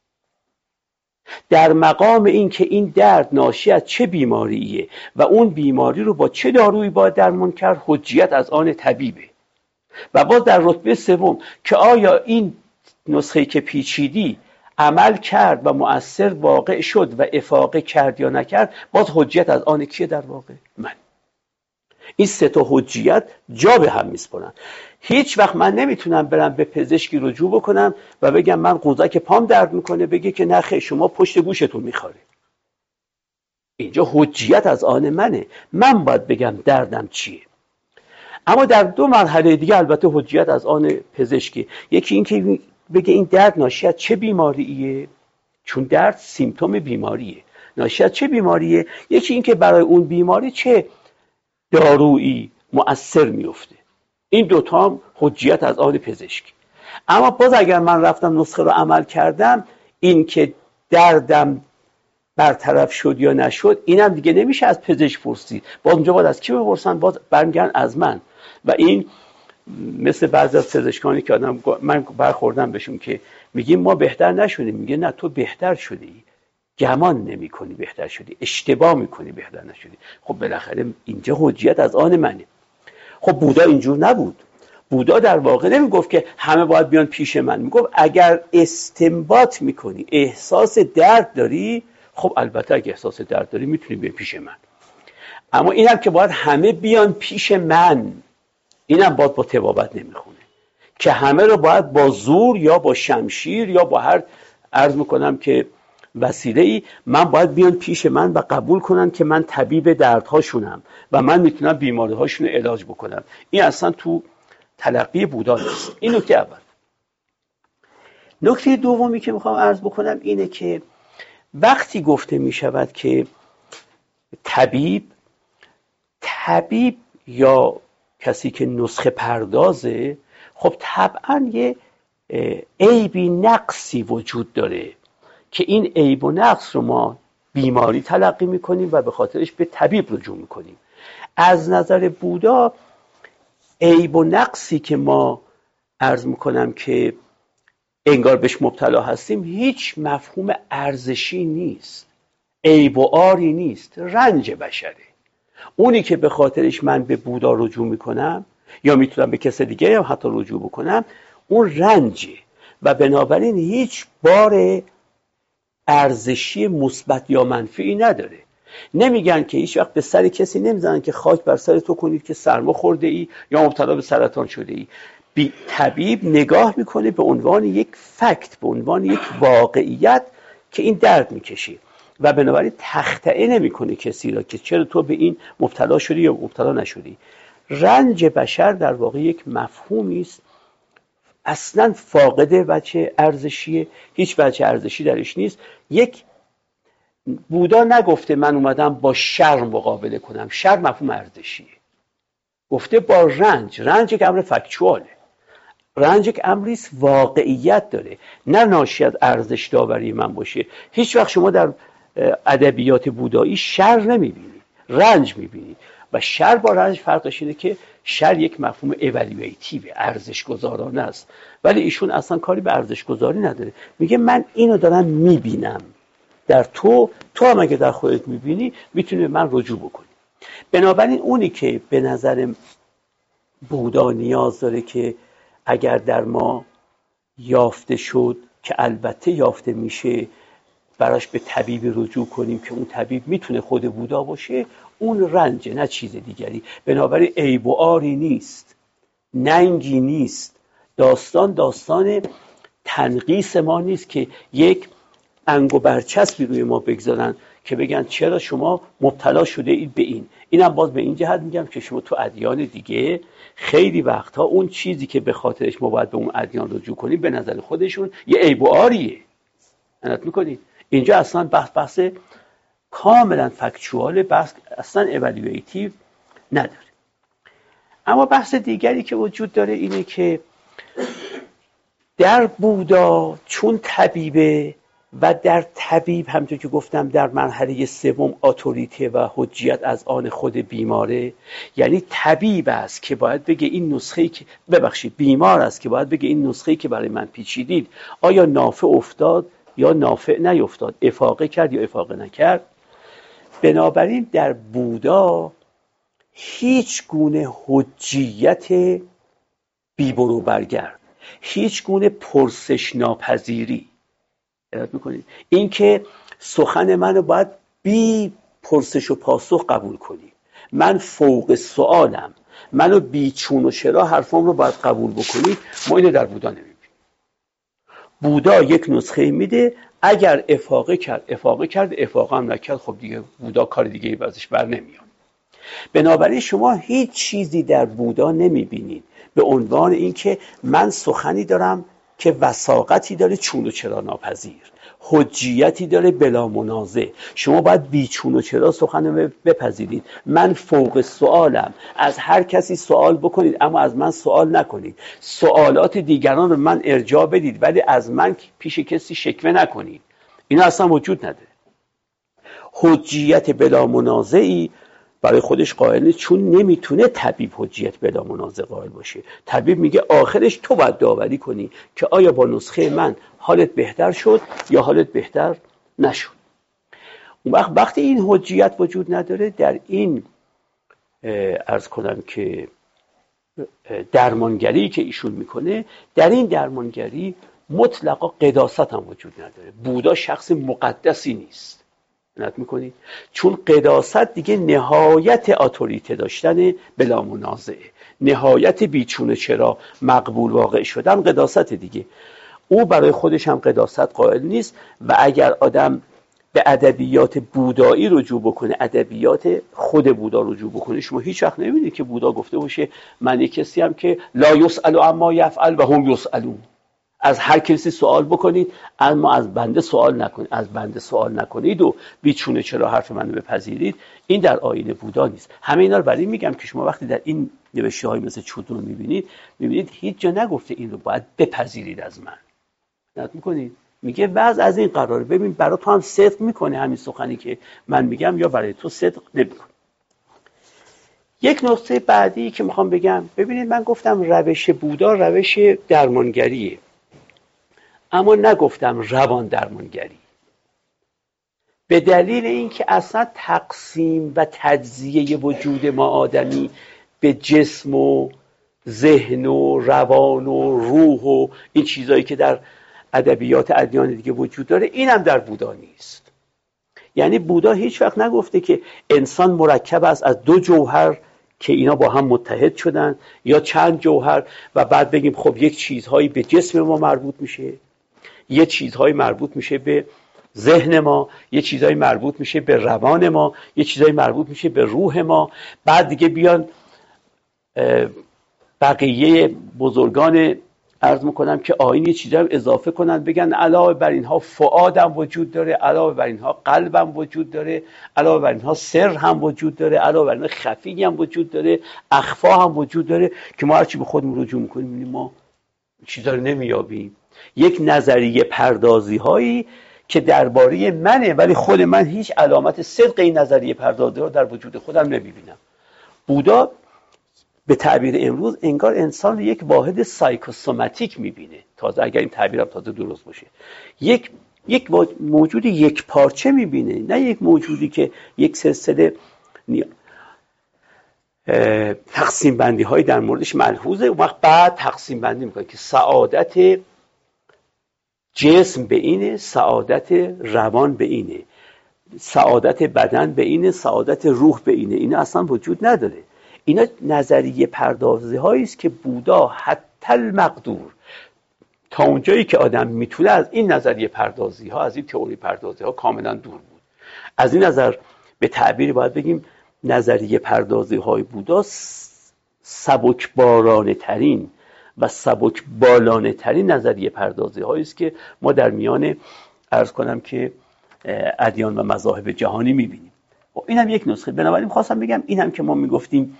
در مقام این که این درد ناشی از چه بیماریه و اون بیماری رو با چه دارویی باید درمان کرد، حجیت از آن طبیبه. و باز در رتبه سوم که آیا این نسخه که پیچیدی عمل کرد و مؤثر واقع شد و افاقه کرد یا نکرد، باز حجیت از آن کیه در واقع؟ من. این سه تا حجیت جا به هم میسپرن. هیچ وقت من نمیتونم برم به پزشکی رجوع بکنم و بگم من قوزک پام درد میکنه، بگه که نه خیر شما پشت گوشتون میخوره. اینجا حجیت از آن منه، من باید بگم دردم چیه. اما در دو مرحله دیگه البته حجیت از آن پزشکی. یکی این که بگه این درد ناشی از چه بیماریه، چون درد سیمتوم بیماریه، ناشی از چه بیماریه. یکی این که برای اون بیماری چه دارویی مؤثر میفته. این دوتا هم حجیت از آن پزشکی. اما باز اگر من رفتم نسخه رو عمل کردم، این که دردم برطرف شد یا نشد، اینم دیگه نمیشه از پزشک پرسید. باز اونجا باید از کی بپرسن؟ باز برمیگردن از من. و این مثل بعضی از پزشکانی که آدم من برخوردم بهشون که میگیم ما بهتر نشدیم، میگه نه تو بهتر شدی، گمان نمی کنی بهتر شدی، اشتباه میکنی بهتر نشدی. خب بالاخره اینجا حجیت از آن منه. خب بودا اینجور نبود. بودا در واقع نمیگفت که همه باید بیان پیش من، میگفت اگر استنباط میکنی احساس درد داری، خب البته اگه احساس درد داری میتونی بیان پیش من. اما اینم که باید همه بیان پیش من، اینم باید با طبابت نمیخونه که همه رو باید با زور یا با شمشیر یا با هر عرض میکنم که وسیله‌ای من باید بیان پیش من و قبول کنن که من طبیب دردهاشونم و من میتونم بیماری‌هاشون رو علاج بکنم. این اصلا تو تلقی بودا نیست. این نکته اول. نکته دومی که میخوام عرض بکنم اینه که وقتی گفته میشود که طبیب طبیب یا کسی که نسخه پردازه، خب طبعا یه عیبی نقصی وجود داره که این عیب و نقص رو ما بیماری تلقی میکنیم و به خاطرش به طبیب رجوع میکنیم. از نظر بودا عیب و نقصی که ما عرض میکنم که انگار بهش مبتلا هستیم هیچ مفهوم ارزشی نیست، عیب و عاری نیست، رنج بشره. اونی که به خاطرش من به بودا رجوع میکنم یا میتونم به کس دیگه هم حتی رجوع بکنم، اون رنجه و بنابراین هیچ بار ارزشی مثبت یا منفی نداره. نمیگن که هیچ وقت به سر کسی نمیزنن که خاک بر سر تو کنید که سرما خورده ای یا مبتلا به سرطان شده ای. بی طبیب نگاه میکنه به عنوان یک فکت، به عنوان یک واقعیت که این درد میکشی و بنابراین تخطئه نمیکنه کسی را که چرا تو به این مبتلا شدی یا مبتلا نشدی. رنج بشر در واقع یک مفهومی است اصلا فاقد وجه ارزشیه، هیچ وجه ارزشی درش نیست. یک بودا نگفته من اومدم با شر مقابله کنم، شر مفهوم ارزشیه. گفته با رنج، رنج یک امر فکچواله، رنج یک امری است واقعیت داره، نه ناشی از ارزش داوری من باشه. هیچ وقت شما در ادبیات بودایی شر نمیبینید، رنج میبینید و شر با رنج فرقش اینه که شر یک مفهوم ایوالویتیو، ارزش گذارانه است، ولی ایشون اصلا کاری به ارزش گذاری نداره. میگه من اینو دارم میبینم در تو، تو هم اگه در خودت میبینی میتونی به من رجوع بکنی. بنابراین اونی که به نظر بودا نیاز داره که اگر در ما یافته شد که البته یافته میشه، براش به طبیب رجوع کنیم که اون طبیب میتونه خود بودا باشه، اون رنج نه چیز دیگری. بنابراین عیب و عاری نیست، ننگی نیست، داستان داستان تنقیص ما نیست که یک انگ و برچسبی روی ما بگذارن که بگن چرا شما مبتلا شده اید به این. اینم باز به این جهت میگم که شما تو ادیان دیگه خیلی وقتها اون چیزی که به خاطرش ما باید به اون ادیان رجوع کنیم به نظر خودشون یه عیب و عاریه. عنایت میکنید اینجا اصلا بحث بحث کاملا فکچوال، بحث اصلا ایوالویتیو نداره. اما بحث دیگری که وجود داره اینه که در بودا چون طبیبه و در طبیب همونطور که گفتم در مرحله سوم اتوریته و حجیت از آن خود بیماره. یعنی طبیب است که باید بگه این نسخه‌ای که ببخشید بیمار است که باید بگه این نسخه‌ای که برای من پیچیدید آیا نافع افتاد یا نافع نیفتاد، افاقه کرد یا افاقه نکرد. بنابراین در بودا هیچ گونه حجیت بی برو برگرد، هیچ گونه پرسش ناپذیری میکنید. این که سخن منو باید بی پرسش و پاسخ قبول کنید، من فوق سوالم، منو بی چون و چرا حرفام رو باید قبول بکنید، ما اینو در بودا نمیبینیم. بودا یک نسخه میده، اگر افاقه کرد افاقه کرد، افاقه هم نکرد خب دیگه بودا کار دیگه ای ازش بر نمیاد. بنابراین شما هیچ چیزی در بودا نمیبینید به عنوان اینکه من سخنی دارم که وثاقتی داره چون و چرا ناپذیر، حجیتی داره بلا منازع، شما باید بی چون و چرا سخن رو بپذیرید. من فوق سوالم، از هر کسی سوال بکنید اما از من سوال نکنید، سوالات دیگران رو من ارجاع بدید ولی از من پیش کسی شکوه نکنید. اینا اصلا وجود نداره. حجیت بلا منازعی برای خودش قائل نیست، چون نمیتونه طبیب حجیت بلا منازع قائل باشه. طبیب میگه آخرش تو باید داوری کنی که آیا با نسخه من حالت بهتر شد یا حالت بهتر نشد. اون وقت وقتی این حجیت وجود نداره، در این عرض کنم که درمانگری که ایشون میکنه، در این درمانگری مطلقا قداست هم وجود نداره. بودا شخص مقدسی نیست، نت میکنید؟ چون قداست دیگه نهایت اتوریته داشتن بلا منازعه، نهایت بیچونه چرا مقبول واقع شدن قداست دیگه. او برای خودش هم قداست قائل نیست و اگر آدم به ادبیات بودایی رجوع بکنه، ادبیات خود بودا رجوع بکنه، شما هیچ وقت نمیبینید که بودا گفته باشه من یک کسی هم که لا یسأل عما یفعل و هم یسألون، از هر کسی سوال بکنید اما از بنده سوال نکنید، از بنده سوال نکنید و بیچونه چرا حرف منو بپذیرید. این در آیین بودا نیست. همه اینا رو برای میگم که شما وقتی در این نوشته‌های مثل چودون رو میبینید، میبینید هیچ جا نگفته این رو باید بپذیرید از من. نت میکنید؟ میگه بعض از این قراره، ببین برای تو هم صدق میکنه همین سخنی که من میگم یا برای تو صدق نمیکنه. یک نکته بعدی که میخوام بگم، ببینید من گفتم روش بودا روش درمانگریه، اما نگفتم روان درمانگری، به دلیل اینکه اصلا تقسیم و تجزیه وجود ما آدمی به جسم و ذهن و روان و روح و این چیزایی که در ادبیات ادیان دیگه وجود داره، این هم در بودا نیست. یعنی بودا هیچ وقت نگفته که انسان مرکب است از دو جوهر که اینا با هم متحد شدن یا چند جوهر و بعد بگیم خب یک چیزهایی به جسم ما مربوط میشه، یه چیزهایی مربوط میشه به ذهن ما، یه چیزهایی مربوط میشه به روان ما، یه چیزهایی مربوط میشه به روح ما. بعد دیگه بیان بقیه بزرگان عرض میکنم که آیین یه چیزایی اضافه کنن، بگن علاوه بر اینها فؤادم وجود داره، علاوه بر اینها قلبم وجود داره، علاوه بر اینها سر هم وجود داره، علاوه بر اینها خفی هم وجود داره، اخفا هم وجود داره که ما هرچی به خودمون رجوع میکنیم میبینیم ما چیزا رو نمیابیم. یک نظریه پردازی هایی که درباره منه ولی خود من هیچ علامت صدق این نظریه پردازی ها در وجود خودم نمیبینم. بودا به تعبیر امروز انگار انسان رو یک واحد سایکوسوماتیک میبینه، تازه اگر این تعبیرم تازه درست باشه، یک یک موجود یک پارچه میبینه، نه یک موجودی که یک سلسله تقسیم بندی های در موردش ملحوظه. اون وقت بعد تقسیم بندی میکنه که سعادت جسم به اینه، سعادت روان به اینه، سعادت بدن به اینه، سعادت روح به اینه. اینا اصلا وجود نداره. اینا نظریه پردازی هایی است که بودا حتی المقدور تا اونجایی که آدم میتونه از این نظریه پردازی ها، از این تئوری پردازی ها کاملا دور بود. از این نظر به تعبیری باید بگیم نظریه پردازی های بودا سبک بارانه ترین و سبک بالانه ترین نظریه پردازی هایی است که ما در میان عرض کنم که ادیان و مذاهب جهانی میبینیم. این هم یک نسخه. بنابراین خواستم بگم این هم که ما میگفتیم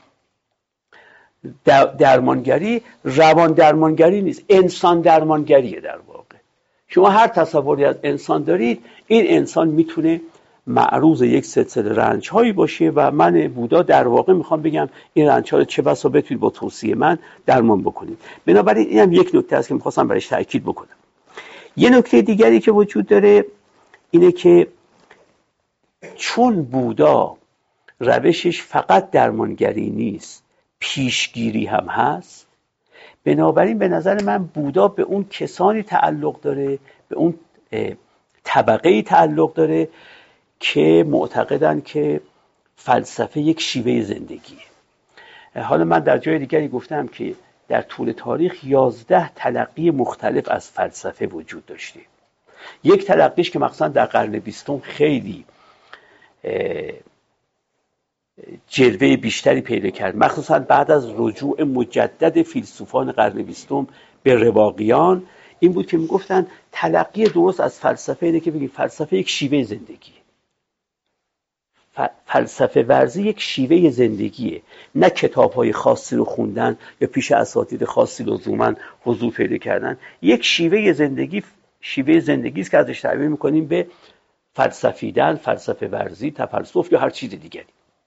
درمانگری، روان درمانگری نیست، انسان درمانگریه در واقع. شما هر تصوری از انسان دارید، این انسان میتونه معروض یک سلسله رنج هایی باشه و من بودا در واقع میخوام بگم این رنج ها رو چه بسا بتونید با توصیه من درمان بکنید. بنابراین این هم یک نکته است که میخواستم برایش تاکید بکنم. یه نکته دیگری که وجود داره اینه که چون بودا روشش فقط درمانگری نیست، پیشگیری هم هست، بنابراین به نظر من بودا به اون کسانی تعلق داره، به اون طبقه‌ای تعلق داره که معتقدن که فلسفه یک شیوه زندگیه. حالا من در جای دیگری گفتم که در طول تاریخ یازده تلقی مختلف از فلسفه وجود داشته. یک تلقیش که مثلا در قرن بیستم خیلی جلوه بیشتری پیدا کرد، مخصوصا بعد از رجوع مجدد فیلسوفان قرن بیستم به رواقیان، این بود که میگفتن تلقی درست از فلسفه اینه که بگیم فلسفه یک شیوه زندگیه. فلسفه ورزی یک شیوه زندگیه، نه کتاب‌های خاصی رو خوندن یا پیش اساتید خاصی لزوما حضور پیدا کردن. یک شیوه زندگی شیوه زندگی است که ازش تعبیر می‌کنیم به فلسفیدن، فلسفه ورزی، تفلسف یا هر چیز دیگری.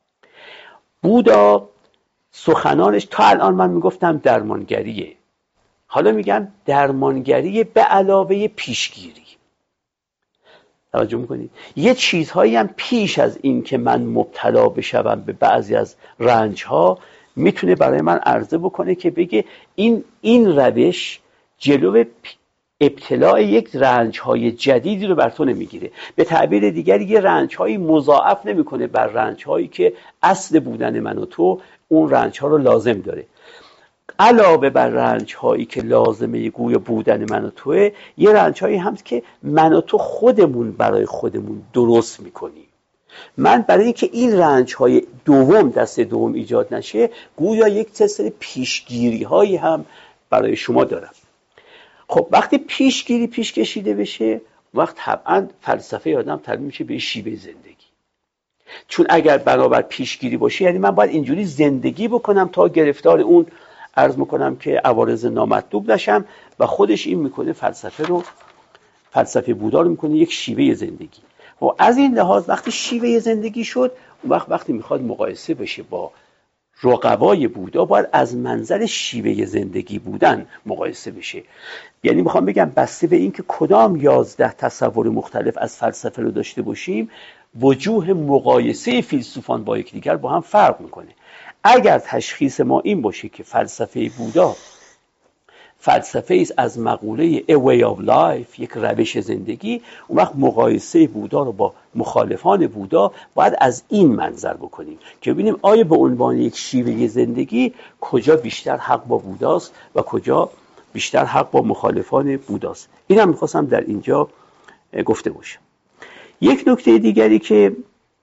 بودا سخنانش تا الان من میگفتم درمانگریه، حالا میگم درمانگری به علاوه پیشگیری. توجه میکنید؟ یه چیزهایی هم پیش از این که من مبتلا بشم به بعضی از رنجها میتونه برای من عرضه بکنه که بگه این این روش جلو ابتلاع یک رنجهای جدیدی رو بر تو نمیگیره. به تعبیر دیگری یه رنجهایی مضاعف نمیکنه بر رنجهایی که اصل بودن من و تو اون رنجها رو لازم داره. علاوه بر رنجهایی که لازمه گویا بودن من و توه، یه رنجهایی هم که من و تو خودمون برای خودمون درست میکنیم. من برای اینکه این رنجهای دوم دست دوم ایجاد نشه، گویا یک سلسله پیشگیری هایی هم برای شما دارم. خب وقتی پیشگیری پیش کشیده بشه، وقت طبعا فلسفه آدم تبدیل میشه به شیوه زندگی. چون اگر بنابر پیشگیری باشه، یعنی من باید اینجوری زندگی بکنم تا گرفتار اون عرض میکنم که عوارض نامطلوب نشم، و خودش این میکنه فلسفه رو فلسفه بودا رو میکنه یک شیوه زندگی. و از این لحاظ وقتی شیوه زندگی شد، اون وقت وقتی میخواد مقایسه بشه با رقبای بودا، باید از منظر شیوه زندگی بودن مقایسه بشه. یعنی میخوام بگم بسته به این که کدام یازده تصور مختلف از فلسفه رو داشته باشیم، وجوه مقایسه فیلسوفان با یکدیگر با هم فرق میکنه. اگر تشخیص ما این باشه که فلسفه بودا فلسفه است از مقوله A way of life، یک روش زندگی، اون وقت مقایسه بودا رو با مخالفان بودا باید از این منظر بکنیم که ببینیم آیا به عنوان یک شیوه زندگی کجا بیشتر حق با بوداست و کجا بیشتر حق با مخالفان بوداست. این هم میخواستم در اینجا گفته باشم. یک نکته دیگری که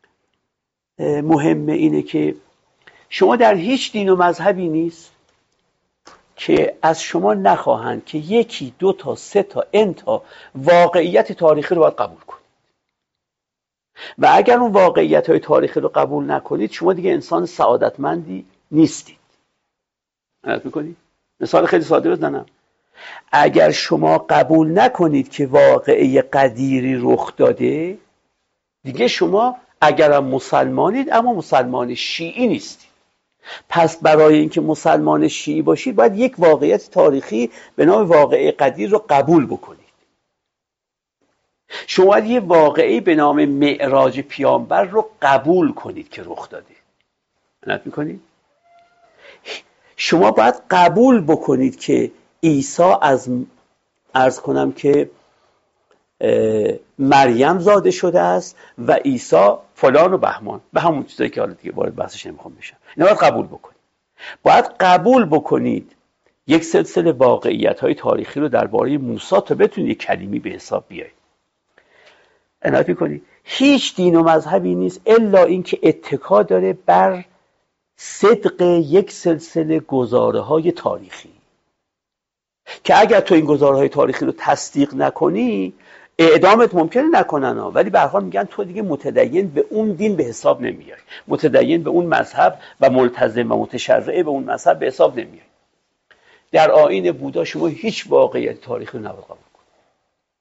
مهمه اینه که شما در هیچ دین و مذهبی نیست که از شما نخواهند که یکی دو تا سه تا ان تا واقعیت تاریخی رو باید قبول کنید، و اگر اون واقعیت های تاریخی رو قبول نکنید شما دیگه انسان سعادتمندی نیستید. عنایت میکنید؟ مثال خیلی ساده بزنم. اگر شما قبول نکنید که واقعه قدیری رخ داده، دیگه شما اگرم مسلمانید اما مسلمان شیعی نیستید. پس برای اینکه مسلمان شیعی باشید باید یک واقعیت تاریخی به نام واقعه قدیر رو قبول بکنید. شما باید یه واقعه به نام معراج پیامبر رو قبول کنید که رخ داده. عنایت میکنید؟ شما باید قبول بکنید که عیسی از عرض کنم که مریم زاده شده است و عیسی فلان و بهمان، به همون چیزایی که حالا دیگه وارد بحثش نمیخوام بشم. اینا باید قبول بکنید. باید قبول بکنید یک سلسله واقعیت‌های تاریخی رو درباره موسی تا بتونید یک کلیمی به حساب بیایید. عنایت می‌کنید؟ هیچ دین و مذهبی نیست الا اینکه اتکا داره بر صدق یک سلسله گزاره‌های تاریخی که اگر تو این گزاره‌های تاریخی رو تصدیق نکنی اعدامت ممکنه نکنن ها، ولی به هر حال میگن تو دیگه متدین به اون دین به حساب نمیای، متدین به اون مذهب و ملتزم و متشرع به اون مذهب به حساب نمیای. در آیین بودا شما هیچ واقعیت تاریخی رو نباید قبول کنید.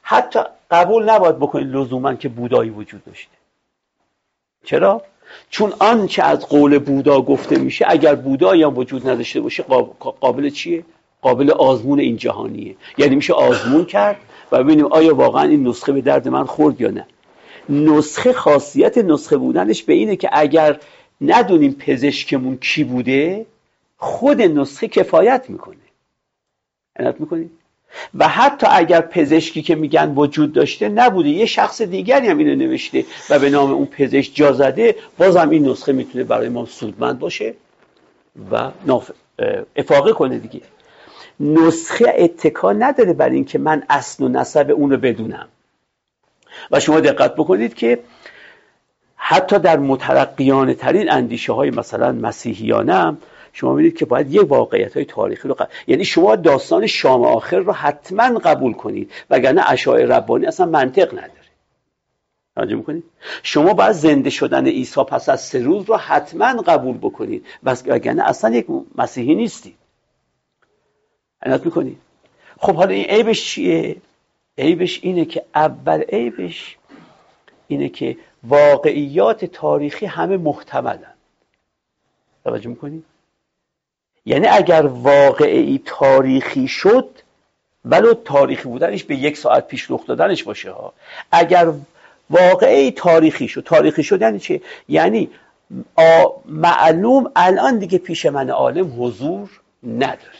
حتی قبول نباید بکنید لزوما که بودایی وجود داشته. چرا؟ چون آنچه از قول بودا گفته میشه اگر بودایی هم وجود نداشته باشه قابل چیه؟ قابل آزمون این جهانیه. یعنی میشه آزمون کرد و ببینیم آیا واقعا این نسخه به درد من خورد یا نه. نسخه خاصیت نسخه بودنش به اینه که اگر ندونیم پزشکمون کی بوده خود نسخه کفایت میکنه. عنایت میکنید؟ و حتی اگر پزشکی که میگن وجود داشته نبوده یه شخص دیگری هم اینو نوشته و به نام اون پزشک جا زده، بازم این نسخه میتونه برای ما سودمند باشه و افاقه کنه دیگه. نسخه اتکا نداره بر این که من اصل و نسب اون رو بدونم. و شما دقت بکنید که حتی در مترقیانه ترین اندیشه های مثلا مسیحیانه هم شما می‌بینید که باید یه واقعیت های تاریخی رو قبول، یعنی شما داستان شام آخر رو حتما قبول کنید وگرنه اشاعره ربانی اصلا منطق نداره. توجه می‌کنید؟ شما باید زنده شدن عیسی پس از سه روز رو حتما قبول بکنید وگرنه اصلا یک مسیحی نیستید. عنایت می‌کنید؟ خب حالا این عیبش چیه؟ عیبش اینه که اول عیبش اینه که واقعیات تاریخی همه محتملن. توجه می‌کنید؟ یعنی اگر واقعی تاریخی شد ولو تاریخی بودنش به یک ساعت پیش رخ دادنش باشه ها، اگر واقعی تاریخی شد، تاریخی شد یعنی چه؟ یعنی معلوم الان دیگه پیش من عالم حضور نداره.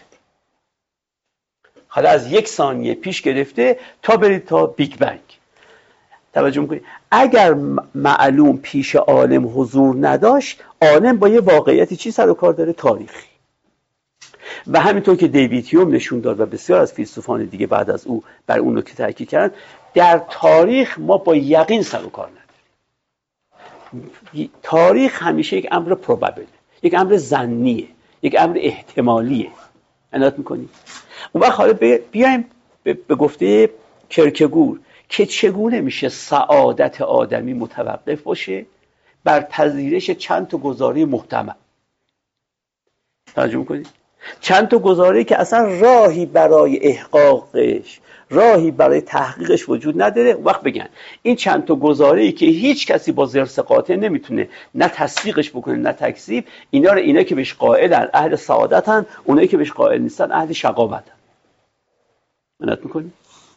حالا از یک ثانیه پیش گرفته تا برید تا بیگ بنگ. توجه میکنید؟ اگر معلوم پیش عالم حضور نداشت، عالم با یه واقعیتی چی سر و کار داره؟ تاریخی. و همینطور که دیوید هیوم نشون داد و بسیار از فیلسوفان دیگه بعد از او بر اون نکته تاکید کردن، در تاریخ ما با یقین سر و کار نداریم. تاریخ همیشه یک امر پروبابل، یک امر ظنیه، یک امر احتمالیه. عنایت میکنید؟ اون وقت حالا بیایم به گفته کرکگور که چگونه میشه سعادت آدمی متوقف باشه بر پذیرش چند تا گزاره محتمل. توجه میکنید؟ چند تا گزاره که اصلا راهی برای احقاقش، راهی برای تحقیقش وجود نداره. وقت بگن این چند تا گزاره‌ای که هیچ کسی با ضرس قاطع نمیتونه نه تصدیقش بکنه نه تکذیب، اینا رو اینا که بهش قائلن اهل سعادتن، اونایی که بهش قائل نیستن اهل شقاوتن. عنایت میکنید؟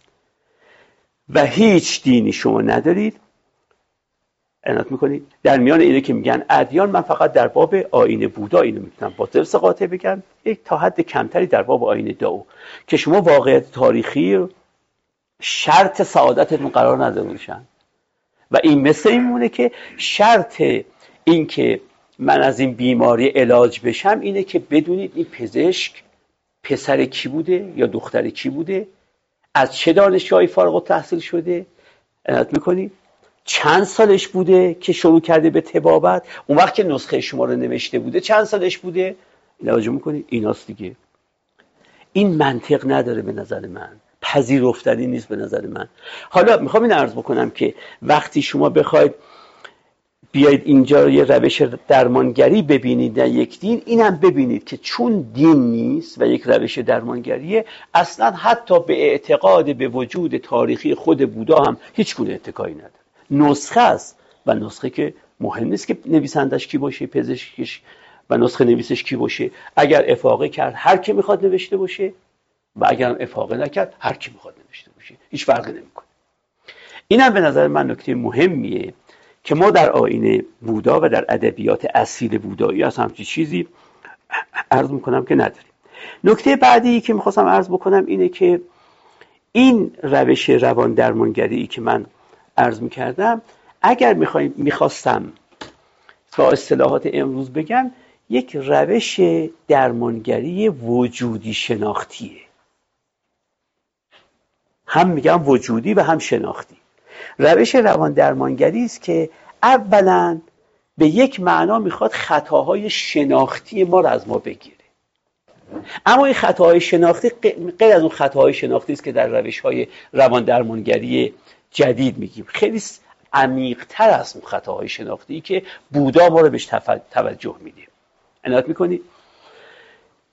و هیچ دینی شما ندارید. عنایت میکنید؟ در میان اینه که میگن ادیان، من فقط در باب آیین بودا اینو میتونم با ضرس قاطع بگم، یک تا حد کمتری در باب آیین دائو که شما واقعیت تاریخی شرط سعادتتون قرار ندارونشن. و این مثل این مونه که شرط این که من از این بیماری علاج بشم اینه که بدونید این پزشک پسر کی بوده یا دختر کی بوده، از چه دانشگاهی فارغ التحصیل شده. عنایت میکنید؟ چند سالش بوده که شروع کرده به طبابت، اون وقت که نسخه شما رو نوشته بوده چند سالش بوده. توجه میکنید؟ ایناست دیگه. این منطق نداره به نظر من، پذیرفتنی نیست به نظر من. حالا میخوام این عرض بکنم که وقتی شما بخواید بیاید اینجا یه روش درمانگری ببینید در یک دین، اینم ببینید که چون دین نیست و یک روش درمانگریه، اصلا حتی به اعتقاد به وجود تاریخی خود بودا هم هیچ گونه اتکایی نداره. نسخه است و نسخه که مهم نیست که نویسندش کی باشه، پزشکش و نسخه نویسش کی باشه. اگر افاقه کرد هر کی میخواد نوشته باشه و اگر هم افاقه نکرد هر کی میخواد نوشته باشه، هیچ فرقی نمیکنه. اینم به نظر من نکته مهمیه که ما در آیین بودا و در ادبیات اصیل بودایی از همچین چیزی عرض میکنم که نداریم. نکته بعدی که میخواستم عرض بکنم اینه که این روش روان درمانگری که من عرض میکردم، اگر میخوایم میخواستم با اصطلاحات امروز بگم، یک روش درمانگری وجودی شناختیه. هم میگم وجودی و هم شناختی. روش روان درمانگری است که اولا به یک معنا میخواد خطاهای شناختی ما را از ما بگیره. اما این خطاهای شناختی غیر از اون خطاهای شناختی است که در روش‌های روان درمانگری جدید میگیم، خیلی عمیق‌تر از اون خطاهای شناختی که بودا ما رو بهش توجه میده. عنایت میکنید؟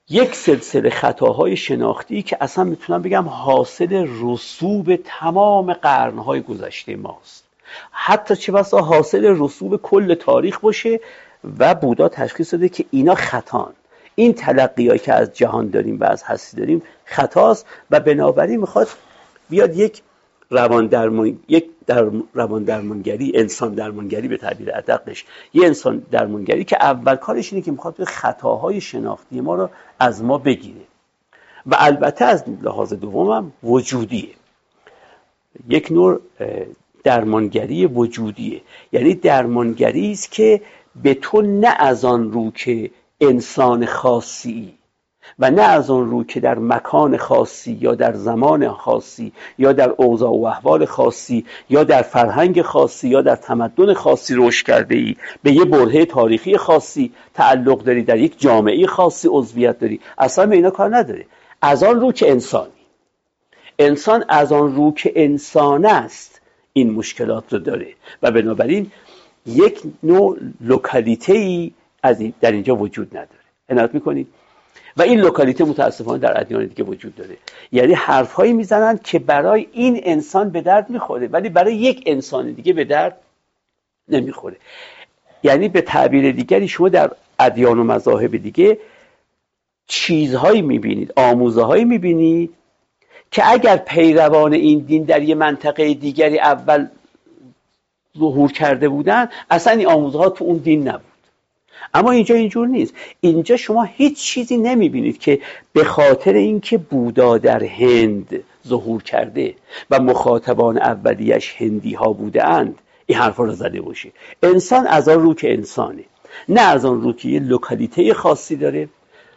یک سلسله خطاهای شناختی که اصلا میتونم بگم حاصل رسوب تمام قرنهای گذشته ماست، حتی چه بسا حاصل رسوب کل تاریخ باشه و بودا تشخیص داده که اینا خطان. این تلقیایی که از جهان داریم و از هستی داریم خطاست و بنابراین میخواد بیاد یک روان درمان یک در روان درمانگری، انسان درمانگری به تعبیر ادقش، یه انسان درمانگری که اول کارش اینه که میخواد به خطاهای شناختی ما رو از ما بگیره و البته از لحاظ دومم وجودیه، یک نوع درمانگری وجودیه، یعنی درمانگری است که به تو نه از آن رو که انسان خاصی و نه از اون رو که در مکان خاصی یا در زمان خاصی یا در اوضاع و احوال خاصی یا در فرهنگ خاصی یا در تمدن خاصی رشد کرده ای، به یه برهه تاریخی خاصی تعلق داری، در یک جامعه خاصی عضویت داری، اصلا به اینا کار نداره. از آن رو که انسانی، انسان از آن رو که انسان است این مشکلات رو داره و بنابراین یک نوع لوکالیته‌ای از این در اینجا وجود نداره. عنایت میکنید؟ و این لوکالیته متاسفانه در ادیان دیگه وجود داره، یعنی حرفهایی میزنن که برای این انسان به درد میخوره ولی برای یک انسان دیگه به درد نمیخوره. یعنی به تعبیر دیگری شما در ادیان و مذاهب دیگه چیزهایی میبینید، آموزهایی میبینید که اگر پیروان این دین در یه منطقه دیگری اول ظهور کرده بودن اصلا این آموزها تو اون دین نبود. اما اینجا اینجور نیست. اینجا شما هیچ چیزی نمیبینید که به خاطر اینکه بودا در هند ظهور کرده و مخاطبان اولیش هندی ها بوده اند این حرفا رو زده باشه. انسان از آن رو که انسانه، نه از آن رو که یه لوکالیته خاصی داره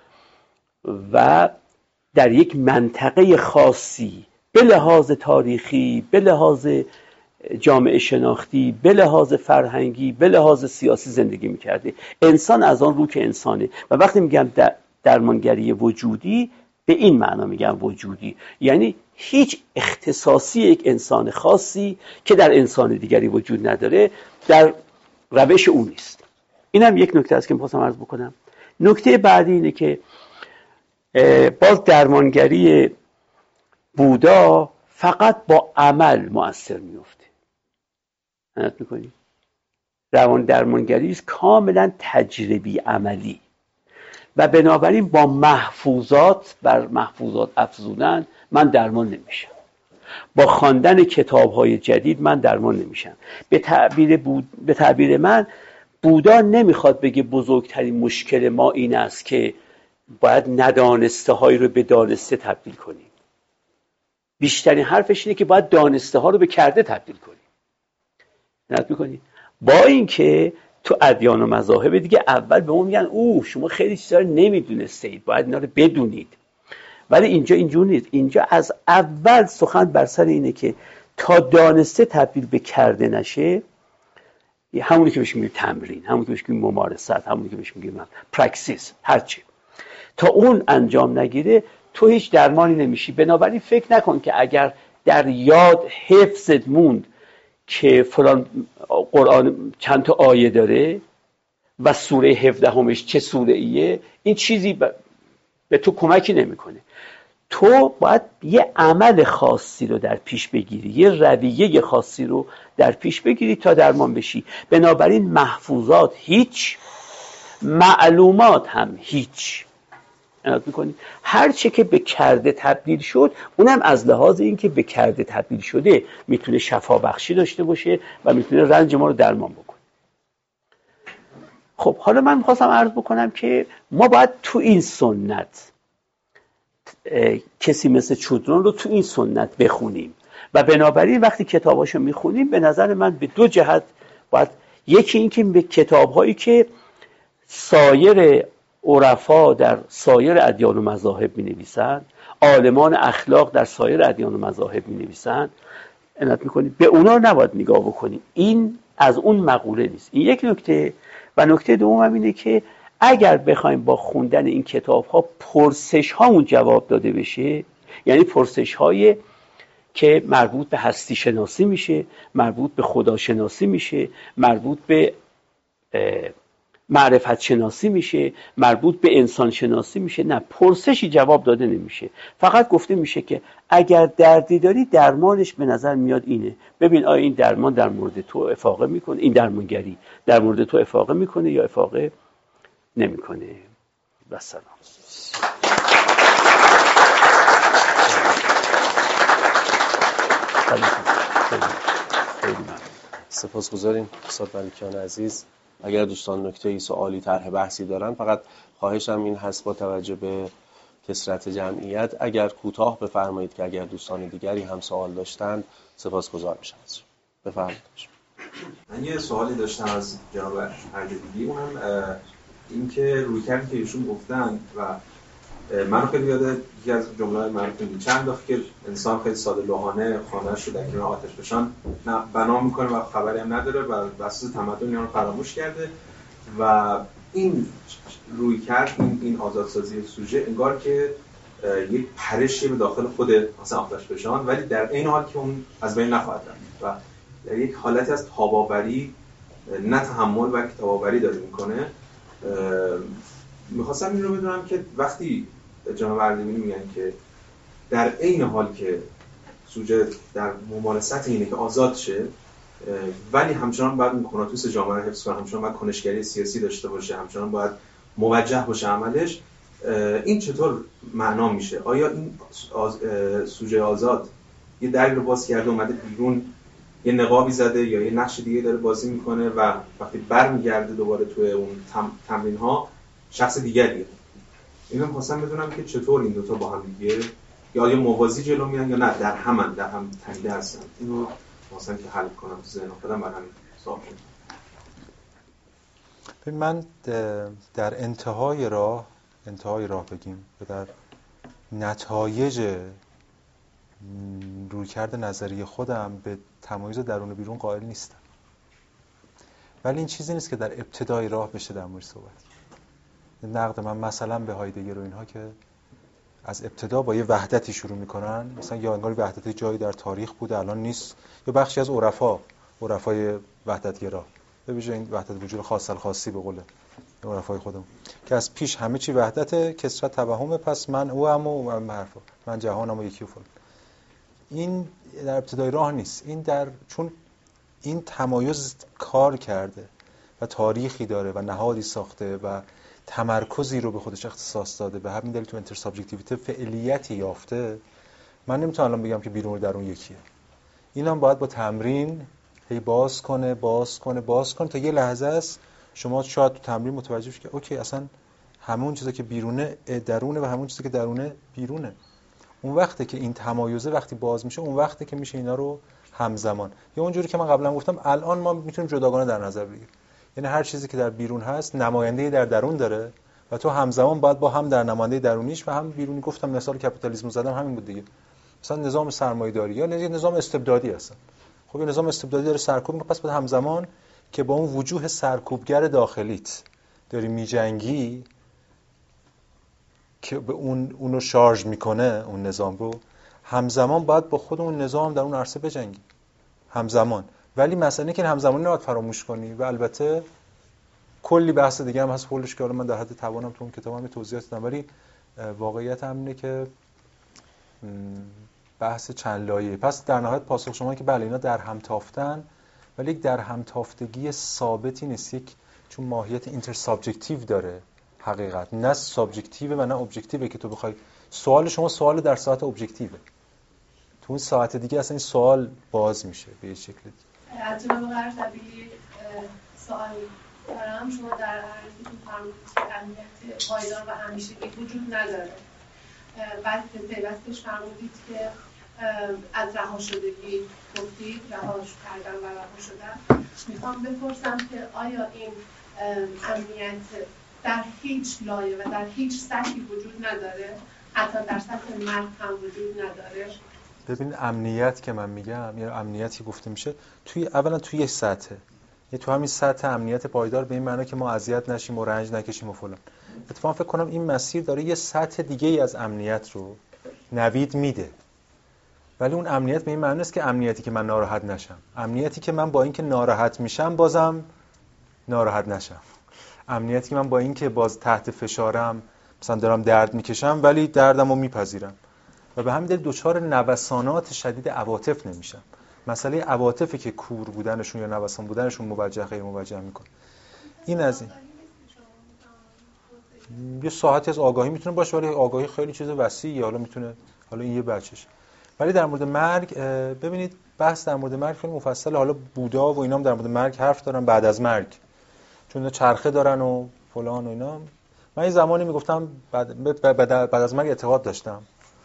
و در یک منطقه خاصی به لحاظ تاریخی، به لحاظ جامعه شناختی، به لحاظ فرهنگی، به لحاظ سیاسی زندگی میکرده. انسان از آن رو که انسانه و وقتی میگم درمانگری وجودی به این معنا میگم وجودی، یعنی هیچ اختصاصی یک انسان خاصی که در انسان دیگری وجود نداره در روش اون نیست. اینم یک نکته است که میخواستم عرض بکنم. نکته بعدی اینه که باز درمانگری بودا فقط با عمل مؤثر میفته. عنایت میکنید؟ روان درمانگری است کاملا تجربی عملی و بنابراین با محفوظات بر محفوظات افزودن من درمان نمیشم، با خواندن کتاب‌های جدید من درمان نمیشم. به تعبیر بود... به تعبیر من بودا نمیخواد بگه بزرگترین مشکل ما این است که باید ندانسته هایی رو به دانسته تبدیل کنیم. بیشترین حرفش اینه که باید دانسته ها رو به کرده تبدیل کنیم. نت میکنید؟ با اینکه تو ادیان و مذاهب دیگه اول به اون میگن اوه شما خیلی چیزا رو نمیدونستید، باید اینا رو بدونید. ولی اینجا اینجور نیست. اینجا از اول سخن بر سر اینه که تا دانسته تبدیل به کرده نشه، همونی که بهش میگیم تمرین، همونی که بهش میگیم ممارست، همونی که بهش میگیم پرکسیس، هرچی، تا اون انجام نگیره تو هیچ درمانی نمیشی. بنابراین فکر نکن که اگر در یاد حفظت موند که فلان قرآن چند تا آیه داره و سوره هفدهمش چه سوره ایه، این چیزی به تو کمکی نمیکنه. تو باید یه عمل خاصی رو در پیش بگیری، یه رویه خاصی رو در پیش بگیری تا درمان بشی. بنابراین محفوظات هیچ، معلومات هم هیچ. میکنی هر چه که به کرده تبدیل شد اونم از لحاظ این که به کرده تبدیل شده میتونه شفا بخشی داشته باشه و میتونه رنج ما رو درمان بکنه. خب حالا من میخواستم عرض بکنم که ما باید تو این سنت کسی مثل چودران رو تو این سنت بخونیم و بنابراین وقتی کتاباشو میخونیم به نظر من به دو جهت باید، یکی این که به کتابهایی که سایر عرفا در سایر ادیان و مذاهب می نویسند، عالمان اخلاق در سایر ادیان و مذاهب می نویسند، عنایت میکنید به اونا نباید نگاه بکنید. این از اون مقوله نیست. این یک نکته. و نکته دوم هم اینه که اگر بخوایم با خوندن این کتاب ها پرسش هامون جواب داده بشه، یعنی پرسش های که مربوط به هستی شناسی میشه، مربوط به خدا شناسی میشه، مربوط به معرفت شناسی میشه، مربوط به انسان شناسی میشه. نه، پرسشی جواب داده نمیشه، فقط گفته میشه که اگر دردی داری درمانش به نظر میاد اینه، ببین آیا این درمان در مورد تو افاقه میکنه، این درمانگری در مورد تو افاقه میکنه یا افاقه نمیکنه. و سلام. سپاسگزاریم استاد ملکیان عزیز. اگر دوستان نکته‌ای، سوالی، طرح بحثی دارن، فقط خواهشم این هست با توجه به کثرت جمعیت اگر کوتاه بفرمایید که اگر دوستان دیگری هم سوال داشتند سپاسگزار میشم. بفرمایید. من یه سوالی داشتم از جناب اردبیلی، اونم این که رویکردی که ایشون گفتن و منو خیلی یاد یکی از جمله‌های معروف بود، چند وقت که انسان خیلی ساده لوحانه خانه‌اش رو در کنار آتش فشان بنا میکنه و خبری هم نداره و بساط تمدن رو فراموش کرده و این رویکرد، این این آزادسازی سوژه انگار که یک پرشی به داخل خود مثلا آتش فشان، ولی در عین حال که اون از بین نخواهد رفت و در یک حالتی از تاباوری، نه تحمل بلکه تاباوری داره میکنه. میخواستم این رو بدونم که وقتی جناب اردبیلی میگن که در عین حال که سوژه در ممارست اینه که آزاد شه، ولی همچنان باید اون کناتوس جامعه رو حفظ کنه، همچنان باید کنشگری سیاسی داشته باشه، همچنان باید موجه باشه عملش، این چطور معنا میشه؟ آیا این آز... سوژه آزاد یه دری رو باز کرده اومده بیرون، یه نقابی زده یا یه نقش دیگه داره بازی میکنه و وقتی برمیگرده دوباره توی اون تم... تمرین ها شخص دیگریه؟ اینو می‌خواستم بدونم که چطور این دوتا با هم دیگه یا آیا موازی جلو میان یا نه در همن، در هم تنیده هستن. اینو می‌خواستم که حل کنم تو ذهن خودم، برای همین سوال کنم. من در انتهای راه انتهای راه بگیم و در نتایج رویکرد نظری خودم به تمایز درون و بیرون قائل نیستم، ولی این چیزی نیست که در ابتدای راه بشه در مورد صحبت. نقد من مثلا به هایدگر و اینها که از ابتدا با یه وحدتی شروع میکنن، مثلا یا انگار وحدت جایی در تاریخ بوده الان نیست، یا بخشی از عرفا عرفای وحدتگرا، به ویژه این وحدت وجود خاص الخاصی به قول عرفای خودم که از پیش همه چی وحدته، کثرت توهمه، پس من او هم و من حرفا، من جهانم و یکی و فلان. این در ابتدای راه نیست، این در چون این تمایز کار کرده و تاریخی داره و نهادی ساخته و تمرکزی رو به خودش اختصاص داده، به همین دلیل تو انتر سابجکتیویته فعلیتی یافته. من نمیتونم الان بگم که بیرون و درون یکیه. اینم باید با تمرین هی باز کنه باز کنه باز کنه تا یه لحظه است شما شاید تو تمرین متوجه شید که اوکی اصلا همون چیزی که بیرونه درونه و همون چیزی که درونه بیرونه. اون وقته که این تمایزه وقتی باز میشه، اون وقته که میشه اینا رو همزمان، یا اونجوری که من قبلا گفتم الان ما میتونیم جداگانه در نظر بگیریم، یعنی هر چیزی که در بیرون هست نماینده‌ای در درون داره و تو همزمان باید با هم در نماینده درونیش و هم بیرونی. گفتم مثال کپیتالیسم زدم همین بود دیگه، مثلا نظام سرمایه‌داری یا نظام استبدادی هستن. خب این نظام استبدادی داره سرکوب میکنه، پس باید همزمان که با اون وجوه سرکوبگر داخلیت داری میجنگی که به اون اونو شارژ میکنه اون نظام رو، همزمان باید با خود اون نظام در اون عرصه بجنگی همزمان. ولی مسئله که همزمانی نباید فراموش کنی و البته کلی بحث دیگه هم هست پولش که حالا من در حد توانم تو اون کتابم توضیحات دادم، ولی واقعیت هم اینه که بحث چند لایه‌ای. پس در نهایت پاسخ شما که بله اینا در هم تافتن، ولی یک در هم تافتگی ثابتی نیست، یک چون ماهیت اینتر سابجکتیو داره حقیقت، نه سابجکتیو و نه ابجکتیو که تو بخوای سوال شما سوال در ساعت ابجکتیوه، تو اون ساعت دیگه اصلا این سوال باز میشه به یک شکل دیگه. از جناب اردبیلی سوال دارم. شما در عرضتون فرمودید که امنیت پایدار و همیشگی وجود نداره، بعد پیوستش فرمودید که از رها شدگی گفتید، رهاش کردن و رها شدن. میخوام بپرسم که آیا این امنیت در هیچ لایه و در هیچ سطحی وجود نداره، حتی در سطح مرد هم وجود نداره؟ ببین امنیت که من میگم یا امنیتی گفته میشه توی اولا توی یه سطحه، یه تو همین سطح امنیت پایدار به این معنی که ما اذیت نشیم و رنج نکشیم و فلان. اتفاقا فکر کنم این مسیر داره یه سطح دیگه ای از امنیت رو نوید میده، ولی اون امنیت به این معنی است که امنیتی که من ناراحت نشم، امنیتی که من با اینکه ناراحت میشم بازم ناراحت نشم، امنیتی که من با این که باز تحت فشارم مثلا دارم درد میکشم ولی دردم رو میپذیرم و به همین دلیل دچار نوسانات شدید عواطف نمیشم. مسئله عواطفی که کور بودنشون یا نوسان بودنشون موجه غیر موجه میکنه. این از این یه ساعتی از آگاهی میتونه باشه، ولی آگاهی خیلی چیز وسیعی، حالا میتونه حالا این یه بچشه. ولی در مورد مرگ ببینید بحث در مورد مرگ خیلی مفصله. حالا بودا و اینا هم در مورد مرگ حرف دارن بعد از مرگ، چون چرخه دارن و فلان و اینا. من یه زمانی میگفتم بعد, بعد از مرگ اعتقاد داشتم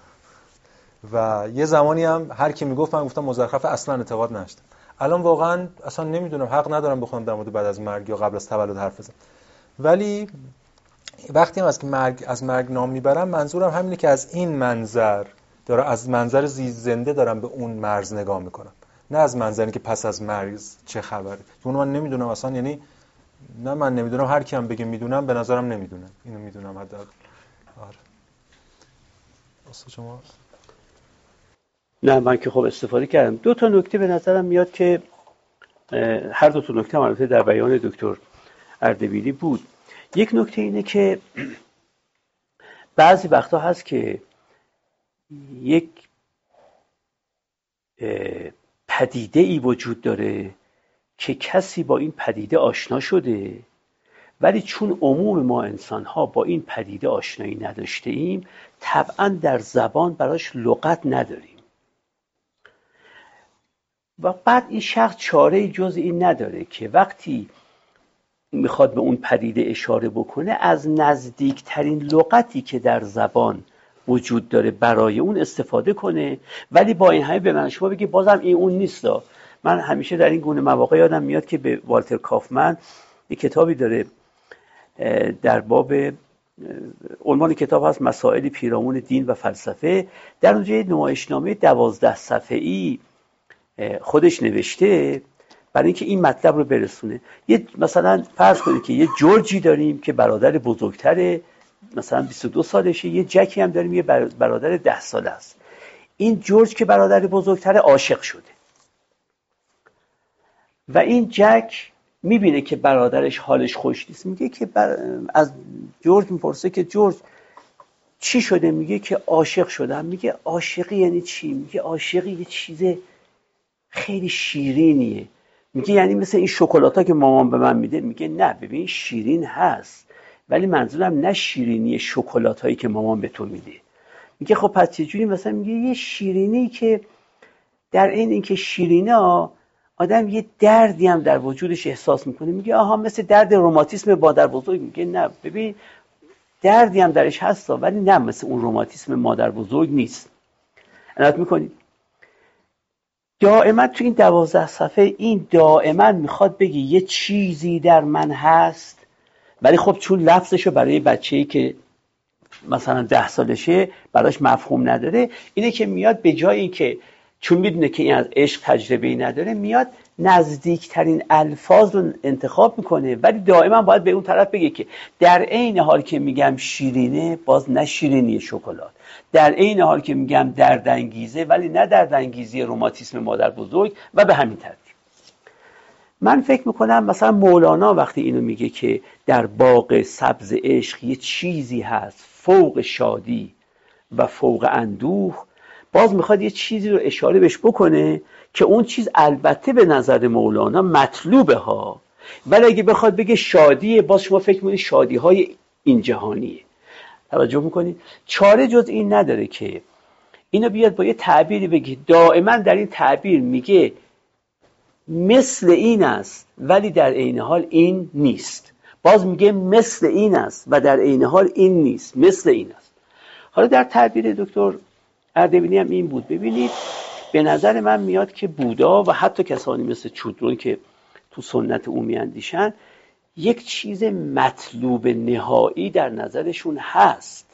و یه زمانی هم هر کی میگفت من گفتم مزخرف، اصلا اعتقاد نداشتم. الان واقعا اصلا نمیدونم، حق ندارم بخونم در مورد بعد از مرگ یا قبل از تولد حرف بزنم. ولی وقتی هم از که مرگ از مرگ نام میبرم منظورم همینه که از این منظر دارم، از منظر زیست زنده دارم به اون مرز نگاه میکنم، نه از منظری که پس از مرگ چه خبره. چون من نمیدونم اصلا، یعنی نه من نمیدونم، هر کی هم بگه میدونم به نظرم نمیدونم. اینو میدونم حداقل. آره. واسه شما نه من که خب استفاده کردم. دو تا نکته به نظرم میاد که هر دو تا نکته البته در بیان دکتر اردبیلی بود. یک نکته اینه که بعضی وقتا هست که یک پدیده ای وجود داره که کسی با این پدیده آشنا شده، ولی چون عموم ما انسان ها با این پدیده آشنایی نداشته ایم، طبعا در زبان براش لغت نداریم و بعد این شخص چاره جز این نداره که وقتی میخواد به اون پدیده اشاره بکنه از نزدیکترین لغتی که در زبان وجود داره برای اون استفاده کنه، ولی با این همه به من شما بگی بازم این اون نیست. من همیشه در این گونه مواقع یادم میاد که به والتر کافمن یک کتابی داره در باب، عنوان کتاب هست مسائل پیرامون دین و فلسفه. در اونجا یه نمایشنامه دوازده صفحه‌ای خودش نوشته برای اینکه این مطلب رو برسونه. یه مثلا فرض کنید که یه جورجی داریم که برادر بزرگتره، مثلا بیست و دو سالشه، یه جکی هم داریم یه برادر ده ساله است. این جورج که برادر بزرگتره عاشق شده و این جک میبینه که برادرش حالش خوش نیست، میگه که بر... از جورج میپرسه که جورج چی شده؟ میگه که عاشق شدم. میگه عاشقی یعنی چی؟ میگه عاشقی یه چیز خیلی شیرینیه. میگه یعنی مثل این شکلاتا که مامان به من میده؟ میگه نه، ببین شیرین هست ولی منظورم نه شیرینی شکلاتایی که مامان به تو میده. میگه خب پس چجوری؟ مثلا میگه یه شیرینی که در این اینکه شیرینه آدم یه دردی هم در وجودش احساس میکنه. میگه آها مثل درد روماتیسم مادر بزرگ. میگه نه، ببین دردی هم درش هست ولی نه مثل اون روماتیسم مادر بزرگ نیست. عنایت میکنید؟ دائما تو این دوازده صفحه این دائما میخواد بگه یه چیزی در من هست، ولی خب چون لفظشو برای بچه‌ای که مثلا ده سالشه براش مفهوم نداره، اینه که میاد به جای این که چون میدونه که این از عشق تجربه‌ای نداره، میاد نزدیکترین الفاظ رو انتخاب میکنه، ولی دائما باید به اون طرف بگه که در عین حال که میگم شیرینه باز نه شیرینی شکلات، در عین حال که میگم دردانگیزه ولی نه دردانگیزی روماتیسم مادر بزرگ و به همین ترتیب. من فکر میکنم مثلا مولانا وقتی اینو میگه که در باغ سبز عشق یه چیزی هست فوق شادی و فوق اندوه، باز میخواد یه چیزی رو اشاره بهش بکنه که اون چیز البته به نظر مولانا مطلوبه ها، ولی اگه بخواد بگه شادیه باز شما فکر میکنید شادی های این جهانیه. توجه میکنید؟ چاره جز این نداره که اینو بیاد با یه تعبیری بگه. دائما در این تعبیر میگه مثل این است ولی در عین حال این نیست، باز میگه مثل این است و در عین حال این نیست، مثل این است. حالا در تعبیر دکتر اردبیلی هم این بود. ببینید به نظر من میاد که بودا و حتی کسانی مثل چودرون که تو سنت عمومی اندیشن یک چیز مطلوب نهایی در نظرشون هست،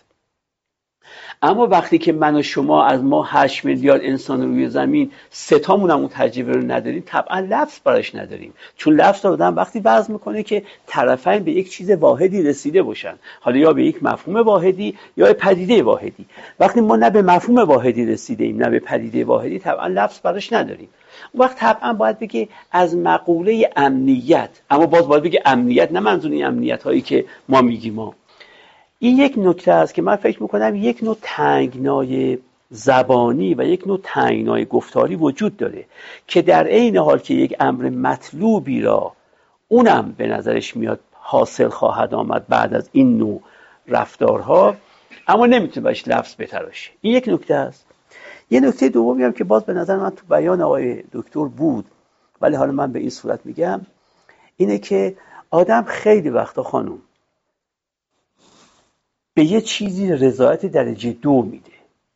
اما وقتی که من و شما از ما هشت میلیارد انسان روی زمین سه تامون هم اون تجربه رو نداریم، طبعا لفظ براش نداریم، چون لفظ رو آدم وقتی وضع میکنه که طرفین به یک چیز واحدی رسیده باشن، حالا یا به یک مفهوم واحدی یا به پدیده واحدی. وقتی ما نه به مفهوم واحدی رسیده ایم نه به پدیده واحدی، طبعا لفظ براش نداریم. اون وقت طبعا باید بگه از مقوله امنیت، اما باز باید بگه امنیت نه منظور این امنیت هایی که ما میگیم ما. این یک نکته است که من فکر میکنم یک نوع تنگنای زبانی و یک نوع تنگنای گفتاری وجود داره که در عین حال که یک امر مطلوبی را اونم به نظرش میاد حاصل خواهد آمد بعد از این نوع رفتارها، اما نمیتونه باش لفظ بتراشه. این یک نکته است. یه نکته دومی هم که باز به نظر من تو بیان آقای دکتر بود، ولی حالا من به این صورت میگم، اینه که آدم خیلی وقتا خانم به یه چیزی رضایت درجه دو میده.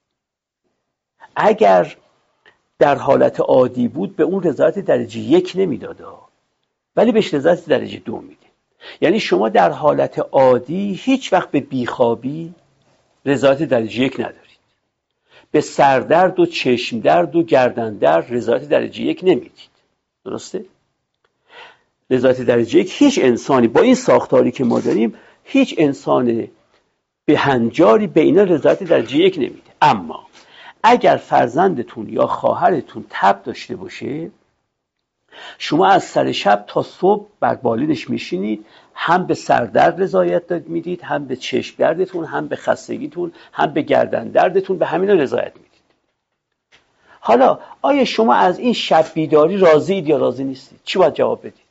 اگر در حالت عادی بود به اون رضایت درجه یک نمیداده، ولی بهش رضایت درجه دو میده. یعنی شما در حالت عادی هیچ وقت به بیخوابی رضایت درجه یک ندارید، به سردرد و چشم درد و گردن درد رضایت درجه یک نمیدید. درسته؟ رضایت درجه یک هیچ انسانی با این ساختاری که ما داریم، هیچ انسان به هنجاری به اینا رضایت درجه یک نمیده. اما اگر فرزندتون یا خواهرتون تب داشته باشه، شما از سر شب تا صبح بر بالینش میشینید، هم به سردرد رضایت میدید، هم به چشم دردتون، هم به خستگیتون، هم به گردن دردتون، به همین رضایت میدید. حالا آیا شما از این شب بیداری راضیید یا راضی نیستید؟ چی باید جواب بدید؟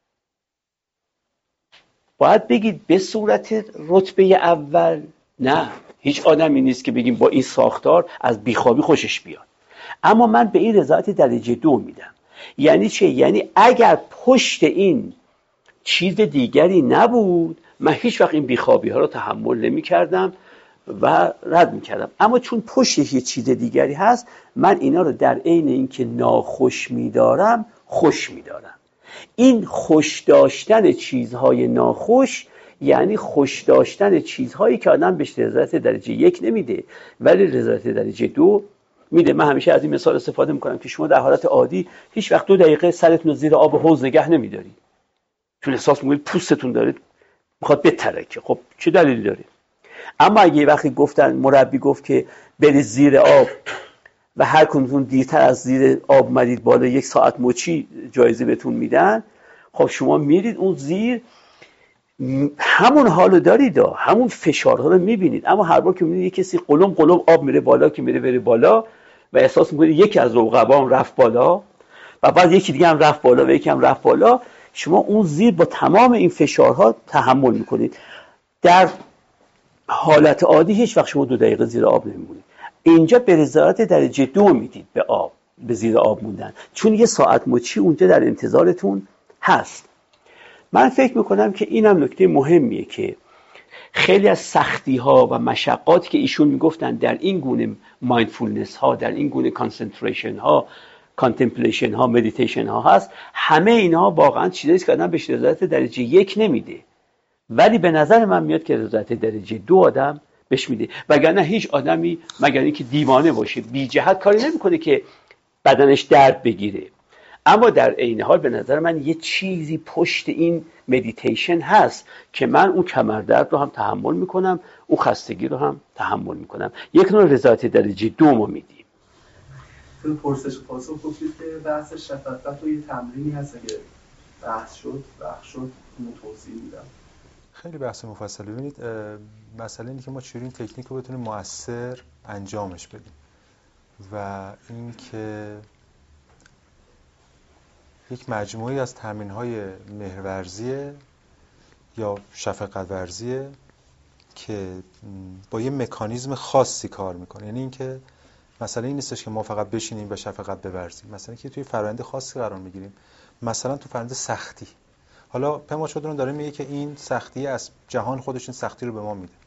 باید بگید به صورت رتبه اول نه، هیچ آدمی نیست که بگیم با این ساختار از بیخوابی خوشش بیاد، اما من به این رضایت درجه دو میدم. یعنی چه؟ یعنی اگر پشت این چیز دیگری نبود، من هیچ وقت این بیخوابی ها رو تحمل نمی کردم و رد می کردم، اما چون پشتش یه چیز دیگری هست، من اینا رو در عین اینکه ناخوش می دارم خوش می دارم. این خوش داشتن چیزهای ناخوش یعنی خوش داشتن چیزهایی که آدم بهش رضایت درجه یک نمیده ولی رضایت درجه دو میده. من همیشه از این مثال استفاده میکنم که شما در حالت عادی هیچ وقت دو دقیقه سرتون رو زیر آب حوض نگه نمیدارید، چون احساس میکنید پوستتون داره میخواد بترکه. خب چه دلیلی داره؟ اما اگه وقتی گفتن مربی گفت که برید زیر آب و هر کدومتون دیرتر از زیر آب اومدید بالا یک ساعت مچی جایزه بهتون میدن، خب شما میرید اون زیر، همون حالو دارید، همون فشارها رو میبینید، اما هر بار که میبینید یک کسی قلم قلم آب میره بالا که میره بره بالا و احساس میکنید یکی از رقبا رفت بالا و بعد یکی دیگه هم رفت بالا و یکی هم رفت بالا، شما اون زیر با تمام این فشارها تحمل میکنید. در حالت عادی هیچ وقت شما دو دقیقه زیر آب نمیمونید. اینجا به رضایت درجه دو میدید به آب، به زیر آب موندن، چون یه ساعت مچی اونجا در انتظارتون هست. من فکر میکنم که اینم نکته مهمیه که خیلی از سختی ها و مشقاتی که ایشون میگفتن در این گونه مایندفولنس ها، در این گونه کانسنتریشن ها، کانتمپلیشن ها، مدیتیشن ها هست، همه اینها واقعا چیزاییست که آدم بهش رضایت درجه یک نمیده، ولی به نظر من میاد که رضایت درجه دو آدم بهش میده. وگرنه هیچ آدمی مگر اینکه دیوانه باشه بی جهت کاری نمیکنه که بدنش درد بگیره. اما در عین حال به نظر من یه چیزی پشت این مدیتیشن هست که من اون کمردرد رو هم تحمل میکنم، اون خستگی رو هم تحمل میکنم. یک نوع رضایت درجه دو ما میدیم. تو پرسش و پاسخ گفتید که بحث شفقت و یه تمرینی هست که بحث شد بحث شد اونو توضیح میدم. خیلی بحث مفصلی. ببینید مسئله اینه که ما چجوری این تکنیک رو بتونیم مؤثر انجامش بدیم و اینکه یک مجموعی از تمرین‌های مهرورزیه یا شفقت ورزیه که با یه مکانیزم خاصی کار میکنه. یعنی اینکه مثلا این نیستش که ما فقط بشینیم و شفقت بورزیم، مثلا که توی فرآیند خاصی قرار میگیریم، مثلا تو فرآیند سختی. حالا پما چودرون داره میگه که این سختی از جهان خودش این سختی رو به ما میده.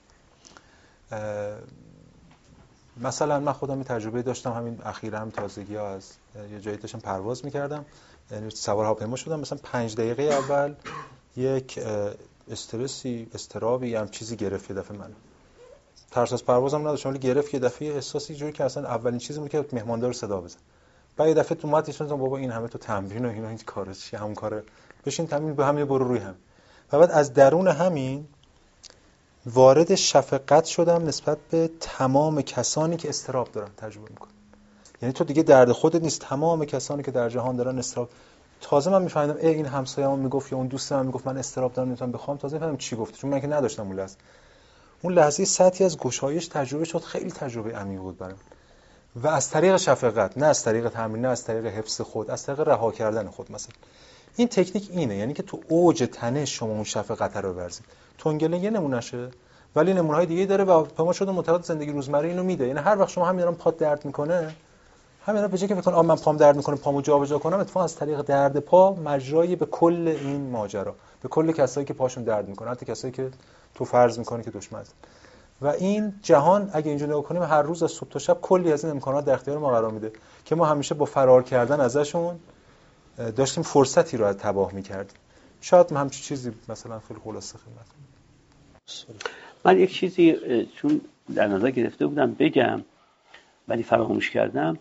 مثلا من خودم این تجربه داشتم همین اخیراً هم تازگی ها از یه جایی داشتم پرواز میکردم، یعنی سوار هواپیما شدم، مثلا پنج دقیقه اول یک استرسی استرابی هم چیزی گرفت یه دفعه من. ترس از پروازم نداشتم ولی گرفت یه دفعه احساسی جوری که اصلا اولین چیزی بود که مهماندار صدا بزن. بعد یه دفعه تو اومد ایشون بابا این همه تو تمرین و اینا این کارا چیه؟ همون کاره بشین تمرین به همین برو روی هم. و بعد از درون همین وارد شفقت شدم نسبت به تمام کسانی که استراب دارن تجربه میکنن. یعنی تو دیگه درد خودت نیست، تمام کسانی که در جهان دارن استراب. تازه من میفهمیدم ای این همسایه‌ام میگفت یا اون دوست من میگفت من استراب دارم نمیتونم بخوام، تازه میفهمیدم چی گفت، چون من که نداشتم اون لحظه. اون لحظه سطحی از گشایش تجربه شد، خیلی تجربه عمیق بود برام. و از طریق شفقت، نه از طریق تمرین، نه از طریق حفظ خود، از طریق رها کردن خود. مثلا این تکنیک اینه، یعنی که تو اوج تنش شما اون شفقت رو بورزید. تونگله یه نمونهشه، ولی نمونه‌های دیگه داره و به ما شده معتقد زندگی روزمره اینو میده. یعنی هر وقت شما همین پات درد میکنه، همین به جای که فکر کنم من پام درد میکنه پامو جابجا کنم، اتفاقا از طریق درد پا مجرای به کل این ماجرا، به کل کسایی که پاشون درد میکنه، حتی کسایی که تو فرض میکنی که دشمن. و این جهان اگه اینجوری نگاه کنیم هر روز از صبح تا شب کلی از این امکانات در اختیار ما قرار میده که ما همیشه با فرار کردن ازشون داشتیم فرصتی رو تباه میکردیم. شاید من همچین چیزی مثلا خیلی خلاصه خدمت. من یک چیزی چون در نظر گرفته بودم بگم ولی فراموش کردم.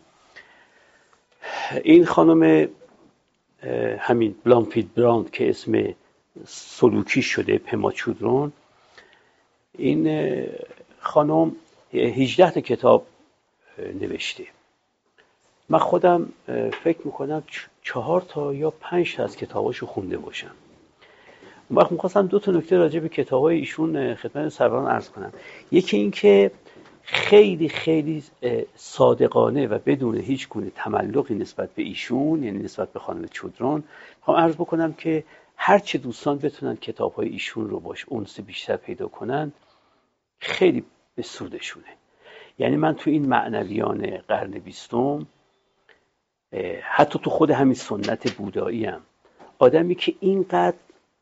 این خانم همین بلانفید براند که اسم سلوکی شده پما چودرون، این خانم هجده تا کتاب نوشته. من خودم فکر میکنم چهار تا یا پنج تا از کتاباشو خونده باشم. اون وقت میخواستم دو تا نکته راجع به کتابای ایشون خدمت سروران عرض کنم. یکی این که خیلی خیلی صادقانه و بدون هیچ گونه تملقی نسبت به ایشون، یعنی نسبت به خانم چودرون، میخوام عرض بکنم که هر چه دوستان بتونن کتاب‌های ایشون رو باش اونس بیشتر پیدا کنن خیلی به سودشونه. یعنی من تو این معنویان قرن بیستم، حتی تو خود همین سنت بودایی هم، آدمی که اینقدر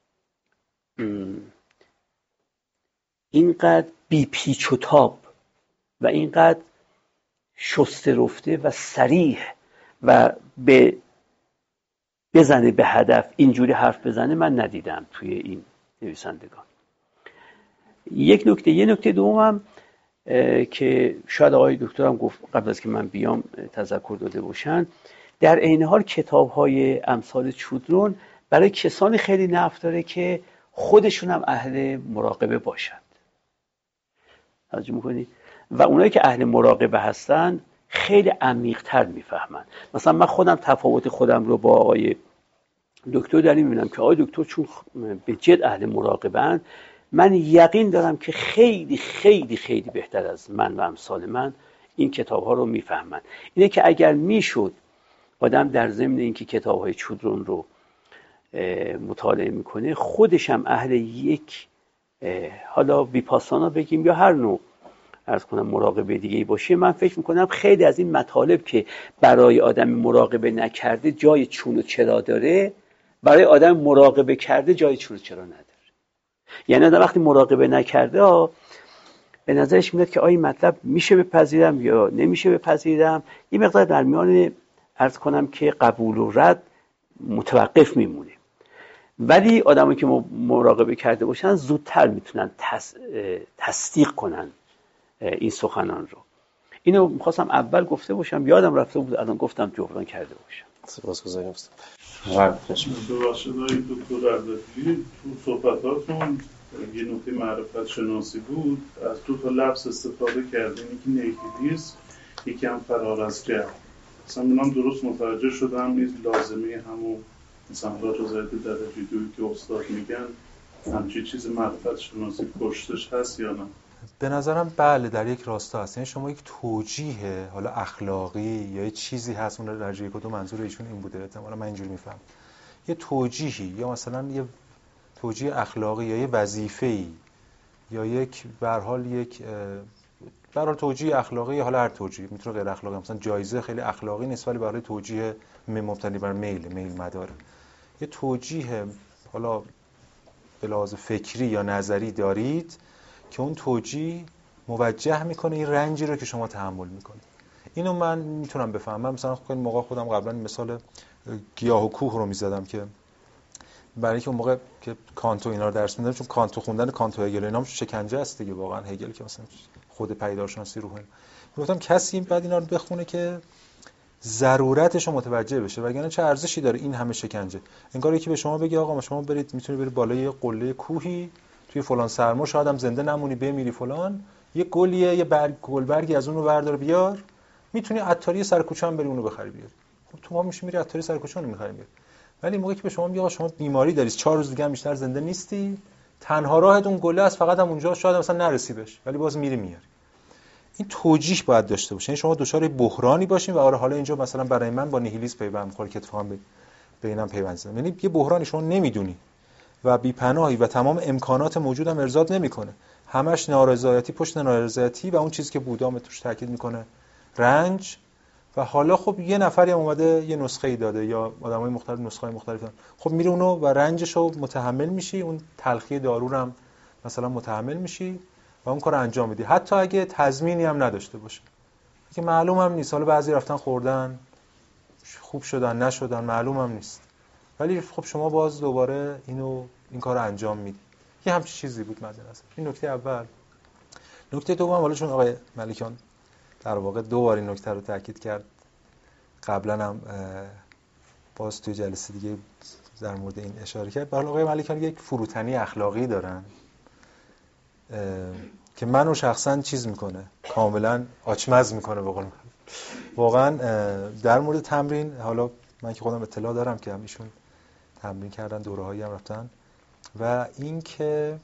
اینقدر بی پیچ و تاب و اینقدر شسته رفته و صریح و به بزنه به هدف اینجوری حرف بزنه من ندیدم توی این نویسندگان. یک نکته یه نکته دومم که شاید آقای دکترم گفت قبل از که من بیام تذکر داده باشن، در عین حال کتاب‌های امثال چودرون برای کسانی خیلی نفع داره که خودشون هم اهل مراقبه باشند. توجه می‌کنید؟ و اونایی که اهل مراقبه هستن خیلی عمیق‌تر میفهمن. مثلا من خودم تفاوت خودم رو با آقای دکتر در این می‌بینم که آقای دکتر چون به جد اهل مراقبه‌اند، من یقین دارم که خیلی خیلی خیلی بهتر از من و امثال من این کتاب‌ها رو میفهمن. اینه که اگر میشد آدم در ضمن اینکه کتاب‌های چودرون رو مطالعه میکنه خودش هم اهل یک حالا ویپاسانا بگیم یا هر نوع عرض کنم مراقبه دیگه باشه، من فکر میکنم خیلی از این مطالب که برای آدم مراقبه نکرده جای چون و چرا داره، برای آدم مراقبه کرده جای چون و چرا نداره. یعنی آدم وقتی مراقبه نکرده ها به نظرش میاد که آیا مطلب میشه بپذیرم یا نمیشه بپذیرم، یه مقدار در میان عرض کنم که قبول و رد متوقف میمونه. ولی آدمایی که مراقبه کرده باشن زودتر میتونن تص... تصدیق کنن این سخنان رو. اینو میخواستم اول گفته باشم، یادم رفته بود، الان گفتم جبران کرده باشم. سپاسگزارم استاد. ببخشید آقای دکتر عبدالعزیزی، تو صحبتاتون یه نکته معرفت شناسی بود، از دو تا لفظ استفاده کردین، یکی نیکیدیسم، یکی هم فرار از جهل. مثلا منم درست متوجه شدم نیز لازمه همون مثلا رضایت درجه دویی که استاد میگن همچین چیز معرفت شناسی پشتش هست یا نه؟ به نظرم بله، در یک راستا هست. یعنی شما یک توجیه حالا اخلاقی یا یه چیزی هست، اون درجه یک و دو منظور ایشون این بوده، احتمالاً من اینجوری میفهم، یه توجیهی یا مثلا یه توجیه اخلاقی یا یه وظیفه‌ای یا یک به هر حال یک به هر حال توجیه اخلاقی، حالا هر توجیه میتونه غیر اخلاقی، مثلا جایزه خیلی اخلاقی نیست ولی برای توجیه مبتنی بر میل میل مدار، یه توجیه حالا به لحاظ فکری یا نظری دارید که اون توجیه موجه میکنه این رنجی رو که شما تحمل میکنید. اینو من میتونم بفهمم. من مثلا خیلی موقع خودم قبلا مثال گیاه و کوه رو میزدم که برای اینکه اون موقع که کانتو اینا رو درس میدادم، چون کانتو خوندن کانتو هگل اینا هم شکنجه است دیگه، واقعا هگل که مثلا خود پدیدارشناسی روح، میگفتم کسی بعد اینا رو بخونه که ضرورتش رو متوجه بشه، وگرنه چه ارزشی داره این همه شکنجه. انگار یکی به شما بگه آقا شما برید میتونی بری بالای یه قله کوهی توی فلان سرما، شاید هم زنده نمونی بمیری فلان، یه گلیه یه برگ گلبرگی از اون رو بردار بیار میتونی عطاری سر کوچه هم بری اونو بخری بیاری. خب تو ما میشه میری عطاری سر کوچه اونو میخری بیاری. ولی موقعی که به شما میگه آقا شما بیماری داری، چهار روز دیگه هم بیشتر زنده نیستی، تنها راهت اون گله است، فقط هم اونجا شاید مثلا نرسی بهش ولی باز میری میاری. این توجیه باید داشته باشه. یعنی شما دچار بحرانی باشین و آره حالا اینجا مثلا برای من با نیهیلیسم پیوند می‌خوره که اتفاقا بینم پیوند زدم. یعنی یه بحرانی شما نمیدونی و بی‌پناهی و تمام امکانات موجود هم ارضات نمیکنه. همش نارضایتی پشت نارضایتی و اون چیزی که بودا توش تاکید میکنه رنج. و حالا خب یه نفری هم اومده یه نسخه‌ای داده یا آدمای مختلف نسخه‌های مختلف دادن، خب میری اونو و رنجشو متحمل میشی، اون تلخی دارو هم مثلا متحمل میشی و اون کار انجام میدی حتی اگه تضمینی هم نداشته باشه که معلوم هم نیست. حالا بعضی رفتن خوردن خوب شدن نشدن معلوم هم نیست، ولی خب شما باز دوباره اینو این کارو انجام میدی. یه همچین چیزی بود مد نظر. این نکته اول. نکته دوم، حالا چون آقای ملیکان در واقع دو بار این نکته رو تاکید کرد، قبلا هم باز توی جلسه دیگه در مورد این اشاره کرد. برای آقای ملیکان یک فروتنی اخلاقی دارن که منو شخصا چیز میکنه، کاملا آچمز میکنه به قول من. واقعا در مورد تمرین، حالا من که خودم اطلاع دارم که هم ایشون تمرین کردن، دوره‌هایی هم رفتن، و این که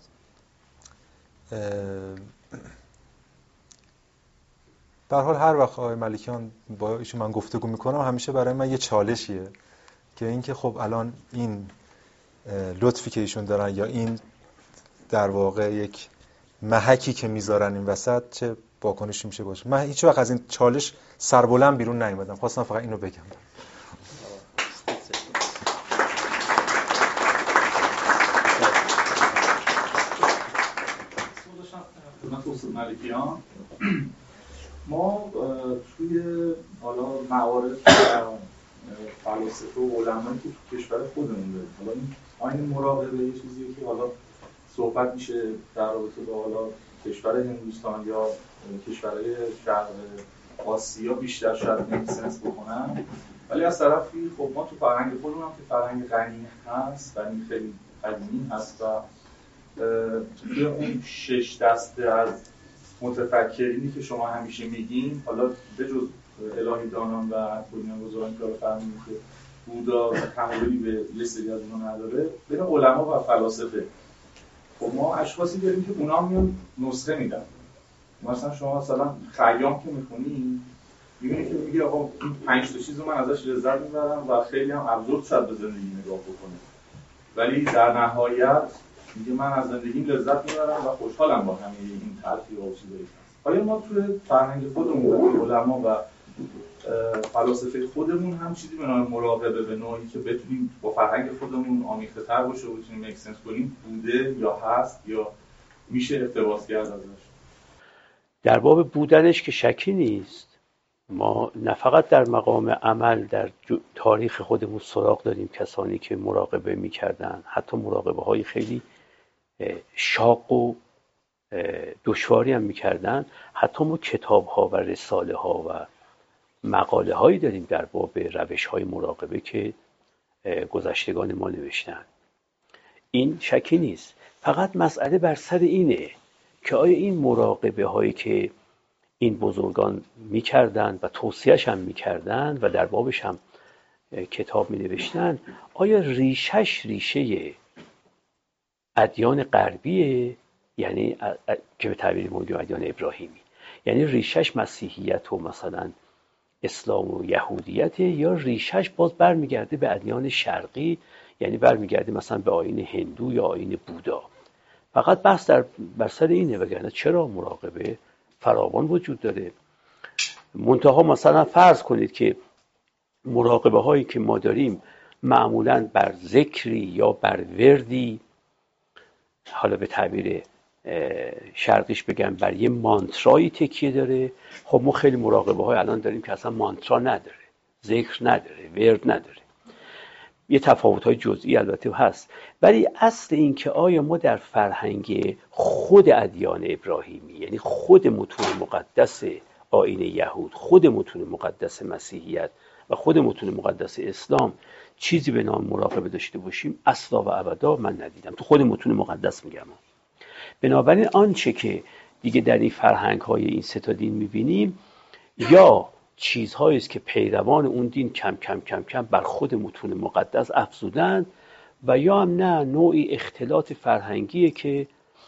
به هر حال هر وقت آقای ملیکان با ایشون من گفتگو میکنم همیشه برای من یه چالشیه که این که خب الان این لطفی که ایشون دارن یا این در واقع یک محکی که میذارن این وسط چه واکنشی میشه باشه. من هیچ وقت از این چالش سربلند بیرون نیومدم، خواستم فقط اینو بگم. ملیکیان ما توی حالا معارف و فلاسفه و علمایی که تو کشور خودمون داریم، حالا این آیین مراقبه یه چیزیه که حالا صحبت میشه در رابطه با حالا کشور هندوستان یا کشورهای شرق آسیا بیشتر شاید نمی‌سنس بکنن، ولی از طرفی خب ما تو فرهنگ خودمون هم که فرهنگ غنی هست و این خیلی قدیمی هست و توی اون شش دسته از متفکرینی که شما همیشه میگین، حالا به جز الهی دانان و بنیان گذاران که فرمودید که بودا تمایلی به یه سری از اونها نداره، بین علما و فلاسفه خب ما اشخاصی داریم که اونا میان نسخه میدن. مثلا شما مثلا خیام که میخونی میبینی که میگه آقا این پنج تا چیز رو من ازش لذت میبرم و خیلی هم ابزورد شد به زندگی نگاه بکنه، ولی در نهایت میگه من از زندگیم لذت میبرم و خوشحالم با همه این تلخی و چیزایی. آیا ما توی فرهنگ خودمون و علما و فلاسفه خودمون هم چیزی به نام مراقبه به نوعی که بتونیم با فرهنگ خودمون آمیخته‌تر باشه و بتونیم اکسنس کنیم بوده یا هست یا میشه اقتباس کرد ازش؟ در باب بودنش که شکی نیست. ما نه فقط در مقام عمل در تاریخ خودمون سراغ داریم کسانی که مراقبه میکردن، حتی مراقبه های خیلی شاق و دشواری هم میکردن. حتی ما کتاب ها و رساله ها و مقاله هایی داریم در باب روش های مراقبه که گذشتگان ما نوشتن. این شکی نیست. فقط مسئله بر سر اینه که آیا این مراقبه هایی که این بزرگان میکردن و توصیهش هم میکردن و در بابش هم کتاب می نوشتن، آیا ریشش ریشه ادیان غربیه، یعنی که به تعبیر موجود ادیان ابراهیمی، یعنی ریشش مسیحیت و مثلا اسلام و یهودیت، یا ریشش باز برمیگرده به ادیان شرقی، یعنی برمیگرده مثلا به آیین هندو یا آیین بودا. فقط بحث در بر سر اینه، وگرنه چرا مراقبه فراوان وجود داره. منتها مثلا فرض کنید که مراقبه هایی که ما داریم معمولاً بر ذکری یا بر وردی، حالا به تعبیر شرقیش بگم بر یه مانترایی تکیه داره. خب ما خیلی مراقبه های الان داریم که اصلا مانترا نداره، ذکر نداره، ورد نداره. یه تفاوت های جزئی البته هست، ولی اصل این که آیا ما در فرهنگ خود ادیان ابراهیمی، یعنی خود متون مقدس آیین یهود، خود متون مقدس مسیحیت و خود متون مقدس اسلام چیزی به نام مراقبه داشته باشیم، اصلا و ابدا من ندیدم. تو خود متون مقدس میگم. بنابراین آنچه که دیگه در این فرهنگ های این سه تا دین میبینیم، یا چیزهایی است که پیروان اون دین کم کم کم کم بر خود متون مقدس افزودند و یا هم نه نوعی اختلاط فرهنگیه که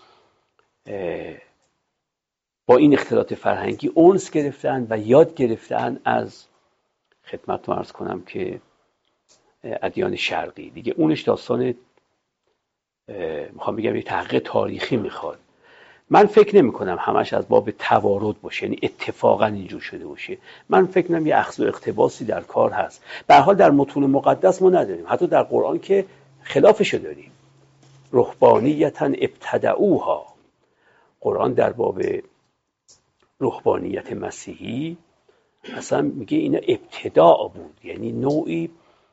با این اختلاط فرهنگی انس گرفتن و یاد گرفتن از خدمتتون عرض کنم که ادیان شرقی. دیگه اونش داستان میخوام بگم یه تحقیق تاریخی میخواد. من فکر نمی کنم همش از باب توارد باشه، یعنی اتفاقا اینجور شده باشه. من فکر کنم یه اخذ و اقتباسی در کار هست. به هر حال در متون مقدس ما نداریم، حتی در قرآن که خلافشو داریم. رهبانیتا ابتدعوها، قرآن در باب رهبانیت مسیحی اصلا میگه اینا ابتداع بود، یعنی نوعی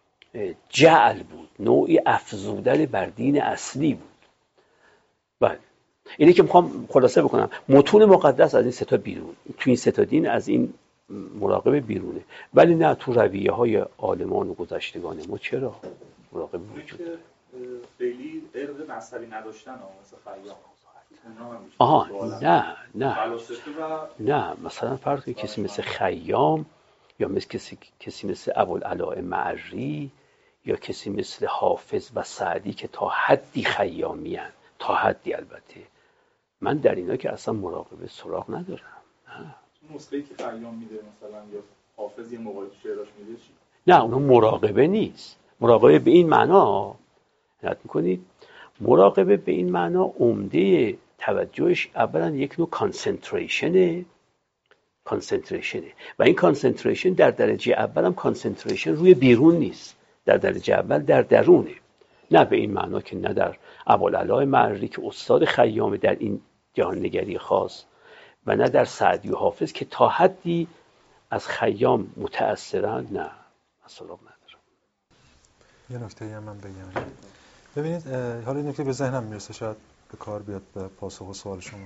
جعل بود، نوعی افزودن بر دین اصلی بود. بله اینی که میخوام خلاصه بکنم، متون مقدس از این سه تا بیرون، تو این سه تا دین از این مراقبه بیرونه، ولی نه تو رویه های عالمان و گذشتگان ما چرا مراقبه وجود داره. خیلی ارق مذهبی نداشتن مثل خیام. آها نه نه نه مثلا فرض کنید کسی مثل خیام یا مثل کسی کسی مثل ابوالعلاء معری یا کسی مثل حافظ و سعدی که تا حدی خیامی هن. تا حدی البته من در اینا که اصلا مراقبه سراغ ندارم. نه نسخه‌ای که خیام میده مثلا یا حافظ یه موقعی شعراش میده چی؟ نه اونها مراقبه نیست. مراقبه به این معنا عنایت میکنید، مراقبه به این معنا عمده توجهش اولا یک نوع کانسنتریشنه کانسنتریشنه و این کانسنتریشن در درجه اول هم کانسنتریشن روی بیرون نیست، در درجه اول در درونه. نه به این معنا که نه در ابوالعلاء معری که استاد خیامه در این جهان نگری خاص و نه در سعدی و حافظ که تا حدی از خیام متأثرند، نه اصلا ندارم. یه نکته هم من بگم. ببینید حالا این نکته به ذهنم میرسه، شاید به کار بیاد به پاسخ و سوال شما.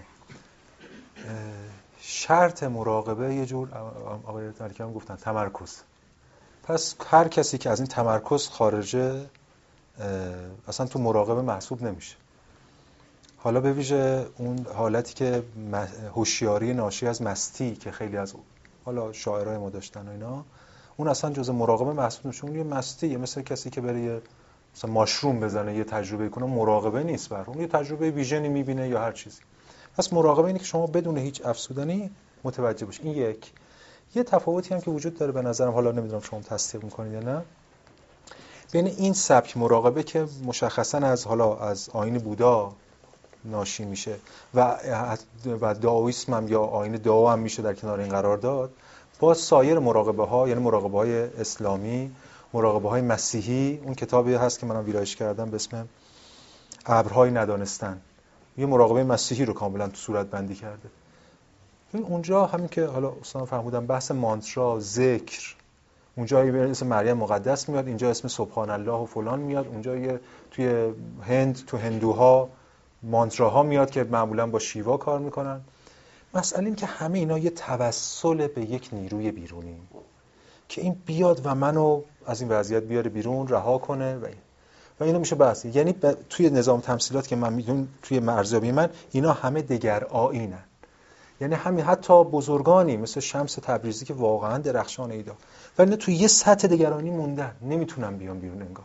شرط مراقبه یه جور آقای ملکی هم گفتن تمرکز. پس هر کسی که از این تمرکز خارجه اصلا تو مراقبه محسوب نمیشه. حالا به ویژه اون حالتی که هوشیاری ناشی از مستی که خیلی از حالا شاعرای ما داشتن و اینا، اون اصلا جزء مراقبه محسوب نمیشه. اون یه مستی، مثل کسی که بره یه مثلا ماشروم بزنه یه تجربه کنه، مراقبه نیست. بر اون یه تجربه ویژنی میبینه یا هر چیزی. پس مراقبه اینه که شما بدون هیچ افسودنی متوجه باشید. این یک. یه تفاوتی هم که وجود داره به نظرم، حالا نمیدونم شما تصدیق میکنید یا نه، بین این سبک مراقبه که مشخصا از حالا از آیین بودا ناشی میشه و و دائویسم هم یا آیین دائو هم میشه در کنار این قرار داد، با سایر مراقبه ها، یعنی مراقبه های اسلامی، مراقبه های مسیحی. اون کتابی هست که منم ویرایش کردم به اسم ابرهای ندانستن، یه مراقبه مسیحی رو کاملا تو صورت بندی کرده. اونجا همین که حالا استاد فرمودن بحث مانترا، ذکر، اونجا یه اسم مریم مقدس میاد، اینجا اسم سبحان الله و فلان میاد، اونجا یه توی هند تو هندوها مانتراها میاد که معمولا با شیوا کار میکنن. مسئله این که همه اینا یه توسل به یک نیروی بیرونی که این بیاد و منو از این وضعیت بیاره بیرون، رها کنه و این و اینو میشه بحث. یعنی توی نظام تمثیلات که من میدونم توی ارزیابی من اینا همه دگر آیینن. یعنی همین حتی بزرگانی مثل شمس تبریزی که واقعا درخشان ایدا، ولی توی یه سطح دگرانی موندن، نمیتونن بیان بیرون انگار.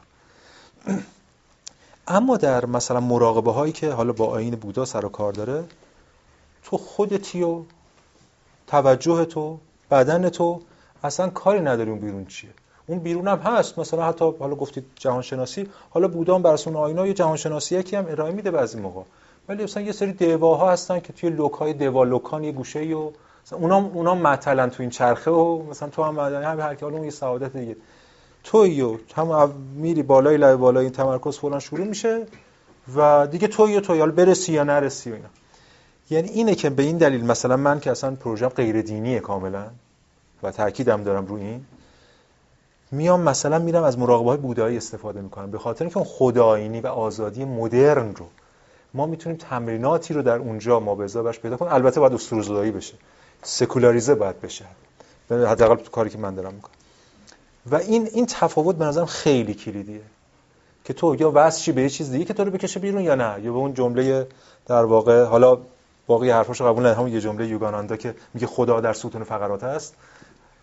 اما در مثلا مراقبه هایی که حالا با آیین بودا سر و کار داره، تو خودتی و توجه تو، بدن تو، اصلا کاری نداری اون بیرون چیه. اون بیرون هم هست، مثلا حتی حالا گفتید جهان شناسی، حالا بودا هم برسون آینا یه جهان شناسی یکی هم ارائه میده بعضی موقع، ولی مثلا یه سری دیواها هستن که توی لوکای دیوا لوکان یه گوشه‌ای و اونا اونا معطلن تو این چرخه و مثلا تو هم هم هر کی حالا اون یه سعادت دیگه تویو هم میری بالای لای بالای این تمرکز فلان شروع میشه و دیگه تویو تو حالا برسی یا نرسی و اینا. یعنی اینه که به این دلیل مثلا من که اصلا پروژم غیر دینیه کاملا و تاکیدم دارم روی این، میام مثلا میرم از مراقبه‌های بودایی استفاده میکنم، به خاطر اینکه اون خداینی و آزادی مدرن رو ما میتونیم تمریناتی رو در اونجا ما به ازا برش پیدا کنیم. البته باید اسطوره‌زدایی بشه، سکولاریزه باید بشه، حداقل تو کاری که من دارم میکنم. و این این تفاوت به نظرم خیلی کلیدیه که تو یا واسه به یه چیز دیگه که تو رو بکشه بیرون یا نه، یا به اون جمله در واقع حالا باقی حرفاشو قبول ندارم، همون یه جمله یوگاناندا که میگه خدا در ستون فقرات است،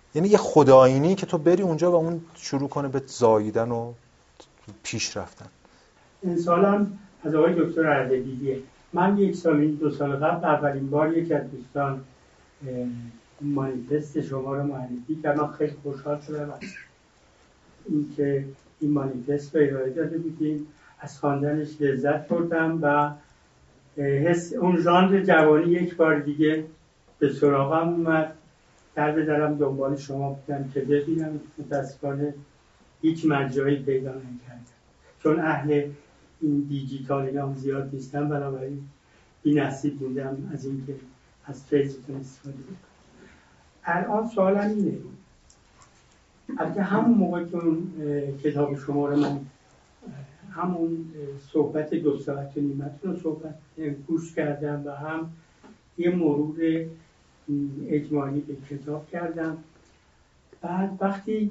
یعنی یه خداینی که تو بری اونجا و اون شروع کنه به زاییدن و پیش رفتن. این سالم از آقای دکتر اردبیلیه. من یک سال این دو سال قبل اولین بار یک از دوستان مانیفست شما رو معرفی کرد. من خیلی خوشحال شدم از این که این مانیفست رو ارائه داده بودیم، از خواندنش لذت بردم و حس اون ژانر جوانی یک بار دیگه به سراغم اومد. در بدرم دنبال شما بودم که ببینم، متاسفانه هیچ مجایی پیدا نکردم چون اهل این دیجیتال اینا زیاد نیستم، بنابراین بی‌نصیب بودم از اینکه از فیضتون استفاده کنم. الان سوالم اینه، البته همون موقع که اون کتاب شما رو من همون صحبت دو ساعت و نیمتون رو صحبت گوش کردم و هم یه مرور اجمالی به کتاب کردم. بعد وقتی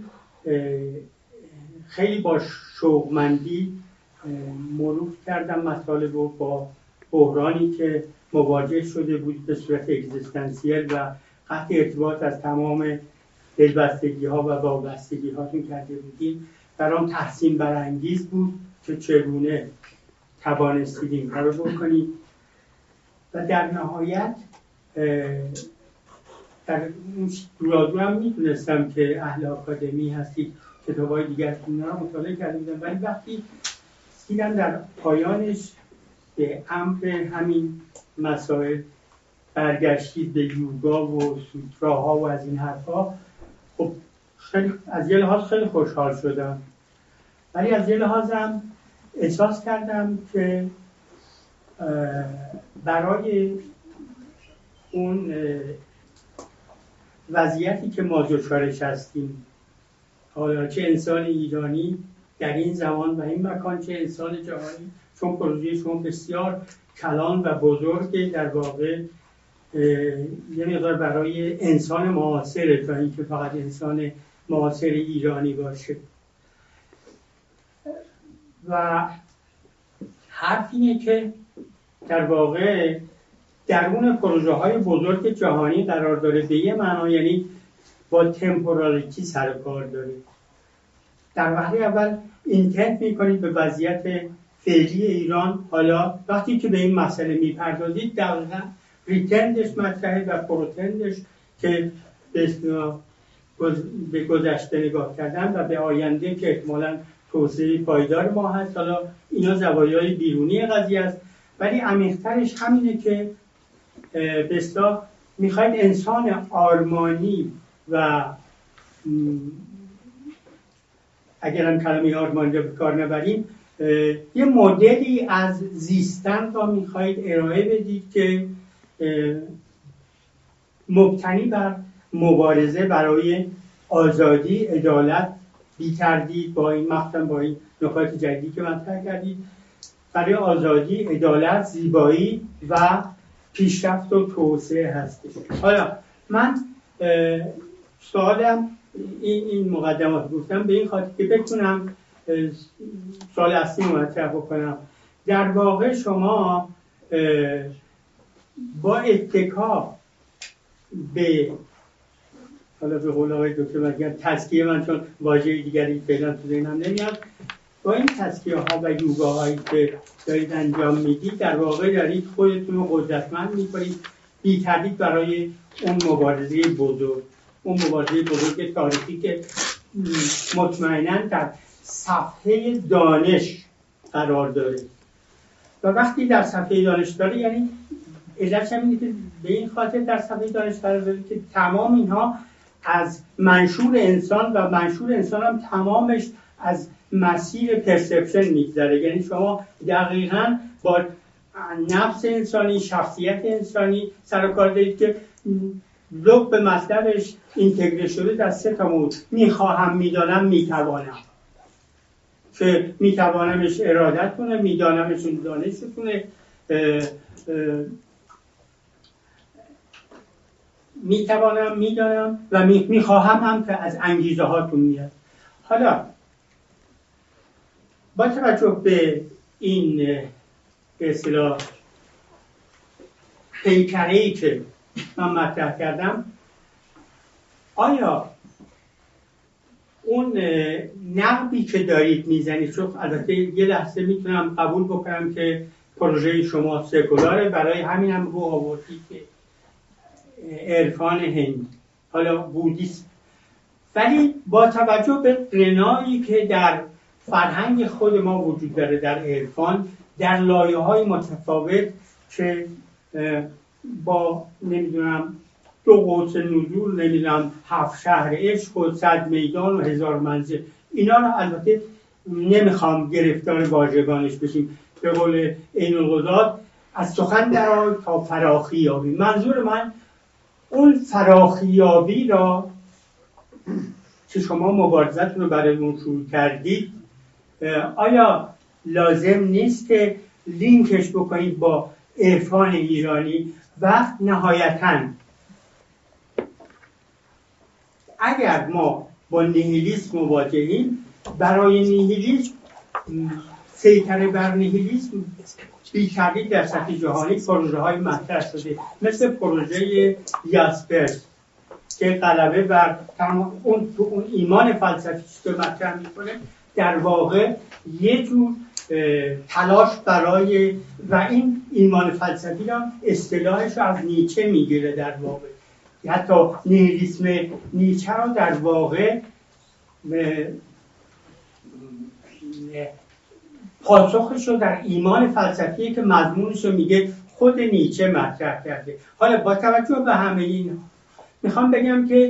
خیلی با شوقمندی مرور کردم مطالب رو با بحرانی که مواجه شده بود به صورت اگزیستانسیل و قطع ارتباط از تمام دلبستگی ها و وابستگی هاتون کرده بودیم، برام تحسین برانگیز بود که چگونه توانستید این کارو بکنید. و در نهایت در دورادور هم میتونستم که اهل آکادمی هستید، کتابای دیگر رو مطالعه کرده بودم، ولی وقتی دیدم در پایانش به امر همین مسائل برگشتید به یوگا و سوتراها و از این حرفا، خب خیلی از یه لحاظ خیلی خوشحال شدم، ولی از یه لحاظم احساس کردم که برای اون وضعیتی که ما دچارش هستیم، حالا چه انسان ایرانی در این زمان و این مکان، چه انسان جهانی، چون پروژه شما بسیار کلان و بزرگه، در واقع یه مقدار برای انسان معاصره تا اینکه فقط انسان معاصر ایرانی باشه. و حرف اینه که در واقع درون پروژه های بزرگ جهانی قرار داره، به یه معنا یعنی با تمپورالیتی سر کار داره. در وهله اول اینتنت میکنید به وضعیت فعلی ایران، حالا وقتی که به این مسئله میپردازید دقیقا ریتندش مطرحه و پروتندش که به گذشته نگاه کردن و به آینده که احتمالاً توسعه پایدار ما هست. حالا اینا زوایای بیرونی قضیه است، ولی عمیق‌ترش همینه که به اصطلاح میخواید انسان آرمانی و اگرم کلمه آرمانی رو به کار نبریم، یه مدلی از زیستن را میخواید ارائه بدید که مبتنی بر مبارزه برای آزادی، عدالت، بی‌تردید با این مفهوم، با این نکات جدیدی که مطرح کردید، برای آزادی، عدالت، زیبایی و پیشرفت و توسعه هستش. حالا من سوالم این این مقدمات گفتم به این خاطر که بتونم سوال اصلی مطرح بکنم. در واقع شما با اتکا به حالا به قول آقای دکتر مگر تزکیه، من چون واژه دیگری فعلا تو ذهنم نمیاد، با این تزکیه ها و یوگا هایی که دارید انجام میدید در واقع دارید خودتون رو قدرتمند میکنید بی تردید برای اون مبارزه بزرگ، اون مبارزه بزرگ تاریخی که مطمئناً در صفحه دانش قرار داره. و وقتی در صفحه دانش داره یعنی علتش هم اینه که به این خاطر در صفحه دانش قرار داره که تمام اینها از منشور انسان و منشور انسان هم تمامش از مسیر پرسپشن میگذره. یعنی شما دقیقاً با نفس انسانی، شخصیت انسانی سر و کار دارید که ذوق به مطلبش اینتگره شده در سه تا موضوع: میخواهم، میدانم، میتوانم. که میتوانمش ارادت کنه، میدانمش دانش کنه، میتوانم، میدانم و میخواهم هم که از انگیزه هاتون میاد. حالا با توجه به این به اصطلاح پیکره‌ای که من مطرح کردم، آیا اون نقبی که دارید میزنید، چون البته یه لحظه میتونم قبول بکنم که پروژه شما سکولاره، برای همین هم رو آوردید که عرفان هندی حالا بودیسم، ولی با توجه به غنایی که در فرهنگ خود ما وجود داره، در عرفان، در لایه‌های متفاوت که با نمیدونم دو قوس نزول، نمیدونم هفت شهر عشق و صد میدان و هزار منزل، اینا رو البته نمیخوام گرفتار واژگانش بشیم، به قول عین القضات از سخن درآی تا فراخی یابی. منظور من اون فراخی یابی را که شما مبارزتون رو برای اون شروع کردید، آیا لازم نیست که لینکش بکنید با عرفان ایرانی و نهایتاً اگر ما با نیهیلیسم مواجهیم، برای نیهیلیسم سیطره بر نیهیلیسم بی‌تردید در سطح جهانی پروژه های مطرح شده، مثل پروژه یاسپرس که غلبه بر اون اون ایمان فلسفی که مطرح میکنه، در واقع یه جور تلاش برای، و این ایمان فلسفی را اصطلاحش رو از نیچه میگیره، در واقع حتی نیهیلیسم نیچه را در واقع پاسخش رو در ایمان فلسفی که مضمونش رو میگه خود نیچه مطرح کرده. حالا با توجه به همه این میخوام بگم که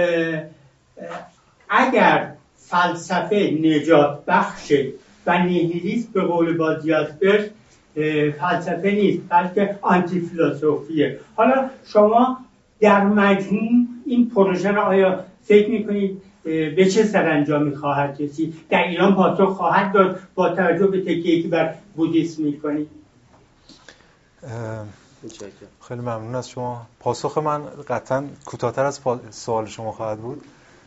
اگر فلسفه نجات بخشه و نیهیلیسم به قول بازیاسپرس فلسفه نیست بلکه آنتی فیلسوفیه، حالا شما در مجموع این پروژه را آیا فکر میکنید به چه سرانجامی خواهد رسید؟ در ایران پاسخ خواهد داد با توجه به تکیه‌ای که بر بودیسم میکنید؟ خیلی ممنون از شما. پاسخ من قطعا کوتاه‌تر از سوال شما خواهد بود،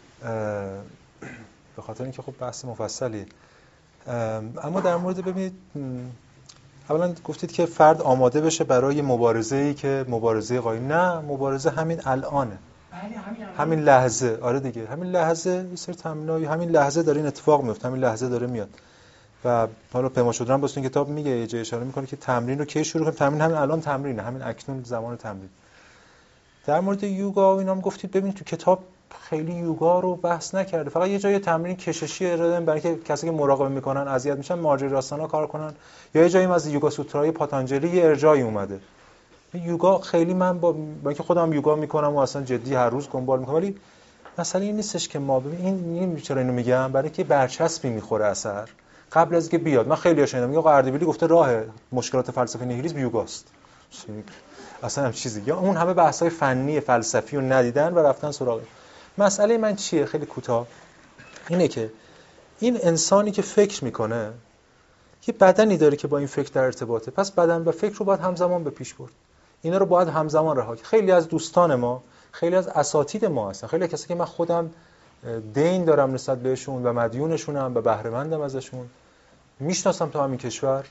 به خاطر اینکه خب بحث مفصلی. اما در مورد ببینید، اولا گفتید که فرد آماده بشه برای مبارزه‌ای که مبارزه قایم، نه، مبارزه همین الانه، همین لحظه. آره دیگه، همین لحظه یه سری تمرینای همین لحظه داره این اتفاق میفته، همین لحظه داره میاد. و حالا پیما شدران باز این کتاب میگه، یه جای اشاره میکنه که تمرین رو کی شروع کنیم؟ تمرین همین الان تمرینه، همین اکنون زمان تمرین. در مورد یوگا و اینا هم گفتید، ببینید تو کتاب خیلی یوگا رو بحث نکرده، فقط یه جای تمرین کششی ارائه برای که کسی که مراقبه میکنن اذیت میشن مارجری آسانا کار کنن، یا یه جایی از یوگا سوترای پاتانجلی یه ارجاعی اومده. یوگا خیلی من با با اینکه خودم یوگا میکنم و اصلا جدی هر روز دنبال میکنم، ولی مسئله این نیستش که ما ببین این این چرا اینو میگم، برای اینکه برچسبی میخوره اثر قبل از اینکه بیاد. من خیلی شنیدم میگه آقا اردبیلی گفته راه مشکلات فلسفه نیهیلیسم یوگاست، اصلا هم چیزی، یا اون همه بحث‌های فنی فلسفی رو ندیدن و رفتن سراغ. مسئله من چیه؟ خیلی کوتاه اینه که این انسانی که فکر میکنه یه بدنی داره که با این فکر در ارتباطه، پس بدن و فکر رو باید همزمان به پیش برد. اینا رو باید همزمان رها کرد. خیلی از دوستان ما، خیلی از اساتید ما هستن، خیلی کسایی که من خودم دین دارم نسبت بهشون و مدیونشونم و بهره مندم ازشون، میشناسم تو همین کشور،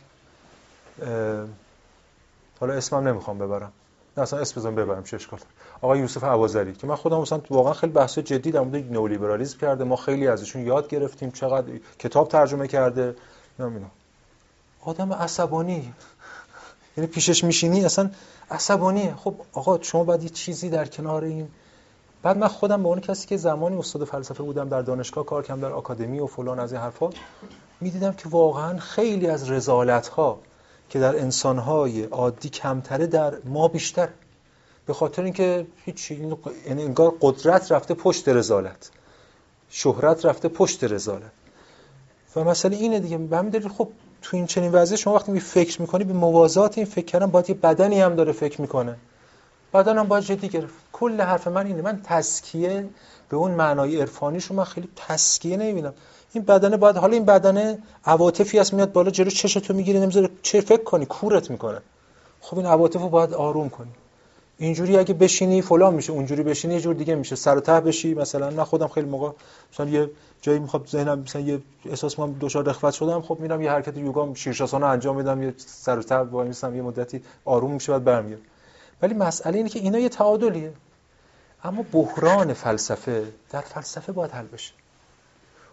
حالا اسمم نمیخوام ببرم، نه اصلا اسم بزنم ببرم چه اشکال داره، آقای یوسف ابوذری که من خودم مثلا واقعا خیلی بحث جدی در مورد نئولیبرالیسم کرده، ما خیلی ازشون یاد گرفتیم، چقدر کتاب ترجمه کرده، نمیدونم آدم عصبانی، یعنی پیشش میشینی اصلا عصبانیه. خب آقا شما باید یه چیزی در کنار این. بعد من خودم به اون کسی که زمانی استاد فلسفه بودم، در دانشگاه کار کردم، در آکادمی و فلان از این حرفا، میدیدم که واقعا خیلی از رذالت‌ها که در انسان‌های عادی کمتره در ما بیشتر، به خاطر اینکه هیچ انگار قدرت رفته پشت رذالت، شهرت رفته پشت رذالت. و مسئله اینه دیگه. به همین دلیل خب تو این چنین وضعیت شما وقتی می فکر می‌کنی به موازات این فکر کردن، باید یه بدنی هم داره فکر می‌کنه، بدن هم باید جدی گرفت. کل حرف من اینه، من تزکیه به اون معنای عرفانیش رو من خیلی تزکیه نمی‌بینم. این بدنه باید، حالا این بدنه عواطفی هست میاد بالا جلو چشتو میگیره، نمیذاره چه فکر کنی، کورت میکنه. خب این عواطفو باید آروم کنی. اینجوری اگه بشینی فلان میشه، اونجوری بشینی یه جور دیگه میشه، سر و ته بشی. مثلا من خودم خیلی موقع مثلا یه جایی میخوام ذهنم مثلا یه احساس من دچار رخوت شدم، خب میرم یه حرکت یوگا شیرشاسانا انجام میدم، یه سر و ته وای میسم، یه مدتی آروم میشه، بعد برمیگردم. ولی مسئله اینه که اینا یه تعادلیه. اما بحران فلسفه در فلسفه باید حل بشه.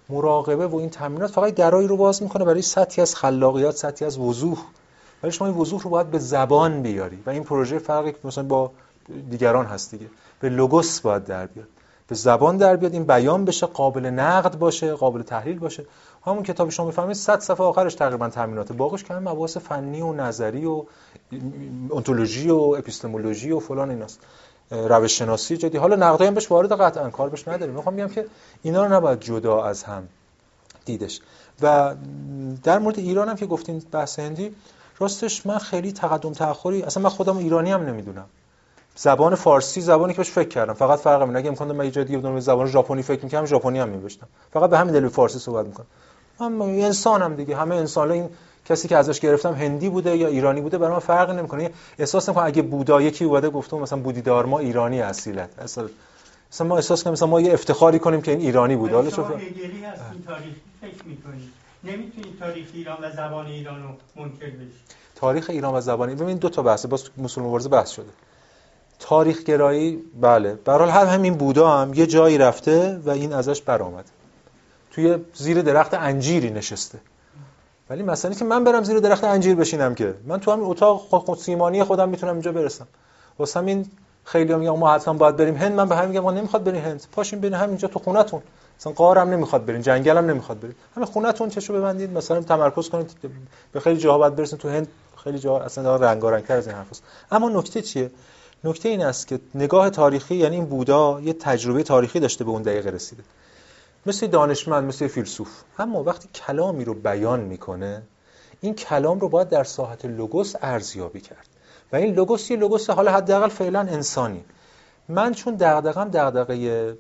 مراقبه و این تمرینات فقط درایی رو باز میکنه برای سطحی از خلاقیت، سطحی از وضوح. ولی شما این وضوح رو باید به زبان بیاری و این پروژه فرقی مثلا با دیگران هست دیگه. به لوگوس باید در بیاد، به زبان در بیاد، این بیان بشه، قابل نقد باشه، قابل تحلیل باشه. همون کتاب شما میفهمید صد صفحه آخرش تقریبا تمرینات، باقیش که همین مباحث فنی و نظری و انتولوژی و اپیستمولوژی و فلان ایناست، روش شناسی جدی. حالا نقدایی هم بهش وارد قطعا کار بهش نداریم. میخوام بگم که اینا رو نباید جدا از هم دیدش. و در مورد ایران هم که گفتین بحث هندی، راستش من خیلی تقدم تأخری، اصلا من خودم ایرانی هم نمیدونم. زبان فارسی زبانی که بهش فکر کردم، فقط فرق من اگه امکان داشت من یه جای دیگه بدونم زبان ژاپنی فکر می‌کردم ژاپنی هم می‌نوشتم، فقط به همین دلیل فارسی صحبت می‌کنم. من انسانم دیگه، همه انسان‌ها، این کسی که ازش گرفتم هندی بوده یا ایرانی بوده برای من فرق نمی‌کنه. احساس می‌کنم اگه بودا یکی اومده گفته مثلا بودیدارما ایرانی اصیلت، اصلا مثلا ما احساس کنیم مثلا ما یه افتخاری کنیم که این ایرانی بوده. حالا شوف هگلی هستین تاریخی فکر می‌کنید، نمی‌تونید تاریخ ایران و زبان ایران رو منکر بشید. تاریخ ایران و زبان، ببین دو تا بحثه باز مسلمان مبارزه بحث شده. تاریخ گرایی بله، به هر حال هر همین بودا هم یه جایی رفته و این ازش برآمد، توی زیر درخت انجیری نشسته. ولی مثلا که من برم زیر درخت انجیر بشینم که من تو همین اتاق خود سیمانی خودم میتونم اینجا برسم. واسه همین خیلی‌ها میگن ما حتما باید بریم هند، من به همین میگم ما نمیخواد بریم هند، پاشین بریم همینجا تو خونتون، مثلا غارم نمیخواد بریم، جنگلم نمیخواد بریم، همین خونتون چشو ببندید مثلا تمرکز کنید، به خیلی جاها باید برسید. تو هند خیلی جاها اصلا رنگارنگ‌تر از این حرفاست. اما نکته چیه؟ نکته این است که نگاه تاریخی، یعنی این بودا یه تجربه تاریخی داشته به اون دقیقه رسیده، مثل دانشمند، مثل فیلسوف. اما وقتی کلامی رو بیان میکنه، این کلام رو باید در ساحت لوگوس ارزیابی کرد و این لوگوس یه لوگوس حالا حداقل فعلا انسانی. من چون دغدغه‌ام دغدغه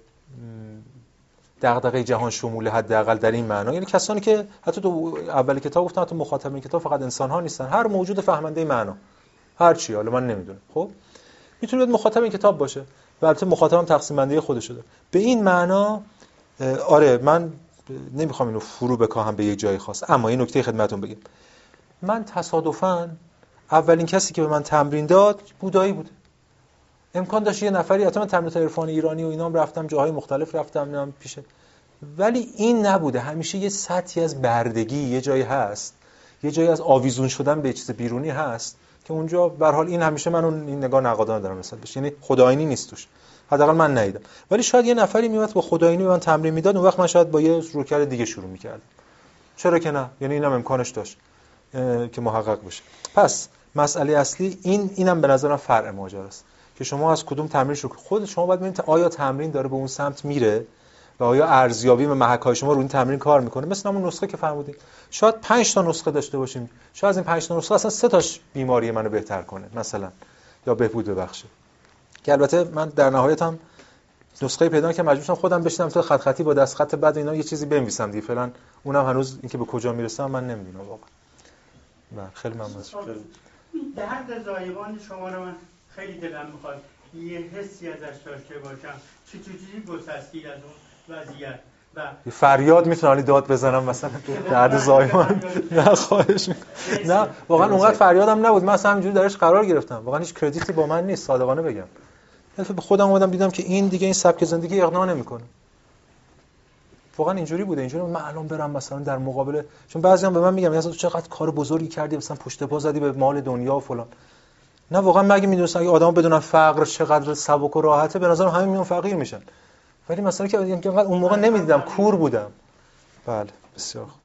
دغدغه جهان شمول حداقل در این معنا، یعنی کسانی که حتی تو اول کتاب گفتم حتی مخاطب این کتاب فقط انسان ها نیستن، هر موجود فهمنده معنا، هر چی، حالا من نمیدونم، خب میتونه مخاطب این کتاب باشه و البته مخاطبم تقسیم بندی خودشه داره. به این معنا آره من نمیخوام اینو فرو بکاهم به یک جای خاص، اما این نکته خدمتتون بگم، من تصادفاً اولین کسی که به من تمرین داد بودایی بود. امکان داشت یه نفری، حتی من تمرینات عرفانی ایرانی و اینام رفتم جاهای مختلف رفتم نام پیشه، ولی این نبوده. همیشه یه سطحی از بردگی یه جایی هست، یه جایی از آویزون شدن به چیز بیرونی هست که اونجا به هر حال این همیشه من اون این نگاه نقادانه دارم نسبت بهش، یعنی خدایینی نیست توش، حداقل من ندیدم. ولی شاید یه نفری میومد با خدایینی به من تمرین میداد، اون وقت من شاید با یه روکر دیگه شروع میکردم. چرا که نه؟ یعنی اینم امکانش داشت که محقق بشه. پس مسئله اصلی این اینم به نظرم فرع ماجراست که شما از کدوم تمرین شروع کنید. خود شما باید ببینید آیا تمرین داره به اون سمت میره و آیا ارزیابی و محک‌های شما رو این تمرین کار میکنه. مثلا همون نسخه که فرمودید، شاید پنج تا نسخه داشته باشیم، شاید از این پنج تا نسخه اصلا سه تاش بیماری منو بهتر کنه مثلا یا بهبود ببخشه. که البته من در نهایت هم نسخه پیدا که مجبور شدم خودم بشینم تو خط خطی با دست خط بعد اینا یه چیزی بنویسم دیگه. فعلا اونم هنوز اینکه به کجا میرسم من نمیدونم واقعا. نه خیلی ممنون. درد زایمان شما رو من خیلی دلم میخواد یه حسی ازش داشته باشم، چی چی چی گسستی از اون وضعیت و فریاد میتونم علی داد بزنم مثلا درد زایمان. نه خواهش میکنم. نه واقعا اونقدر فریادم نبود، من اصلا همینجوری درش قرار گرفتم، واقعا هیچ کردیتی با من نیست، صادقانه بگم. البته به خودم اومدم دیدم که این دیگه این سبک زندگی اقناع نمیکنه. واقعا اینجوری بوده، اینجوری من الان برم مثلا در مقابل، چون بعضیام به من میگن مثلا تو چقدر کار بزرگی کردی، مثلا پشت پا زدی به مال دنیا و فلان. نه واقعا مگه میدونستم اگه آدما بدونن فقر چقدر سبک و راحته به نظرم همه میان فقیر میشن. ولی مثلا که اون موقع نمیدیدم، کور بودم. بله بسیار